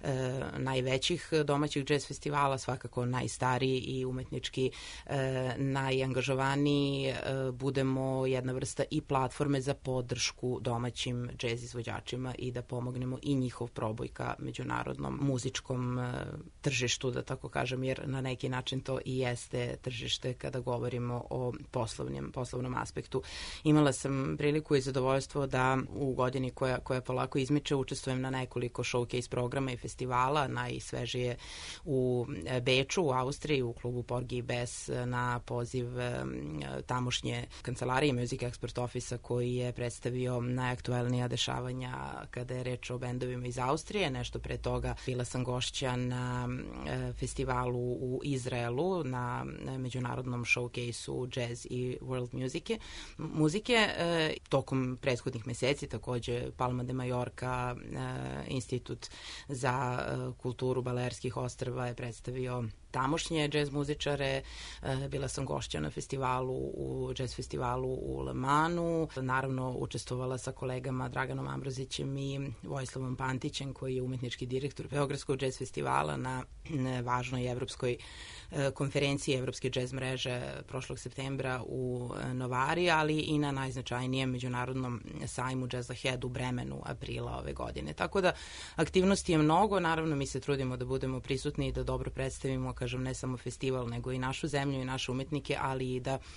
S18: najvećih domaćih jazz festivala, svakako najstariji i umetnički najangažovaniji, budemo jedna vrsta i platforme za podršku domaćim džez izvođačima i da pomognemo i njihov proboj ka međunarodnom muzičkom tržištu, da tako kažem, jer na neki način to i jeste tržište kada govorimo o poslovnom aspektu. Imala sam priliku i zadovoljstvo da u godini koja polako izmiče učestvujem na nekoliko showcase programa i festivala, najsvežije u Beču, u Austriji, u klubu Porgy i Bess na poziv tamošnje kancelarije Music Expert Office koji je predstavio najaktuelnija dešavanja kada je reč o bendovima iz Austrije. Nešto pre toga bila sam gošća na festivalu u Izraelu, na međunarodnom showcase-u jazz i world muzike. Tokom prethodnih meseci takođe Palma de Mallorca, Institut za kulturu Balearskih ostrva je predstavio tamošnje džez muzičare. Bila sam gošća na džez festivalu u Le Mansu. Naravno, učestvovala sa kolegama Draganom Ambrozićem i Vojislavom Pantićem, koji je umetnički direktor Beogradskog džez festivala na važnoj evropskoj konferenciji Evropske džez mreže prošlog septembra u Novari, ali i na najznačajnijem međunarodnom sajmu Jazz Ahead u Bremenu aprila ove godine. Tako da aktivnosti je mnogo, naravno mi se trudimo da budemo prisutni i da dobro predstavimo, kažem, ne samo festival, nego i našu zemlju i naše umetnike, ali i da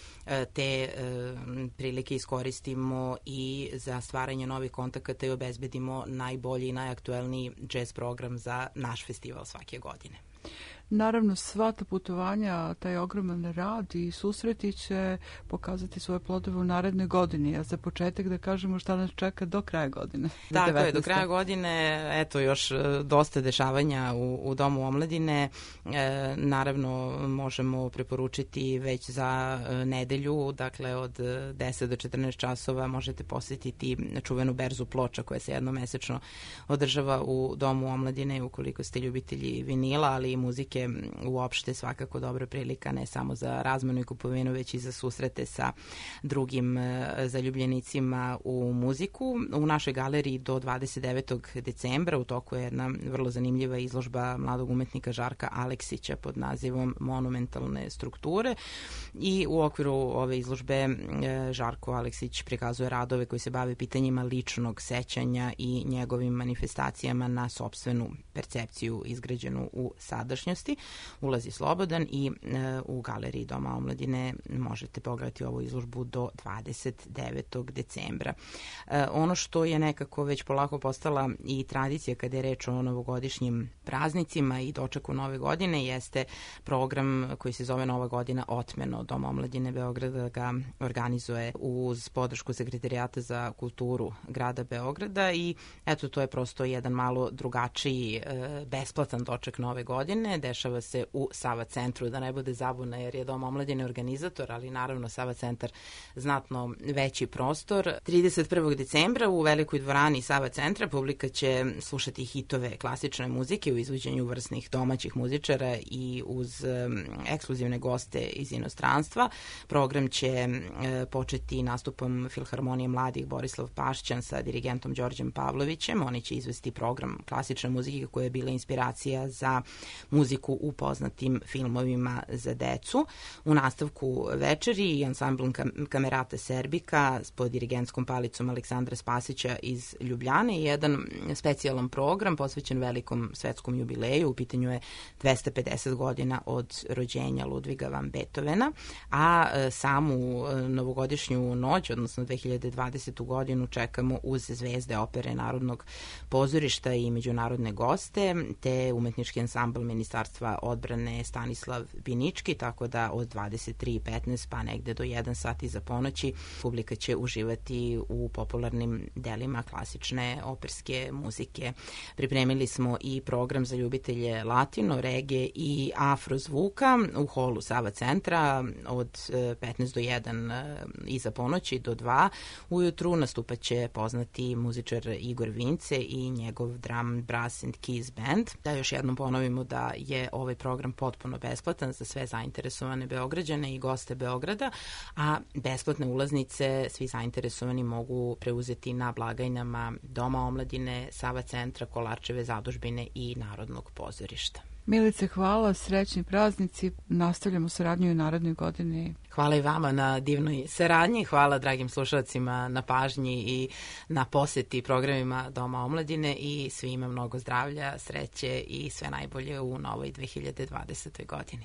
S18: te prilike iskoristimo i za stvaranje novih kontakata i obezbedimo najbolji i najaktuelniji jazz program za naš festival svake godine.
S1: Naravno, sva ta putovanja, taj ogroman rad i susreti će pokazati svoje plodove u narednoj godini. A za početak da kažemo šta nas čeka do kraja godine.
S18: Tako je, do kraja godine, eto, još dosta dešavanja u Domu omladine. Naravno, možemo preporučiti već za nedelju, dakle od 10 do 14 časova možete posetiti čuvenu berzu ploča koja se jednomesečno održava u Domu omladine, ukoliko ste ljubitelji vinila, ali i muzike uopšte, svakako dobra prilika ne samo za razmenu i kupovinu, već i za susrete sa drugim zaljubljenicima u muziku. U našoj galeriji do 29. decembra u toku je jedna vrlo zanimljiva izložba mladog umetnika Žarka Aleksića pod nazivom Monumentalne strukture i u okviru ove izložbe Žarko Aleksić prikazuje radove koji se bave pitanjima ličnog sećanja i njegovim manifestacijama na sopstvenu percepciju izgrađenu u sadašnjosti. Ulaz je slobodan i u galeriji Doma omladine možete pogledati ovu izložbu do 29. decembra. Ono što je nekako već polako postala i tradicija kada je reč o novogodišnjim praznicima i dočeku nove godine jeste program koji se zove Nova godina otmeno. Dom omladine Beograda ga organizuje uz podršku Sekretarijata za kulturu grada Beograda i eto, to je prosto jedan malo drugačiji besplatan doček nove godine. Dešava se u Sava centru, da ne bude zabuna jer je Dom omladine organizator, ali naravno Sava centar znatno veći prostor. 31. decembra u velikoj dvorani Sava centra publika će slušati hitove klasične muzike u izvođenju vrsnih domaćih muzičara i uz ekskluzivne goste iz inostranstva. Program će početi nastupom Filharmonije mladih Borislav Pašćan sa dirigentom Đorđem Pavlovićem. Oni će izvesti program klasične muzike koja je bila inspiracija za muziku muziku u poznatim filmovima za decu. U nastavku večeri ansambl Kamerata Serbika pod dirigentskom palicom Aleksandra Spasića iz Ljubljane i jedan specijalan program posvećen velikom svetskom jubileju. U pitanju je 250 godina od rođenja Ludviga van Beethovena, a samu novogodišnju noć, odnosno 2020. godinu, čekamo uz zvezde opere Narodnog pozorišta i međunarodne goste, te umetnički ansambl Ministarstva odbrane Stanislav Binički, tako da od 23:15 pa negde do 1 sat iza ponoći publika će uživati u popularnim delima klasične operske muzike. Pripremili smo i program za ljubitelje latino, regije i afrozvuka u holu Sava centra od 15 do 1 iza ponoći do 2 ujutru. Nastupaće poznati muzičar Igor Vince i njegov drum, brass and keys band. Da još jednom ponovimo da je ovaj program potpuno besplatan za sve zainteresovane Beograđane i goste Beograda, a besplatne ulaznice svi zainteresovani mogu preuzeti na blagajnama Doma omladine, Sava centra, Kolarčeve zadužbine i Narodnog pozorišta.
S1: Milice, hvala, srećni praznici, nastavljamo saradnju u narednoj godini.
S18: Hvala i vama na divnoj saradnji, hvala dragim slušalcima na pažnji i na poseti programima Doma omladine i svima mnogo zdravlja, sreće i sve najbolje u novoj 2020. godini.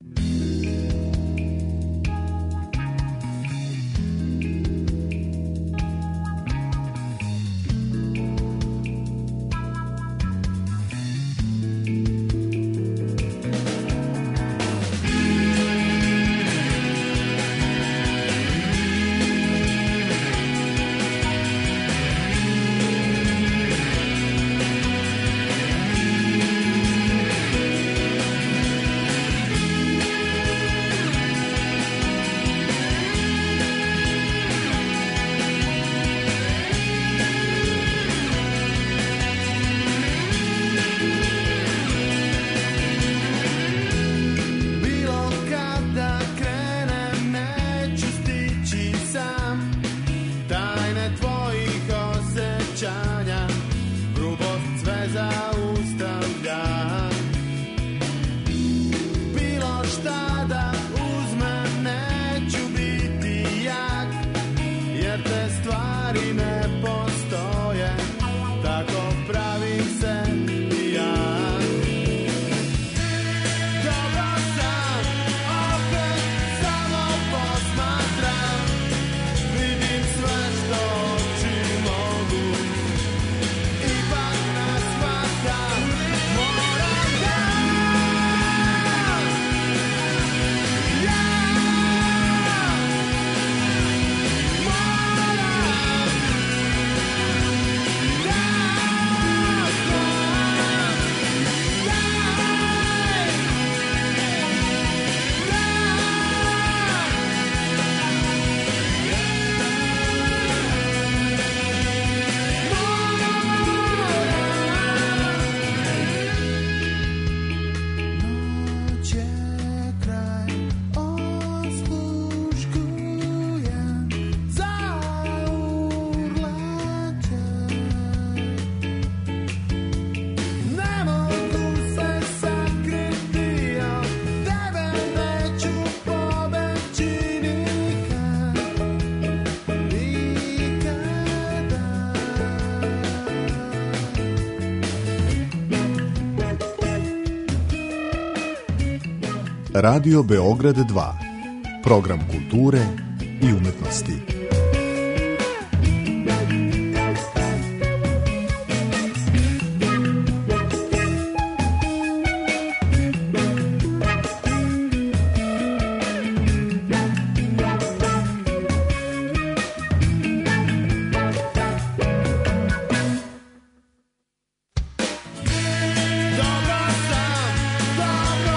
S20: Radio Beograd 2, program kulture i umetnosti.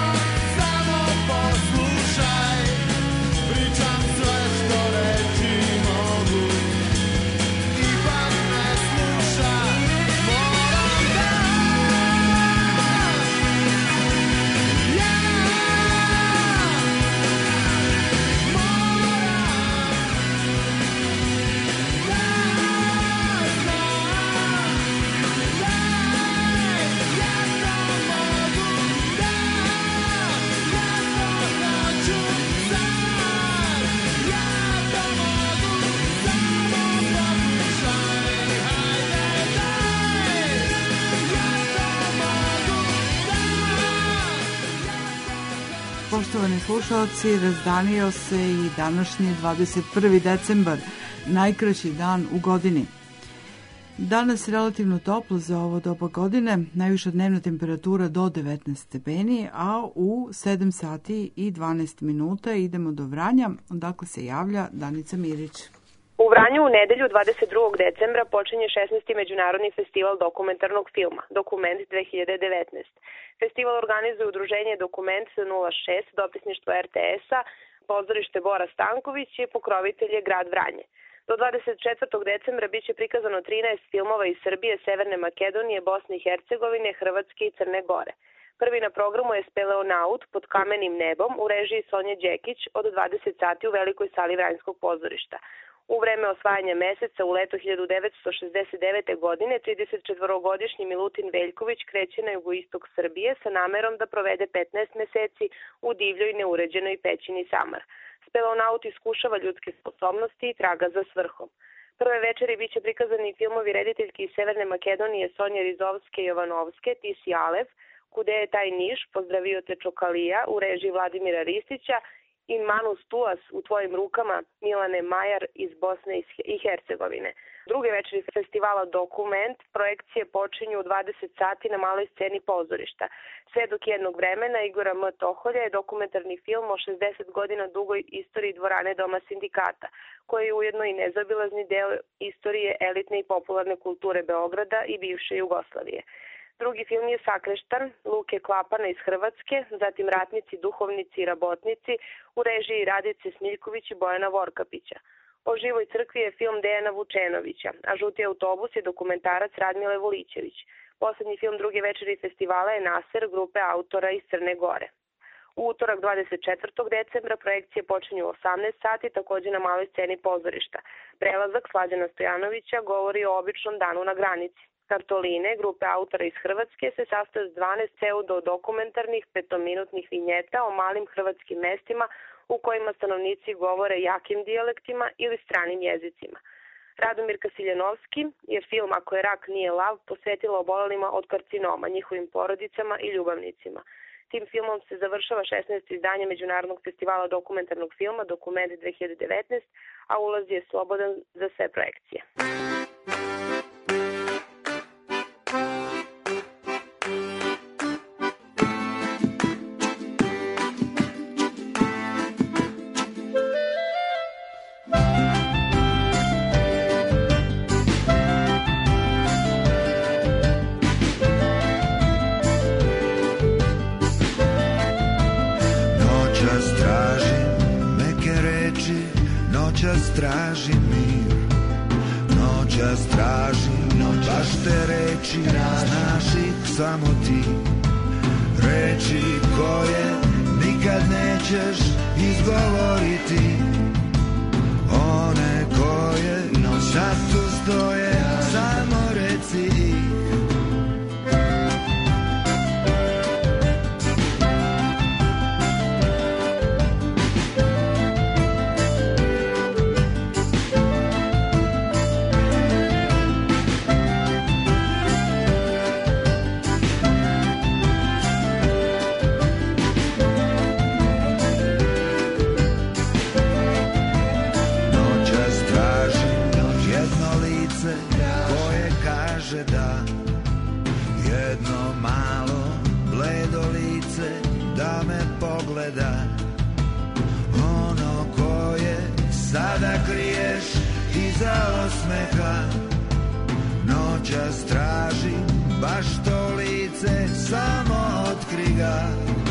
S2: Pričam sve što reći
S1: poštovani slušalci, razdanio se i današnji 21. decembar, najkraći dan u godini. Danas je relativno toplo za ovo doba godine, najviša dnevna temperatura do 19 stepeni, a u 7 sati i 12 minuta idemo do Vranja, odakle se javlja Danica Mirić.
S5: U Vranju u nedelju 22. decembra počinje 16. Međunarodni festival dokumentarnog filma, Dokument 2019. Festival organizuje udruženje Dokument 06, dopisništvo RTS-a, pozorište Bora Stanković i pokrovitelj je grad Vranje. Do 24. decembra biće prikazano 13 filmova iz Srbije, Severne Makedonije, Bosne i Hercegovine, Hrvatske i Crne Gore. Prvi na programu je Speleonaut pod kamenim nebom u režiji Sonje Đekić od 20 sati u velikoj sali Vranjskog pozorišta. U vreme osvajanja meseca u leto 1969. godine 34-godišnji Milutin Veljković kreće na jugoistok Srbije sa namerom da provede 15 meseci u divljoj neuređenoj pećini Samar. Spelonaut iskušava ljudske sposobnosti i traga za svrhom. Prve večeri biće prikazani filmovi rediteljki iz Severne Makedonije Sonje Rizovske i Jovanovske, Ti si Alev, Kude je taj Niš, Pozdravio te Čokalija u režiji Vladimira Ristića i Manus Tuas u tvojim rukama Milane Majar iz Bosne i Hercegovine. Druge večeri festivala Dokument projekcije počinju u 20 sati na maloj sceni pozorišta. Svedok jednog vremena Igora M. Toholja je dokumentarni film o 60 godina dugoj istoriji dvorane Doma sindikata, koji je ujedno i nezaobilazni deo istorije elitne i popularne kulture Beograda i bivše Jugoslavije. Drugi film je Sakreštan, Luke Klapana iz Hrvatske, zatim Ratnici, duhovnici i rabotnici u režiji Radice Smiljković i Bojana Vorkapića. O živoj crkvi je film Dejana Vučenovića, a Žuti autobus je dokumentarac Radmile Volićević. Poslednji film druge večeri festivala je Naser, grupe autora iz Crne Gore. U utorak 24. decembra projekcije počinju u 18 sati, takođe na maloj sceni pozorišta. Prelazak Slađana Stojanovića govori o običnom danu na granici. Kartoline, grupe autora iz Hrvatske, se sastoje s 12 pseudo-dokumentarnih petominutnih vinjeta o malim hrvatskim mestima u kojima stanovnici govore jakim dijalektima ili stranim jezicima. Radomir Kasiljanovski je film Ako je rak nije lav posvetila obolelima od karcinoma, njihovim porodicama i ljubavnicima. Tim filmom se završava 16. izdanje Međunarodnog festivala dokumentarnog filma Dokument 2019, a ulaz je slobodan za sve projekcije.
S2: Tražim mir, noćas tražim, baš te reči, znaš ih samo ti. Reči koje nikad nećeš izgovoriti, one koje sad tu stoje, samo reci ih. Ono koje sada kriješ iza osmeha, noćas tražim baš to lice, samo otkri ga.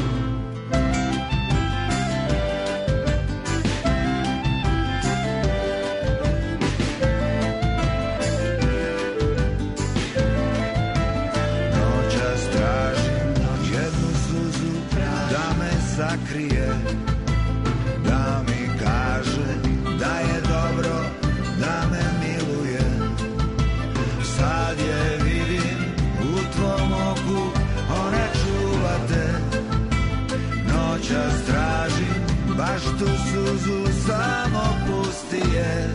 S2: Noćas tražim jednu suzu da me sakrije, da mi kaže da je dobro, da me miluje. Sad je vidim u tvom oku, ona čuva te. Noćas tražim baš tu suzu, samo pusti je.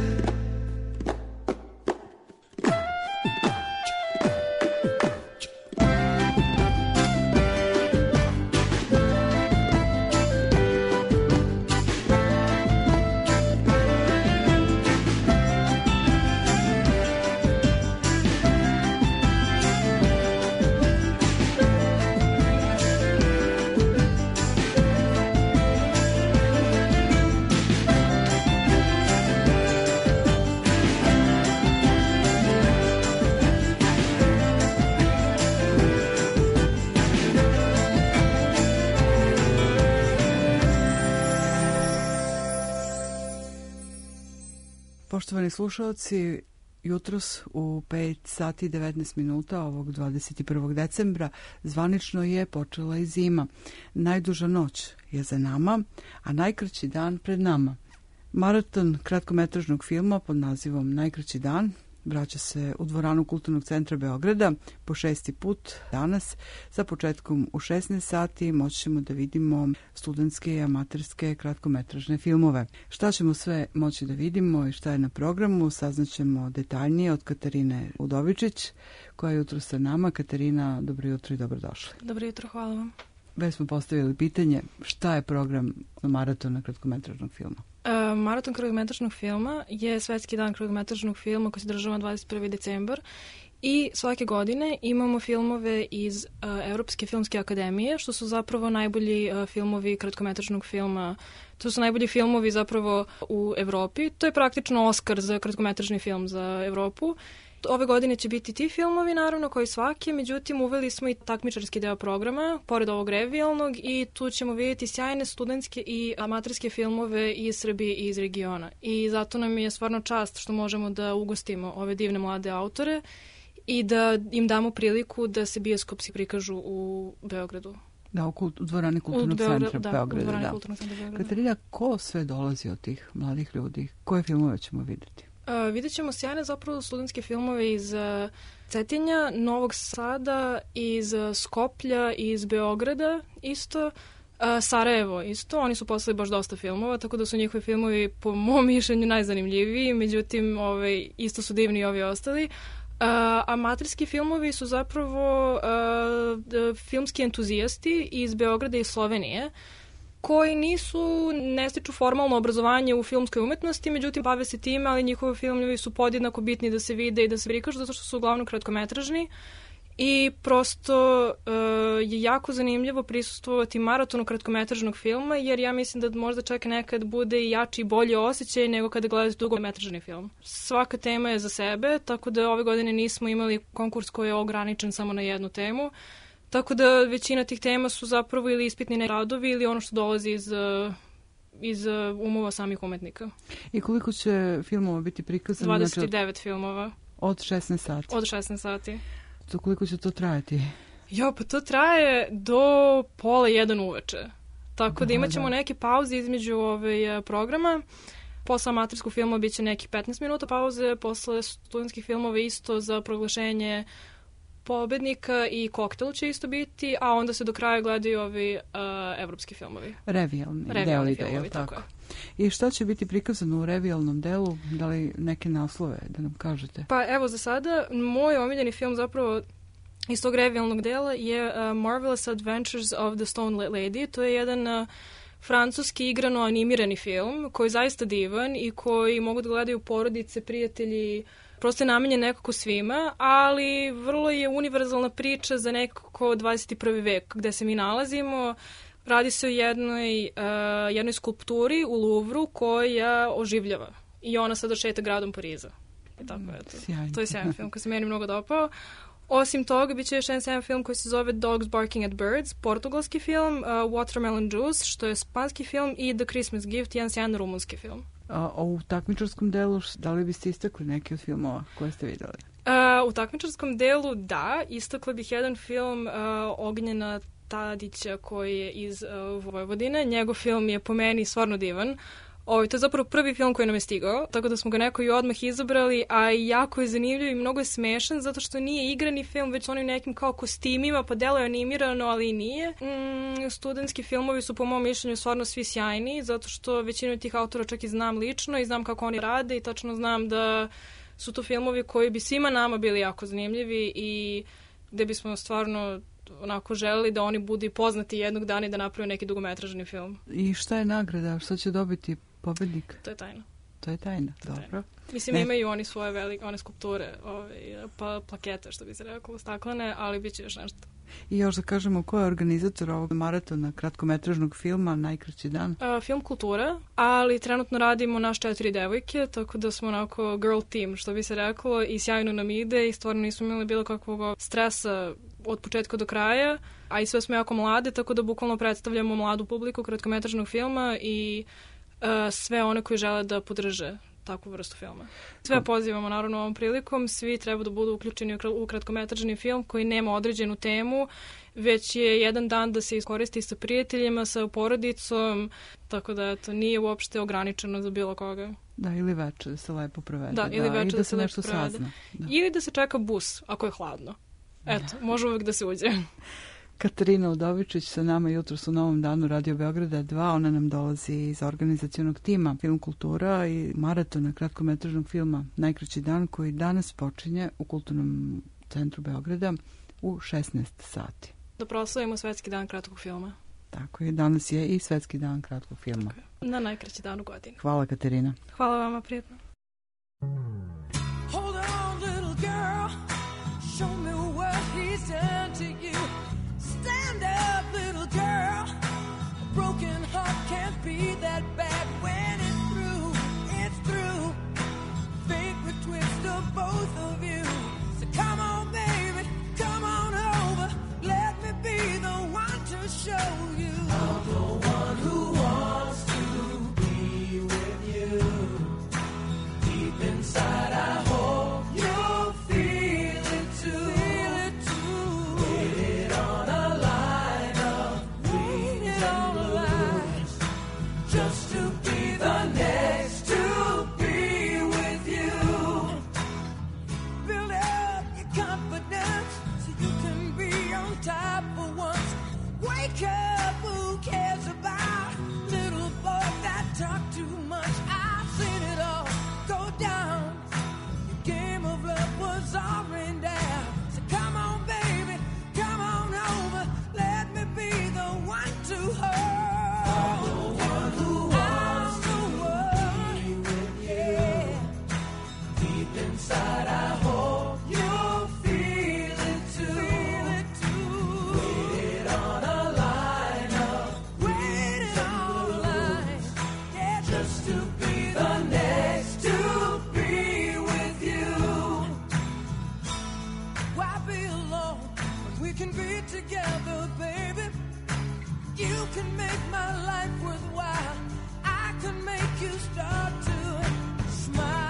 S1: Poštovani slušalci, jutros u 5 sati 19 minuta ovog 21. decembra zvanično je počela i zima. Najduža noć je za nama, a najkraći dan pred nama. Maraton kratkometražnog filma pod nazivom Najkraći dan vraća se u dvoranu Kulturnog centra Beograda po 6. put danas. Sa početkom u 16 sati moći ćemo da vidimo studentske i amaterske kratkometražne filmove. Šta ćemo sve moći da vidimo i šta je na programu, saznaćemo detaljnije od Katarine Udovičić, koja je jutro sa nama. Katarina, dobro jutro i dobrodošli.
S19: Dobro jutro, hvala vam.
S1: Već smo postavili pitanje šta je program maratona kratkometražnog filma.
S19: Maraton kratkometražnog filma je svetski dan kratkometražnog filma koji se održava 21. decembar i svake godine imamo filmove iz Evropske filmske akademije, što su zapravo najbolji filmovi kratkometražnog filma. To su najbolji filmovi zapravo u Evropi. To je praktično Oskar za kratkometražni film za Evropu. Ove godine će biti ti filmovi, naravno, koji svaki, međutim uveli smo i takmičarski deo programa, pored ovog revijalnog, i tu ćemo vidjeti sjajne studentske i amaterske filmove iz Srbije i iz regiona. I zato nam je stvarno čast što možemo da ugostimo ove divne mlade autore i da im damo priliku da se bioskopski prikažu u Beogradu.
S1: Da, u dvorani Kulturnog centra Beograda.
S19: Da, Kulturnog centra Beograda.
S1: Katarina, ko sve dolazi od tih mladih ljudi? Koje filmove ćemo vidjeti?
S19: Vidjet ćemo sjajne zapravo studentske filmove iz Cetinja, Novog Sada, iz Skoplja, iz Beograda isto, Sarajevo isto. Oni su poslali baš dosta filmova, tako da su njihovi filmovi po mom mišljenju najzanimljiviji, međutim isto su divni i ovi ostali. Amaterski filmovi su zapravo filmski entuzijasti iz Beograda i Slovenije, koji ne stiču formalno obrazovanje u filmskoj umetnosti, međutim bave se time, ali njihovi filmovi su podjednako bitni da se vide i da se prikažu, zato što su uglavnom kratkometražni i prosto je jako zanimljivo prisustvovati maratonu kratkometražnog filma, jer ja mislim da možda čak nekad bude i jači i bolji osjećaj nego kada gledate dugometražni film. Svaka tema je za sebe, tako da ove godine nismo imali konkurs koji je ograničen samo na jednu temu. Tako da većina tih tema su zapravo ili ispitni radovi ili ono što dolazi iz umova samih umetnika.
S1: I koliko će filmova biti prikazano?
S19: 29 filmova.
S1: Od 16 sati?
S19: Od 16 sati.
S1: To koliko će to trajati?
S19: Pa to traje do 12:30 uveče. Tako da imat ćemo neke pauze između programa. Posle amaterskog filma bit će nekih 15 minuta pauze, posle studentskih filmova isto za proglašenje pobednika i koktel će isto biti, a onda se do kraja gledaju ovi evropski filmovi.
S1: Revijalni
S19: filmovi, tako je.
S1: I šta će biti prikazano u revijalnom delu? Da li neke naslove da nam kažete?
S19: Pa evo za sada, moj omiljeni film zapravo iz tog revijalnog dela je Marvelous Adventures of the Stone Lady. To je jedan francuski igrano animirani film koji je zaista divan i koji mogu da gledaju porodice, prijatelji. Prosto je namenjen nekako svima, ali vrlo je univerzalna priča za nekako 21. vek gde se mi nalazimo. Radi se o jednoj skulpturi u Louvru koja oživljava i ona sada šeta gradom Pariza. I tako je to. To je sjajan film koji se meni mnogo dopao. Osim toga, bit će još jedan film koji se zove Dogs Barking at Birds, portugalski film, Watermelon Juice, što je španski film, i The Christmas Gift, jedan sjajan rumunski film.
S1: A u takmičarskom delu, da li biste istakli neki od filmova koje ste videli?
S19: U takmičarskom delu, da. Istakla bih jedan film Ognjena Tadića koji je iz Vojvodine. Njegov film je po meni stvarno divan. To je zapravo prvi film koji nam je stigao, tako da smo ga neko i odmah izabrali, a jako je zanimljiv i mnogo je smešan, zato što nije igrani film, već onim nekim kao kostimima, pa delo je animirano, ali i nije. Studentski filmovi su po mom mišljenju stvarno svi sjajni, zato što većinu tih autora čak i znam lično i znam kako oni rade i tačno znam da su to filmovi koji bi svima nama bili jako zanimljivi i gde bismo stvarno onako želeli da oni budu poznati jednog dana i da naprave neki dugometražni film.
S1: I šta je nagrada? Šta će dobiti pobednik?
S19: To je tajna.
S1: To je tajna, dobro.
S19: Mislim, imaju oni svoje velike, one skulpture, plakete, što bi se rekao, staklene, ali bit će još nešto.
S1: I još da kažemo, ko je organizator ovog maratona kratkometražnog filma Najkraći dan?
S19: Film Kultura, ali trenutno radimo naš 4 devojke, tako da smo onako girl team, što bi se reklo, i sjajno nam ide i stvarno nismo imali bilo kakvog stresa od početka do kraja, a i sve smo jako mlade, tako da bukvalno predstavljamo mladu publiku kratkometražnog filma i sve one koji žele da podrže takvu vrstu filma. Sve pozivamo naravno ovom prilikom, svi treba da budu uključeni u kratkometražni film koji nema određenu temu, već je jedan dan da se iskoristi sa prijateljima, sa porodicom, tako da eto, nije uopšte ograničeno za bilo koga.
S1: Da, ili večer da se lepo provede.
S19: Da, ili večer
S1: da se nešto
S19: provede.
S1: sazna. Da.
S19: Ili da se čeka bus, ako je hladno. Eto, može uvijek da se uđe.
S1: Katarina Udovičić sa nama jutros u Novom danu Radio Beograda 2. Ona nam dolazi iz organizacionog tima Film kultura i maratona kratkometražnog filma Najkraći dan, koji danas počinje u Kulturnom centru Beograda u 16 sati.
S19: Da proslavimo Svetski dan kratkog filma.
S1: Tako je, danas je i Svetski dan kratkog filma.
S19: Na najkraći dan u godini.
S1: Hvala, Katarina.
S19: Hvala vama, prijetno.
S2: Hold on, little girl, show me what he's done to you. Stand up, little girl, a broken heart can't be that bad. When it's through, fate would twist of both of you. So come on, baby, come on over, let me be the one to show you. I'm the one who wants to be with you. Deep inside I hope you'll feel it too. Waited on a line of wings and blues, just to be the next to be with you. Build up your confidence so you can be on top for once. Wake up, who cares about little boys that talk too much? I've seen it all go down. Your game of love was already down. So come on, baby, come on over. Let me be the one to hold. I'm the one who wants to be with you. Deep inside, I hope you'll feel it too. Waited on a line of waiting on a line, yeah, just to be the next to be with you. Why be alone when we can be together, baby? You can make my life worthwhile. I can make you start to smile.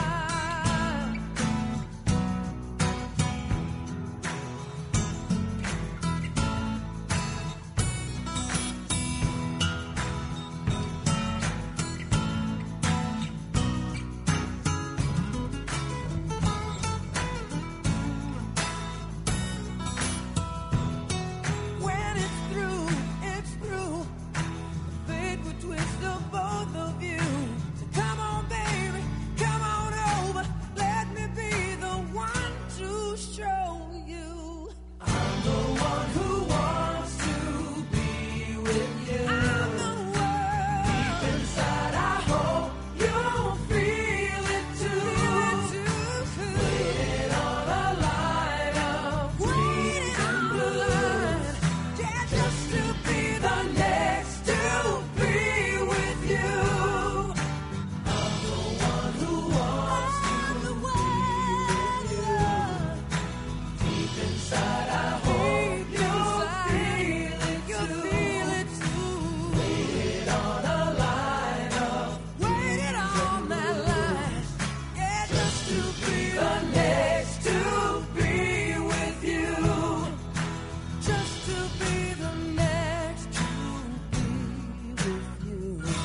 S2: When it's through, fate would twist of both of you. So come on, baby, come on over. Let me be the one to show you. I'm the one who wants to be with you. I'm the one. Deep inside, I hope you'll feel it too. Waiting on a line of waiting and blue. Yeah, just to be the next to be with you. I'm the one who wants to be with you. Deep inside, I hope you'll feel it too. Waited on a line of waited on that line. Yeah, just to be the next to be with you. Just to be the next to be with you.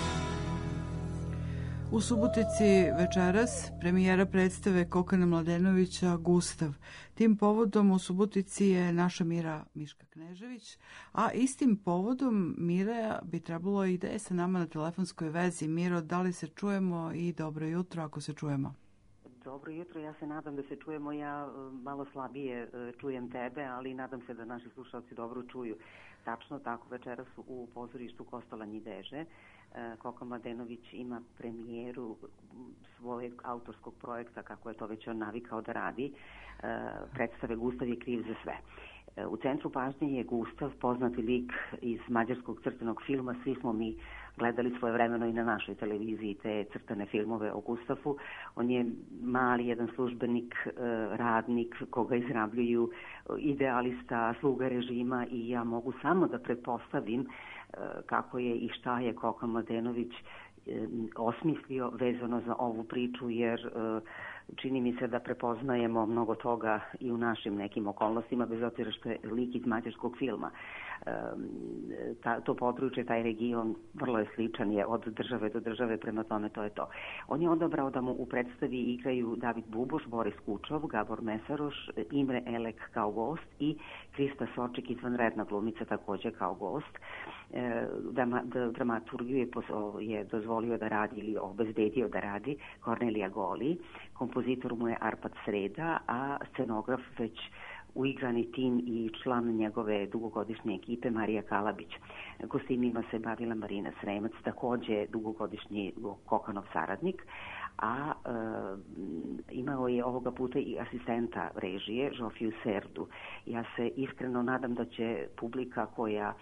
S1: U Subotici večeras premijera predstave Kokana Mladenovića Gustav. Tim povodom u Subotici je naša Mira Miška Knežević, a istim povodom Mira bi trebalo i da je sa nama na telefonskoj vezi. Miro, da li se čujemo i dobro jutro ako se čujemo?
S3: Dobro jutro, ja se nadam da se čujemo, ja malo slabije čujem tebe, ali nadam se da naši slušalci dobro čuju. Tačno tako, večeras u pozorištu Kostolanj i Deže Koka Mladenović ima premijeru svojeg autorskog projekta, kako je to već on navikao da radi, predstave Gustav je kriv za sve. U centru pažnje je Gustav, poznati lik iz mađarskog crtanog filma. Svi smo mi gledali svojevremeno i na našoj televiziji te crtane filmove o Gustavu. On je mali jedan službenik, radnik koga izrabljuju, idealista, sluga režima, i ja mogu samo da pretpostavim kako je i šta je Koka Mladenović osmislio vezano za ovu priču, jer čini mi se da prepoznajemo mnogo toga i u našim nekim okolnostima, bez obzira što je lik iz mađarskog filma. To područje, taj region vrlo je sličan, je od države do države, prema tome to je to. On je odabrao da mu u predstavi igraju David Buboš, Boris Kučov, Gabor Mesaroš, Imre Elek kao gost i Krista Soček, izvanredna glumica, takođe kao gost. Dramaturgiju je dozvolio da radi ili obezbedio da radi Kornelija Goli, kompozitor mu je Arpad Sreda, a scenograf već uigrani tim i član njegove dugogodišnje ekipe Marija Kalabić. Kostimima se bavila Marina Sremac, takođe dugogodišnji Kokanov saradnik, a imao je ovoga puta i asistenta režije, Žofiju Serdu. Ja se iskreno nadam da će publika koja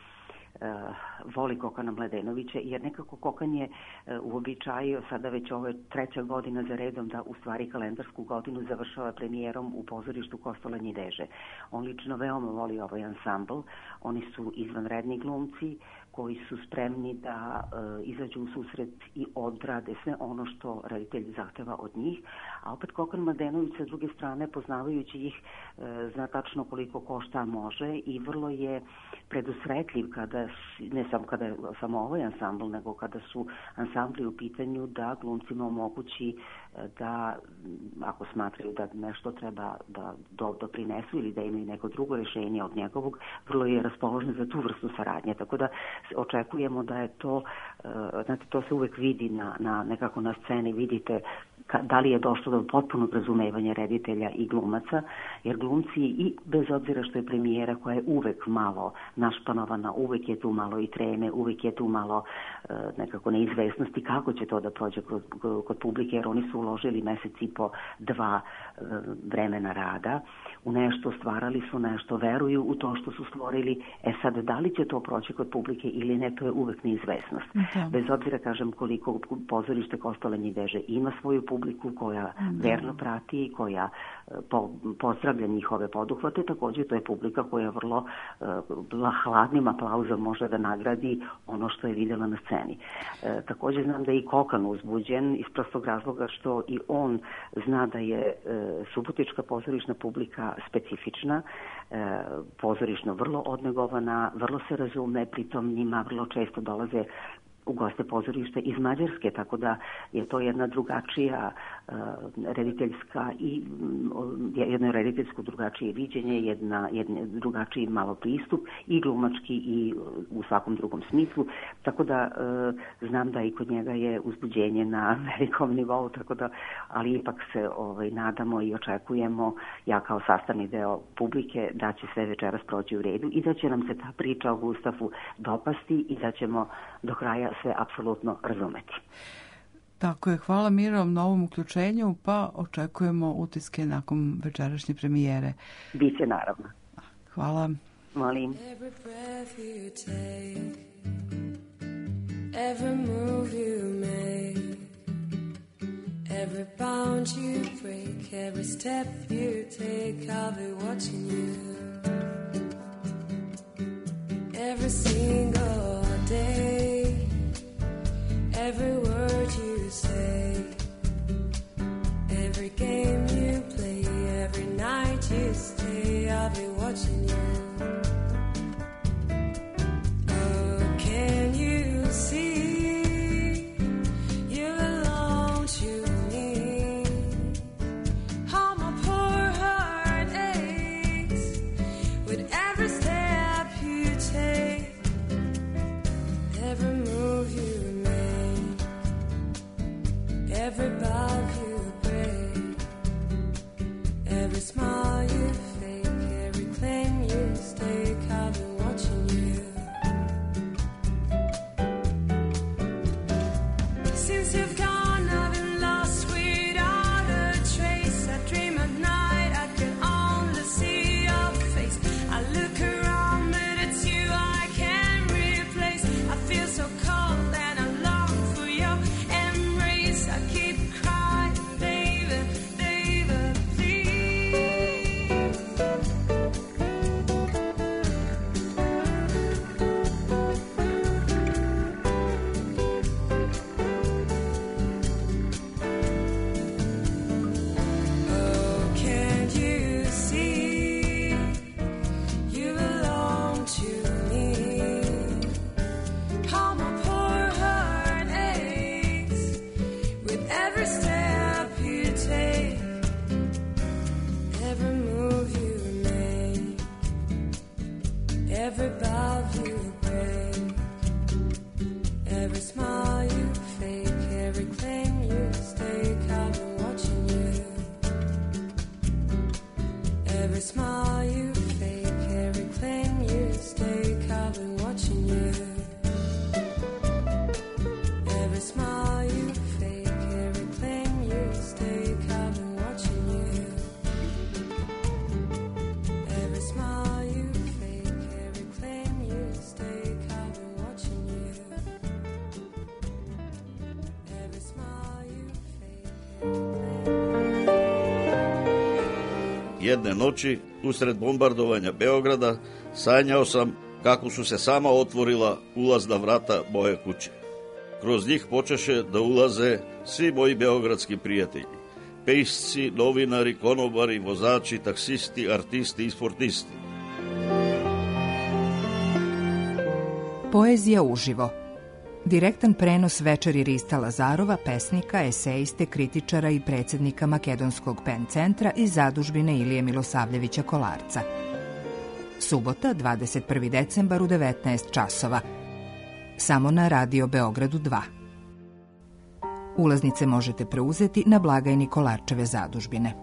S3: voli Kokana Mladenovića, jer nekako Kokan je uobičajio, sada već ovo je 3. godina za redom, da u stvari kalendarsku godinu završava premijerom u pozorištu Kostolanji Deže. On lično veoma voli ovaj ansambl, oni su izvanredni glumci koji su spremni da izađu u susret i odrade sve ono što reditelj zahteva od njih, a opet Kokan Mladenović sa druge strane, poznavajući ih, zna tačno koliko ko šta može i vrlo je predusretljiv kada, ne samo kada je samo ovaj ansambl, nego kada su ansambli u pitanju, da glumcima omogući da, ako smatraju da nešto treba da doprinesu ili da imaju neko drugo rešenje od njegovog, vrlo je raspoložen za tu vrstu saradnje, tako da očekujemo da je to, znate, to se uvek vidi nekako na sceni, vidite da li je došlo do potpunog razumevanja reditelja i glumaca, jer glumci, i bez obzira što je premijera koja je uvek malo našpanovana, uvek je tu malo i treme, uvek je tu malo nekako neizvesnosti kako će to da prođe kod publike, jer oni su uložili mesec i po, 2 vremena rada u nešto, stvarali su nešto, veruju u to što su stvorili. Sad, da li će to proći kod publike ili ne, to je uvek neizvesnost. Bez obzira, kažem, koliko pozorište Kostolanji Deže ima svoju publiku koja verno prati, koja pozdravlja njihove poduhvate, takođe to je publika koja vrlo hladnim aplauzom može da nagradi ono što je videla na sceni. Takođe znam da je i Kokan uzbuđen iz prostog razloga što i on zna da je subotička pozorišna publika specifična, pozorišno vrlo odnegovana, vrlo se razume, pritom njima vrlo često dolaze u goste pozorišta iz Mađarske, tako da je to jedna drugačija rediteljska i jedno rediteljsko drugačije viđenje, jedan drugačiji malo pristup i glumački i u svakom drugom smislu, tako da znam da i kod njega je uzbuđenje na velikom nivou, tako da, ali ipak se nadamo i očekujemo, ja kao sastavni deo publike, da će sve večeras proći u redu i da će nam se ta priča o Gustavu dopasti i da ćemo do kraja sve apsolutno razumeti.
S1: Tako je, hvala Miro na ovom uključenju, pa očekujemo utiske nakon večerašnje premijere.
S3: Biće naravno.
S1: Hvala.
S3: Molim.
S14: Every breath you take, every move you make, every bound you break, every step you take, I'll be watching you. Every single day, every word you say, every game you play, every night you stay, I'll be watching you. Oh, can you see you belong to me? How my poor heart aches with every step you take, every move you make, every bow you break, every smile you fake, every claim you stake, I've been watching you. Since you've gone, I've been lost without a trace. I dream at night, I can only see your face. I look around, but it's you I can't replace. I feel so cold and I long for your embrace. I keep crying, baby, baby, please.
S7: Jedne noći, usred bombardovanja Beograda, sanjao sam kako su se sama otvorila ulazna vrata moje kuće. Kroz njih počeše da ulaze svi moji beogradski prijatelji. Pejsci, novinari, konobari, vozači, taksisti, artisti i sportisti.
S21: Poezija uživo. Direktan prenos večeri Rista Lazarova, pesnika, eseiste, kritičara i predsjednika Makedonskog pen centra iz zadužbine Ilije Milosavljevića Kolarca. Subota, 21. decembar u 19 časova. Samo na Radio Beogradu 2. Ulaznice možete preuzeti na blagajni Kolarčeve zadužbine.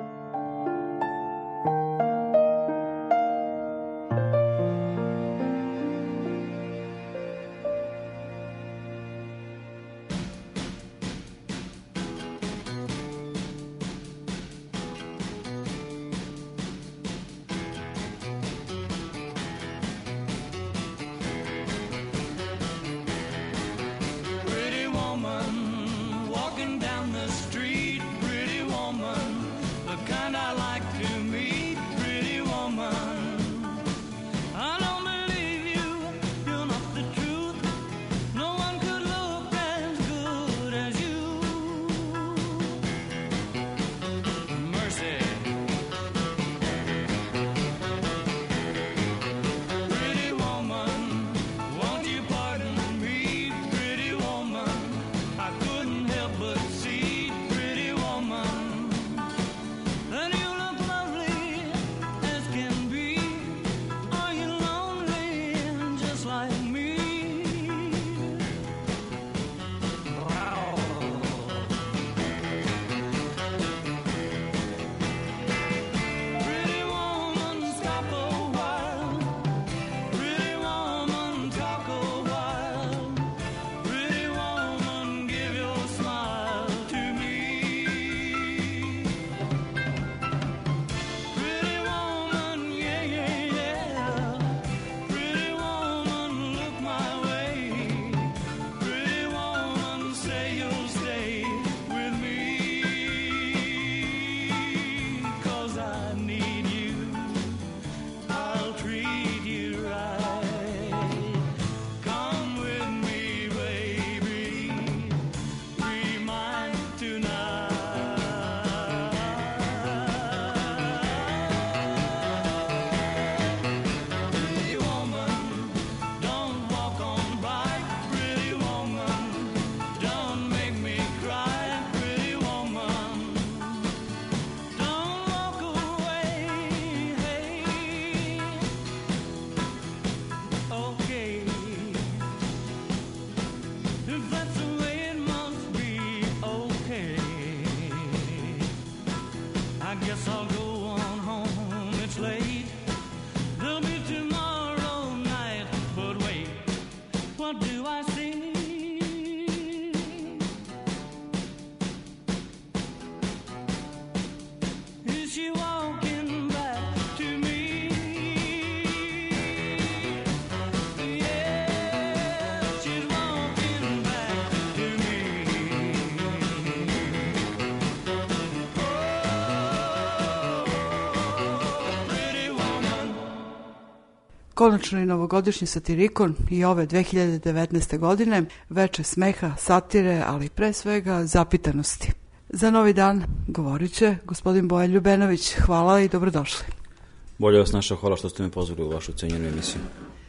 S1: Konačno i novogodišnji satirikon i ove 2019. godine, veče smeha, satire, ali pre svega zapitanosti. Za novi dan govorit će gospodin Bojan Ljubenović. Hvala i dobrodošli.
S22: Bolje vas našao, hvala što ste me pozvali u vašu cenjenu emisiju.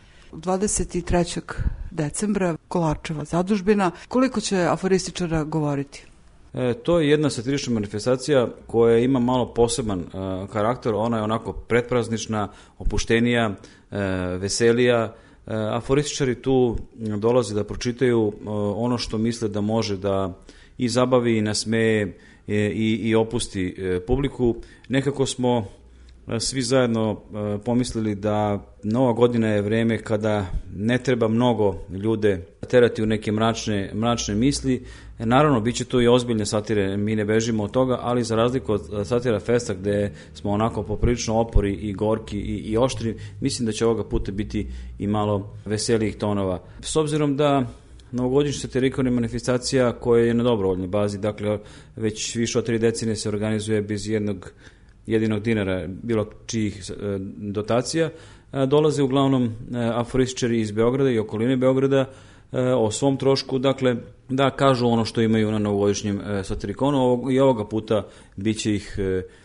S1: 23. decembra Kolarčeva zadužbina. Koliko će aforističara govoriti?
S22: To je jedna satirična manifestacija koja ima malo poseban karakter. Ona je onako pretpraznična, opuštenija, veselija. Aforističari tu dolaze da pročitaju ono što misle da može da i zabavi, i nasmeje i opusti publiku. Nekako smo svi zajedno pomislili da Nova godina je vreme kada ne treba mnogo ljude terati u neke mračne misli. Naravno, bit će tu i ozbiljne satire, mi ne bežimo od toga, ali za razliku od satira festa gde smo onako poprilično opori i gorki i oštri, mislim da će ovoga puta biti i malo veselijih tonova. S obzirom da novogodišnja satirikon je manifestacija koja je na dobrovoljnoj bazi, dakle već više od 3 decenije se organizuje bez jednog jedinog dinara bilo čijih dotacija, dolaze uglavnom aforističari iz Beograda i okoline Beograda o svom trošku, dakle, da kažu ono što imaju na novogodišnjem satirikonu. I ovoga puta bit će ih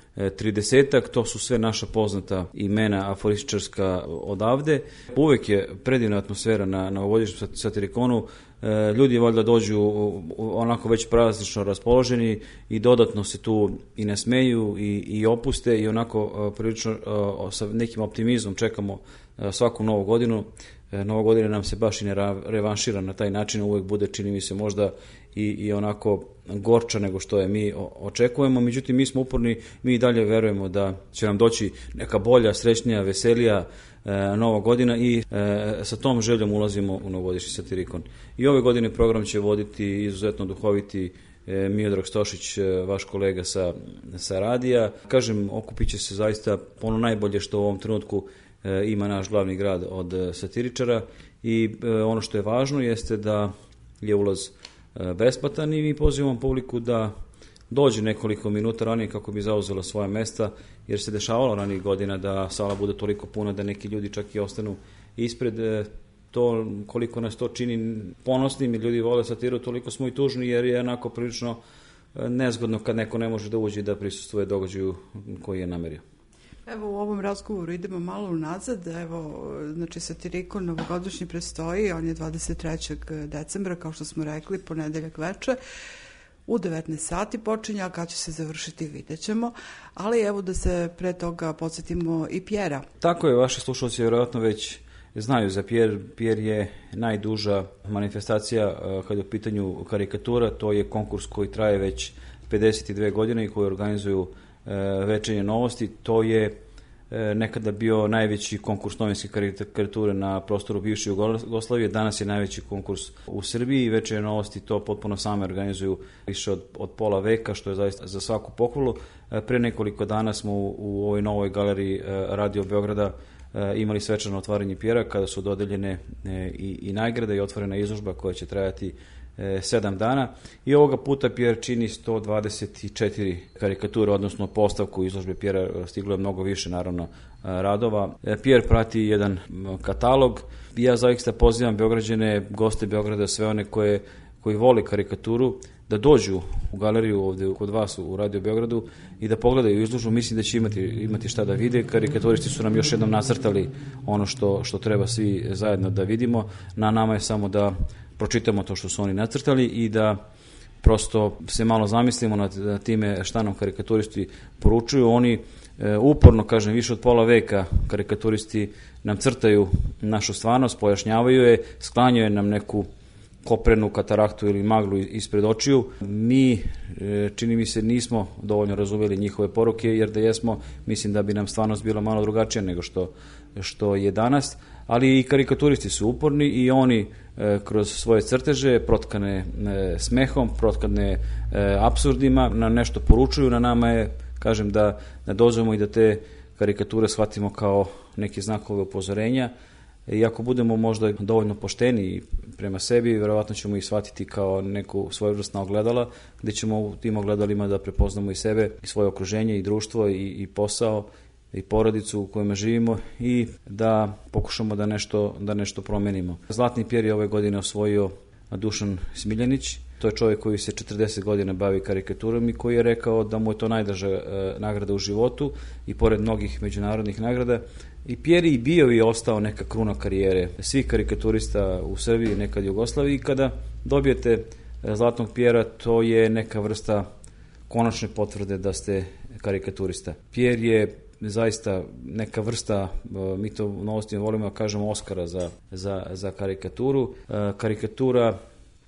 S22: 30-ak, to su sve naša poznata imena aforističarska odavde. Uvek je predivna atmosfera na novogodišnjem satirikonu, ljudi valjda dođu onako već praznično raspoloženi i dodatno se tu i nasmeju i opuste i onako prilično sa nekim optimizmom čekamo svaku novu godinu. Nova godina nam se baš i ne revanšira na taj način, uvek bude, čini mi se, možda i onako gorča nego što je mi očekujemo. Međutim, mi smo uporni, mi i dalje verujemo da će nam doći neka bolja, srećnija, veselija nova godina i sa tom željom ulazimo u novogodišnji satirikon. I ove godine program će voditi izuzetno duhoviti Miodrag Stošić, vaš kolega sa radija. Kažem, okupit će se zaista ono najbolje što u ovom trenutku ima naš glavni grad od satiričara i ono što je važno jeste da je ulaz besplatan i mi pozivamo publiku da dođe nekoliko minuta ranije kako bi zauzela svoja mesta, jer se dešavalo ranijih godina da sala bude toliko puna da neki ljudi čak i ostanu ispred. To koliko nas to čini ponosnim i ljudi vole satiru, toliko smo i tužni jer je onako prilično nezgodno kad neko ne može da uđe i da prisustvuje događaju koji je namerio.
S1: Evo, u ovom razgovoru idemo malo unazad. Evo, znači, satirikon novogodišnji predstoji, on je 23. decembra, kao što smo rekli, ponedeljak veče. U 19 sati počinje, a kad će se završiti vidjet ćemo. Ali evo da se pre toga podsjetimo i Pjera.
S22: Tako je, vaši slušalci vjerojatno već znaju za Pjer. Pjer je najduža manifestacija kada je u pitanju karikatura. To je konkurs koji traje već 52 godine i koji organizuju Večernje novosti. To je nekada bio najveći konkurs novinske karikature na prostoru bivše Jugoslavije. Danas je najveći konkurs u Srbiji i Večernje novosti to potpuno same organizuju više od pola veka, što je zaista za svaku pohvalu. Pre nekoliko dana smo u ovoj novoj galeriji Radio Beograda imali svečano otvaranje Pjera kada su dodeljene i nagrade i otvorena izložba koja će trajati 7 dana i ovoga puta Pjer čini 124 karikature, odnosno postavku izložbe Pjera stiglo je mnogo više naravno radova. Pjer prati jedan katalog. Ja zaista pozivam Beograđane, goste Beograda, sve one koji vole karikaturu da dođu u galeriju ovde kod vas u Radio Beogradu i da pogledaju izložbu. Mislim da će imati šta da vide. Karikaturisti su nam još jednom nacrtali ono što treba svi zajedno da vidimo. Na nama je samo da pročitamo to što su oni nacrtali i da prosto se malo zamislimo nad time šta nam karikaturisti poručuju. Oni uporno, kažem, više od pola veka karikaturisti nam crtaju našu stvarnost, pojašnjavaju je, sklanjaju nam neku koprenu, kataraktu ili maglu ispred očiju. Mi, čini mi se, nismo dovoljno razumeli njihove poruke, jer da jesmo, mislim da bi nam stvarnost bila malo drugačija nego što je danas, ali i karikaturisti su uporni i oni kroz svoje crteže, protkane smehom, protkane apsurdima, nam nešto poručuju. Na nama je, kažem, da dođemo i da te karikature shvatimo kao neke znakove upozorenja. I ako budemo možda dovoljno pošteni prema sebi, verovatno ćemo ih shvatiti kao neku svojevrsna ogledala, gde ćemo u tim ogledalima da prepoznamo i sebe, i svoje okruženje, i društvo, i posao, i porodicu u kojima živimo i da pokušamo da nešto promenimo. Zlatni Pjer je ove godine osvojio Dušan Smiljanić. To je čovjek koji se 40 godina bavi karikaturom i koji je rekao da mu je to najdraža nagrada u životu i pored mnogih međunarodnih nagrada. I Pjer i bio i ostao neka kruna karijere svih karikaturista u Srbiji, nekad Jugoslaviji. I kada dobijete Zlatnog Pjera, to je neka vrsta konačne potvrde da ste karikaturista. Pjer je zaista neka vrsta, mi to u novostima volimo da kažemo, Oskara za karikaturu. Karikatura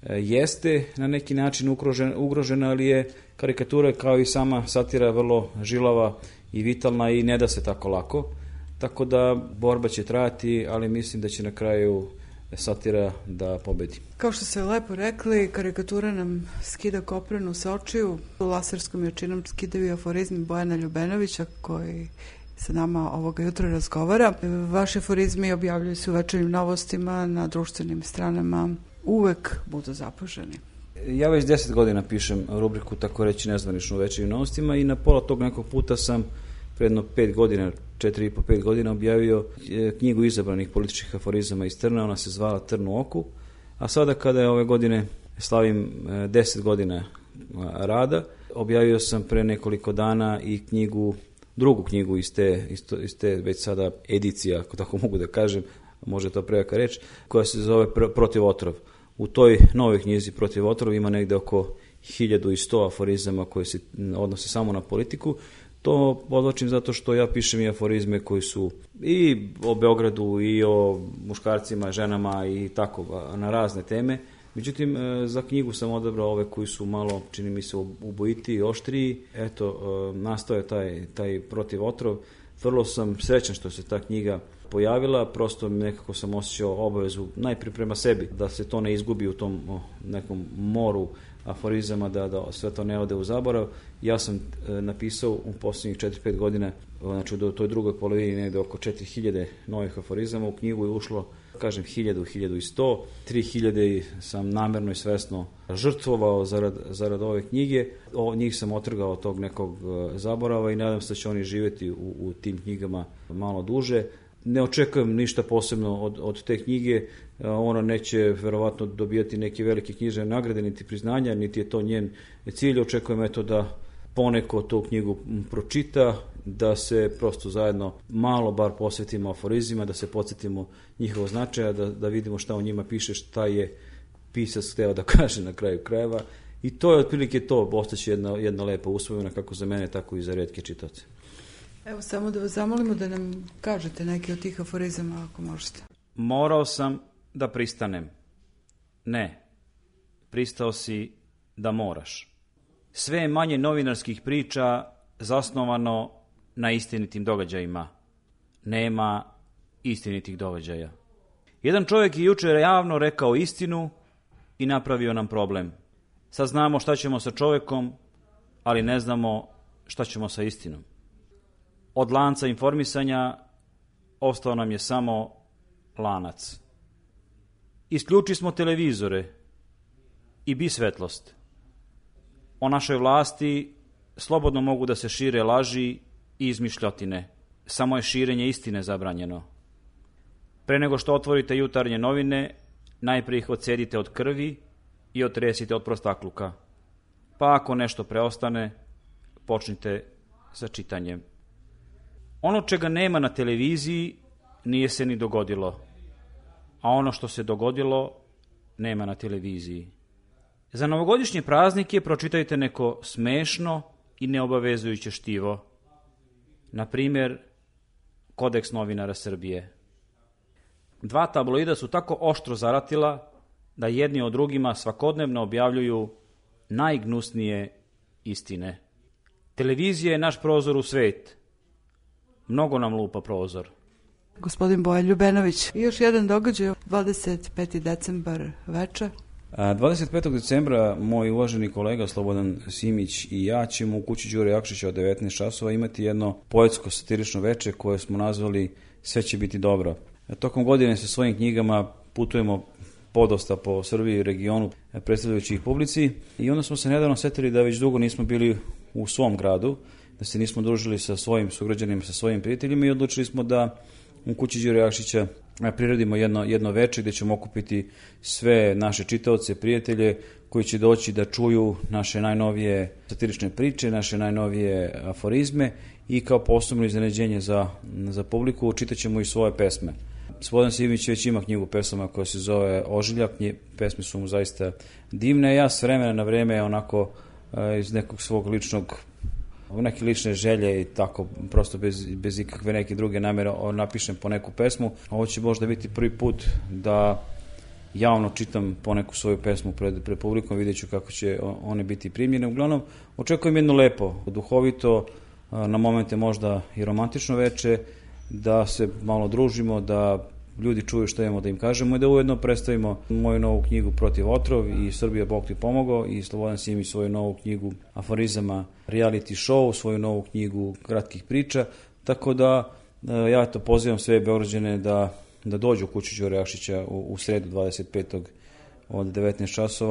S22: jeste na neki način ugrožena, ali je karikatura kao i sama satira vrlo žilava i vitalna i ne da se tako lako. Tako da borba će trajati, ali mislim da će na kraju satira da pobedi.
S1: Kao što ste lepo rekli, karikatura nam skida koprenu sa očiju. Laserskom jačinom skidaju aforizmi Bojana Ljubenovića koji sa nama ovoga jutra razgovara. Vaši aforizmi objavljuju se u Večernjim novostima, na društvenim stranama. Uvek budu zapaženi.
S22: Ja već 10 godina pišem rubriku, tako reći, nezvaničnu u Večernjim novostima i na pola tog nekog puta sam predno 5 godina, 4,5-5 godina objavio knjigu izabranih političkih aforizama iz Trna, ona se zvala Trn u oku, a sada kada je ove godine slavim 10 godina rada, objavio sam pre nekoliko dana i drugu knjigu iz te već sada edicija, ako tako mogu da kažem, može to prejaka reč, koja se zove Protiv otrov. U toj novoj knjizi Protiv otrov ima negde oko 1100 aforizama koje se odnose samo na politiku. To odločim zato što ja pišem i aforizme koji su i o Beogradu i o muškarcima, ženama i tako na razne teme. Međutim, za knjigu sam odabrao ove koji su malo, čini mi se, ubojitiji i oštriji. Eto, nastao je taj Protiv otrov. Vrlo sam srećan što se ta knjiga pojavila, prosto nekako sam osjećao obavezu najprije prema sebi, da se to ne izgubi u tom nekom moru aforizama, da sve to ne ode u zaborav. Ja sam napisao u posljednjih 4-5 godina, znači do toj drugoj polovini negde oko 4000 novih aforizama, u knjigu je ušlo, kažem, 1100, 3000 sam namerno i svesno žrtvovao zarad ove knjige. Njih sam otrgao od tog nekog zaborava i nadam se da će oni živjeti u tim knjigama malo duže. Ne očekujem ništa posebno od te knjige, ona neće verovatno dobijati neke velike knjižne nagrade, niti priznanja, niti je to njen cilj. Očekujem eto da poneko tu knjigu pročita, da se prosto zajedno malo bar posvetimo aforizima, da se podsjetimo njihovo značaja, da vidimo šta o njima piše, šta je pisac hteo da kaže na kraju krajeva. I to je otprilike to, ostaće jedna lepa uspomena kako za mene, tako i za retke čitaoce.
S1: Evo, samo da vas zamolimo da nam kažete neke od tih aforizama, ako možete.
S22: Morao sam da pristanem. Ne, pristao si da moraš. Sve je manje novinarskih priča zasnovano na istinitim događajima. Nema istinitih događaja. Jedan čovjek je jučer javno rekao istinu i napravio nam problem. Sad znamo šta ćemo sa čovjekom, ali ne znamo šta ćemo sa istinom. Od lanca informisanja ostao nam je samo lanac. Isključi smo televizore i bi svetlost. O našoj vlasti slobodno mogu da se šire laži i izmišljotine. Samo je širenje istine zabranjeno. Pre nego što otvorite jutarnje novine, najprije ih odcedite od krvi i otresite od prostakluka. Pa ako nešto preostane, počnite sa čitanjem. Ono čega nema na televiziji nije se ni dogodilo, a ono što se dogodilo nema na televiziji. Za novogodišnje praznike pročitajte neko smešno i neobavezujuće štivo. Na primjer, Kodeks novinara Srbije. 2 tabloida su tako oštro zaratila da jedni od drugima svakodnevno objavljuju najgnusnije istine. Televizija je naš prozor u svet. Mnogo nam lupa prozor.
S1: Gospodin Bojan Ljubenović. I još jedan događaj, 25. decembar veče.
S22: 25. decembra moj uvaženi kolega Slobodan Simić i ja ćemo u kući Đure Jakšića od 19 časova imati jedno poetsko satirično veče koje smo nazvali Sve će biti dobro. Tokom godine sa svojim knjigama putujemo podosta po Srbiji i regionu predstavljajući ih publici i onda smo se nedavno setili da već dugo nismo bili u svom gradu, da se nismo družili sa svojim sugrađanima, sa svojim prijateljima i odlučili smo da u kući Đure Jakšića priredimo jedno veče gdje ćemo okupiti sve naše čitaoce, prijatelje koji će doći da čuju naše najnovije satirične priče, naše najnovije aforizme i kao posebno iznenađenje za publiku čitaćemo i svoje pesme. Slobodan Simić već ima knjigu pesama koja se zove Ožiljak, pesme su mu zaista divne. Ja s vremena na vreme onako iz nekog svog neke lične želje i tako prosto bez ikakve neke druge namere napišem po neku pesmu. Ovo će možda biti prvi put da javno čitam poneku svoju pesmu pred publikom, vidjet ću kako će one biti primljene. Uglavnom, očekujem jedno lepo, duhovito, na momente možda i romantično veče, da se malo družimo, da ljudi čuju što imamo da im kažemo i da ujedno predstavimo moju novu knjigu Protiv otrov i Srbija Bog ti pomogao i Slobodan Simić svoju novu knjigu aforizama reality show, svoju novu knjigu kratkih priča, tako da ja to pozivam sve Beograđane da dođu u kuću Đure Jakšića u sredu 25. od 19 časova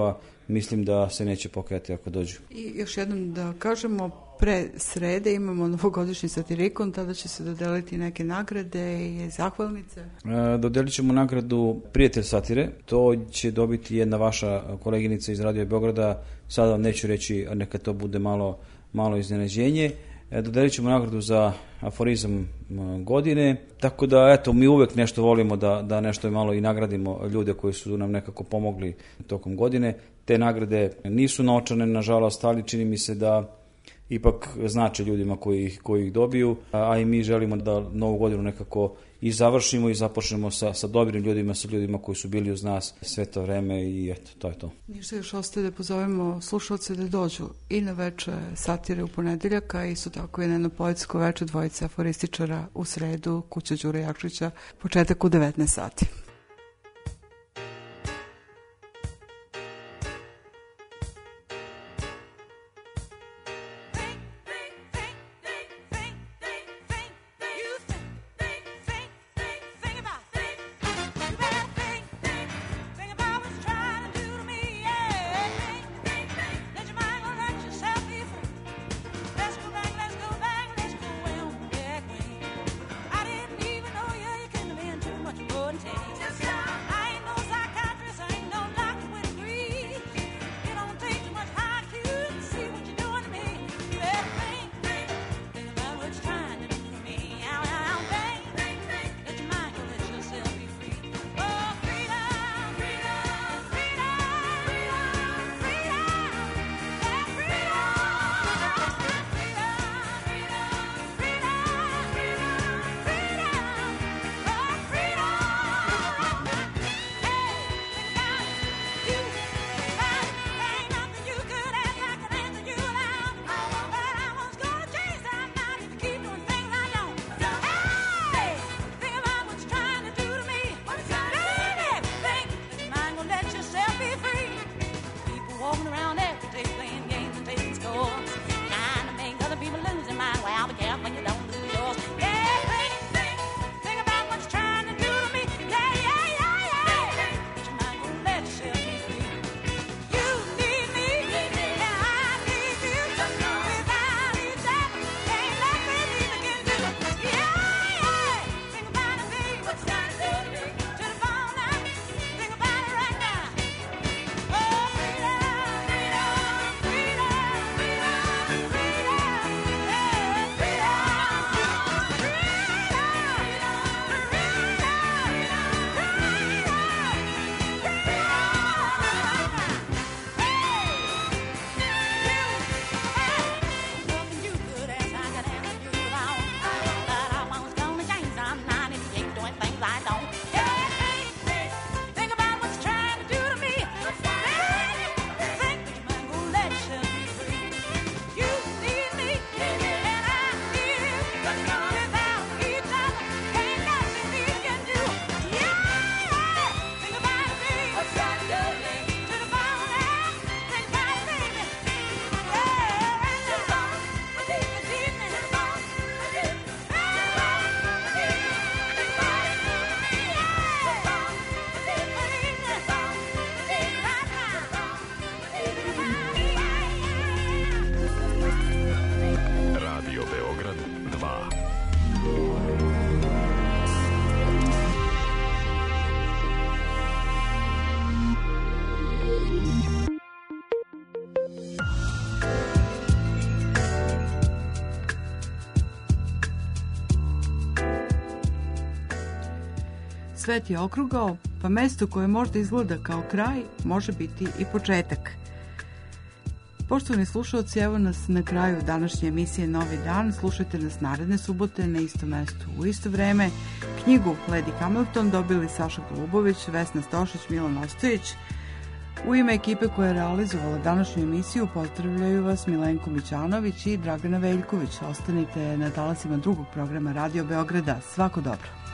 S22: mislim da se neće pokajati ako dođu.
S1: I još jednom da kažemo, pre srede imamo novogodišnji satirikon, tada će se dodeliti neke nagrade i zahvalnice.
S22: Dodelit ćemo nagradu Prijatelj satire, to će dobiti jedna vaša koleginica iz Radio Beograda, sada vam neću reći, neka to bude malo iznenađenje. Dodelit ćemo nagradu za aforizam godine, tako da eto, mi uvek nešto volimo da nešto malo i nagradimo ljude koji su nam nekako pomogli tokom godine. Te nagrade nisu novčane, nažalost, ali čini mi se da ipak znače ljudima koji ih dobiju, a i mi želimo da novu godinu nekako i završimo i započnemo sa dobrim ljudima, sa ljudima koji su bili uz nas sve to vreme i eto, to je to.
S1: Ništa još ostaje da pozovemo slušalce da dođu i na veče satire u ponedeljak, a isto tako i na jedno poetsko veče dvojice aforističara u sredu, kuća Đure Jakšića, početak u 19 sati. Svet je okrugao, pa mesto koje možda izgleda kao kraj može biti i početak. Poštovani slušalci, evo nas na kraju današnje emisije Novi dan. Slušajte nas naredne subote na istom mestu u isto vreme. Knjigu Lady Hamilton dobili Saša Golubović, Vesna Stošić, Milan Ostojić. U ime ekipe koja je realizovala današnju emisiju pozdravljaju vas Milenko Mićanović i Dragana Veljković. Ostanite na talasima drugog programa Radio Beograda. Svako dobro.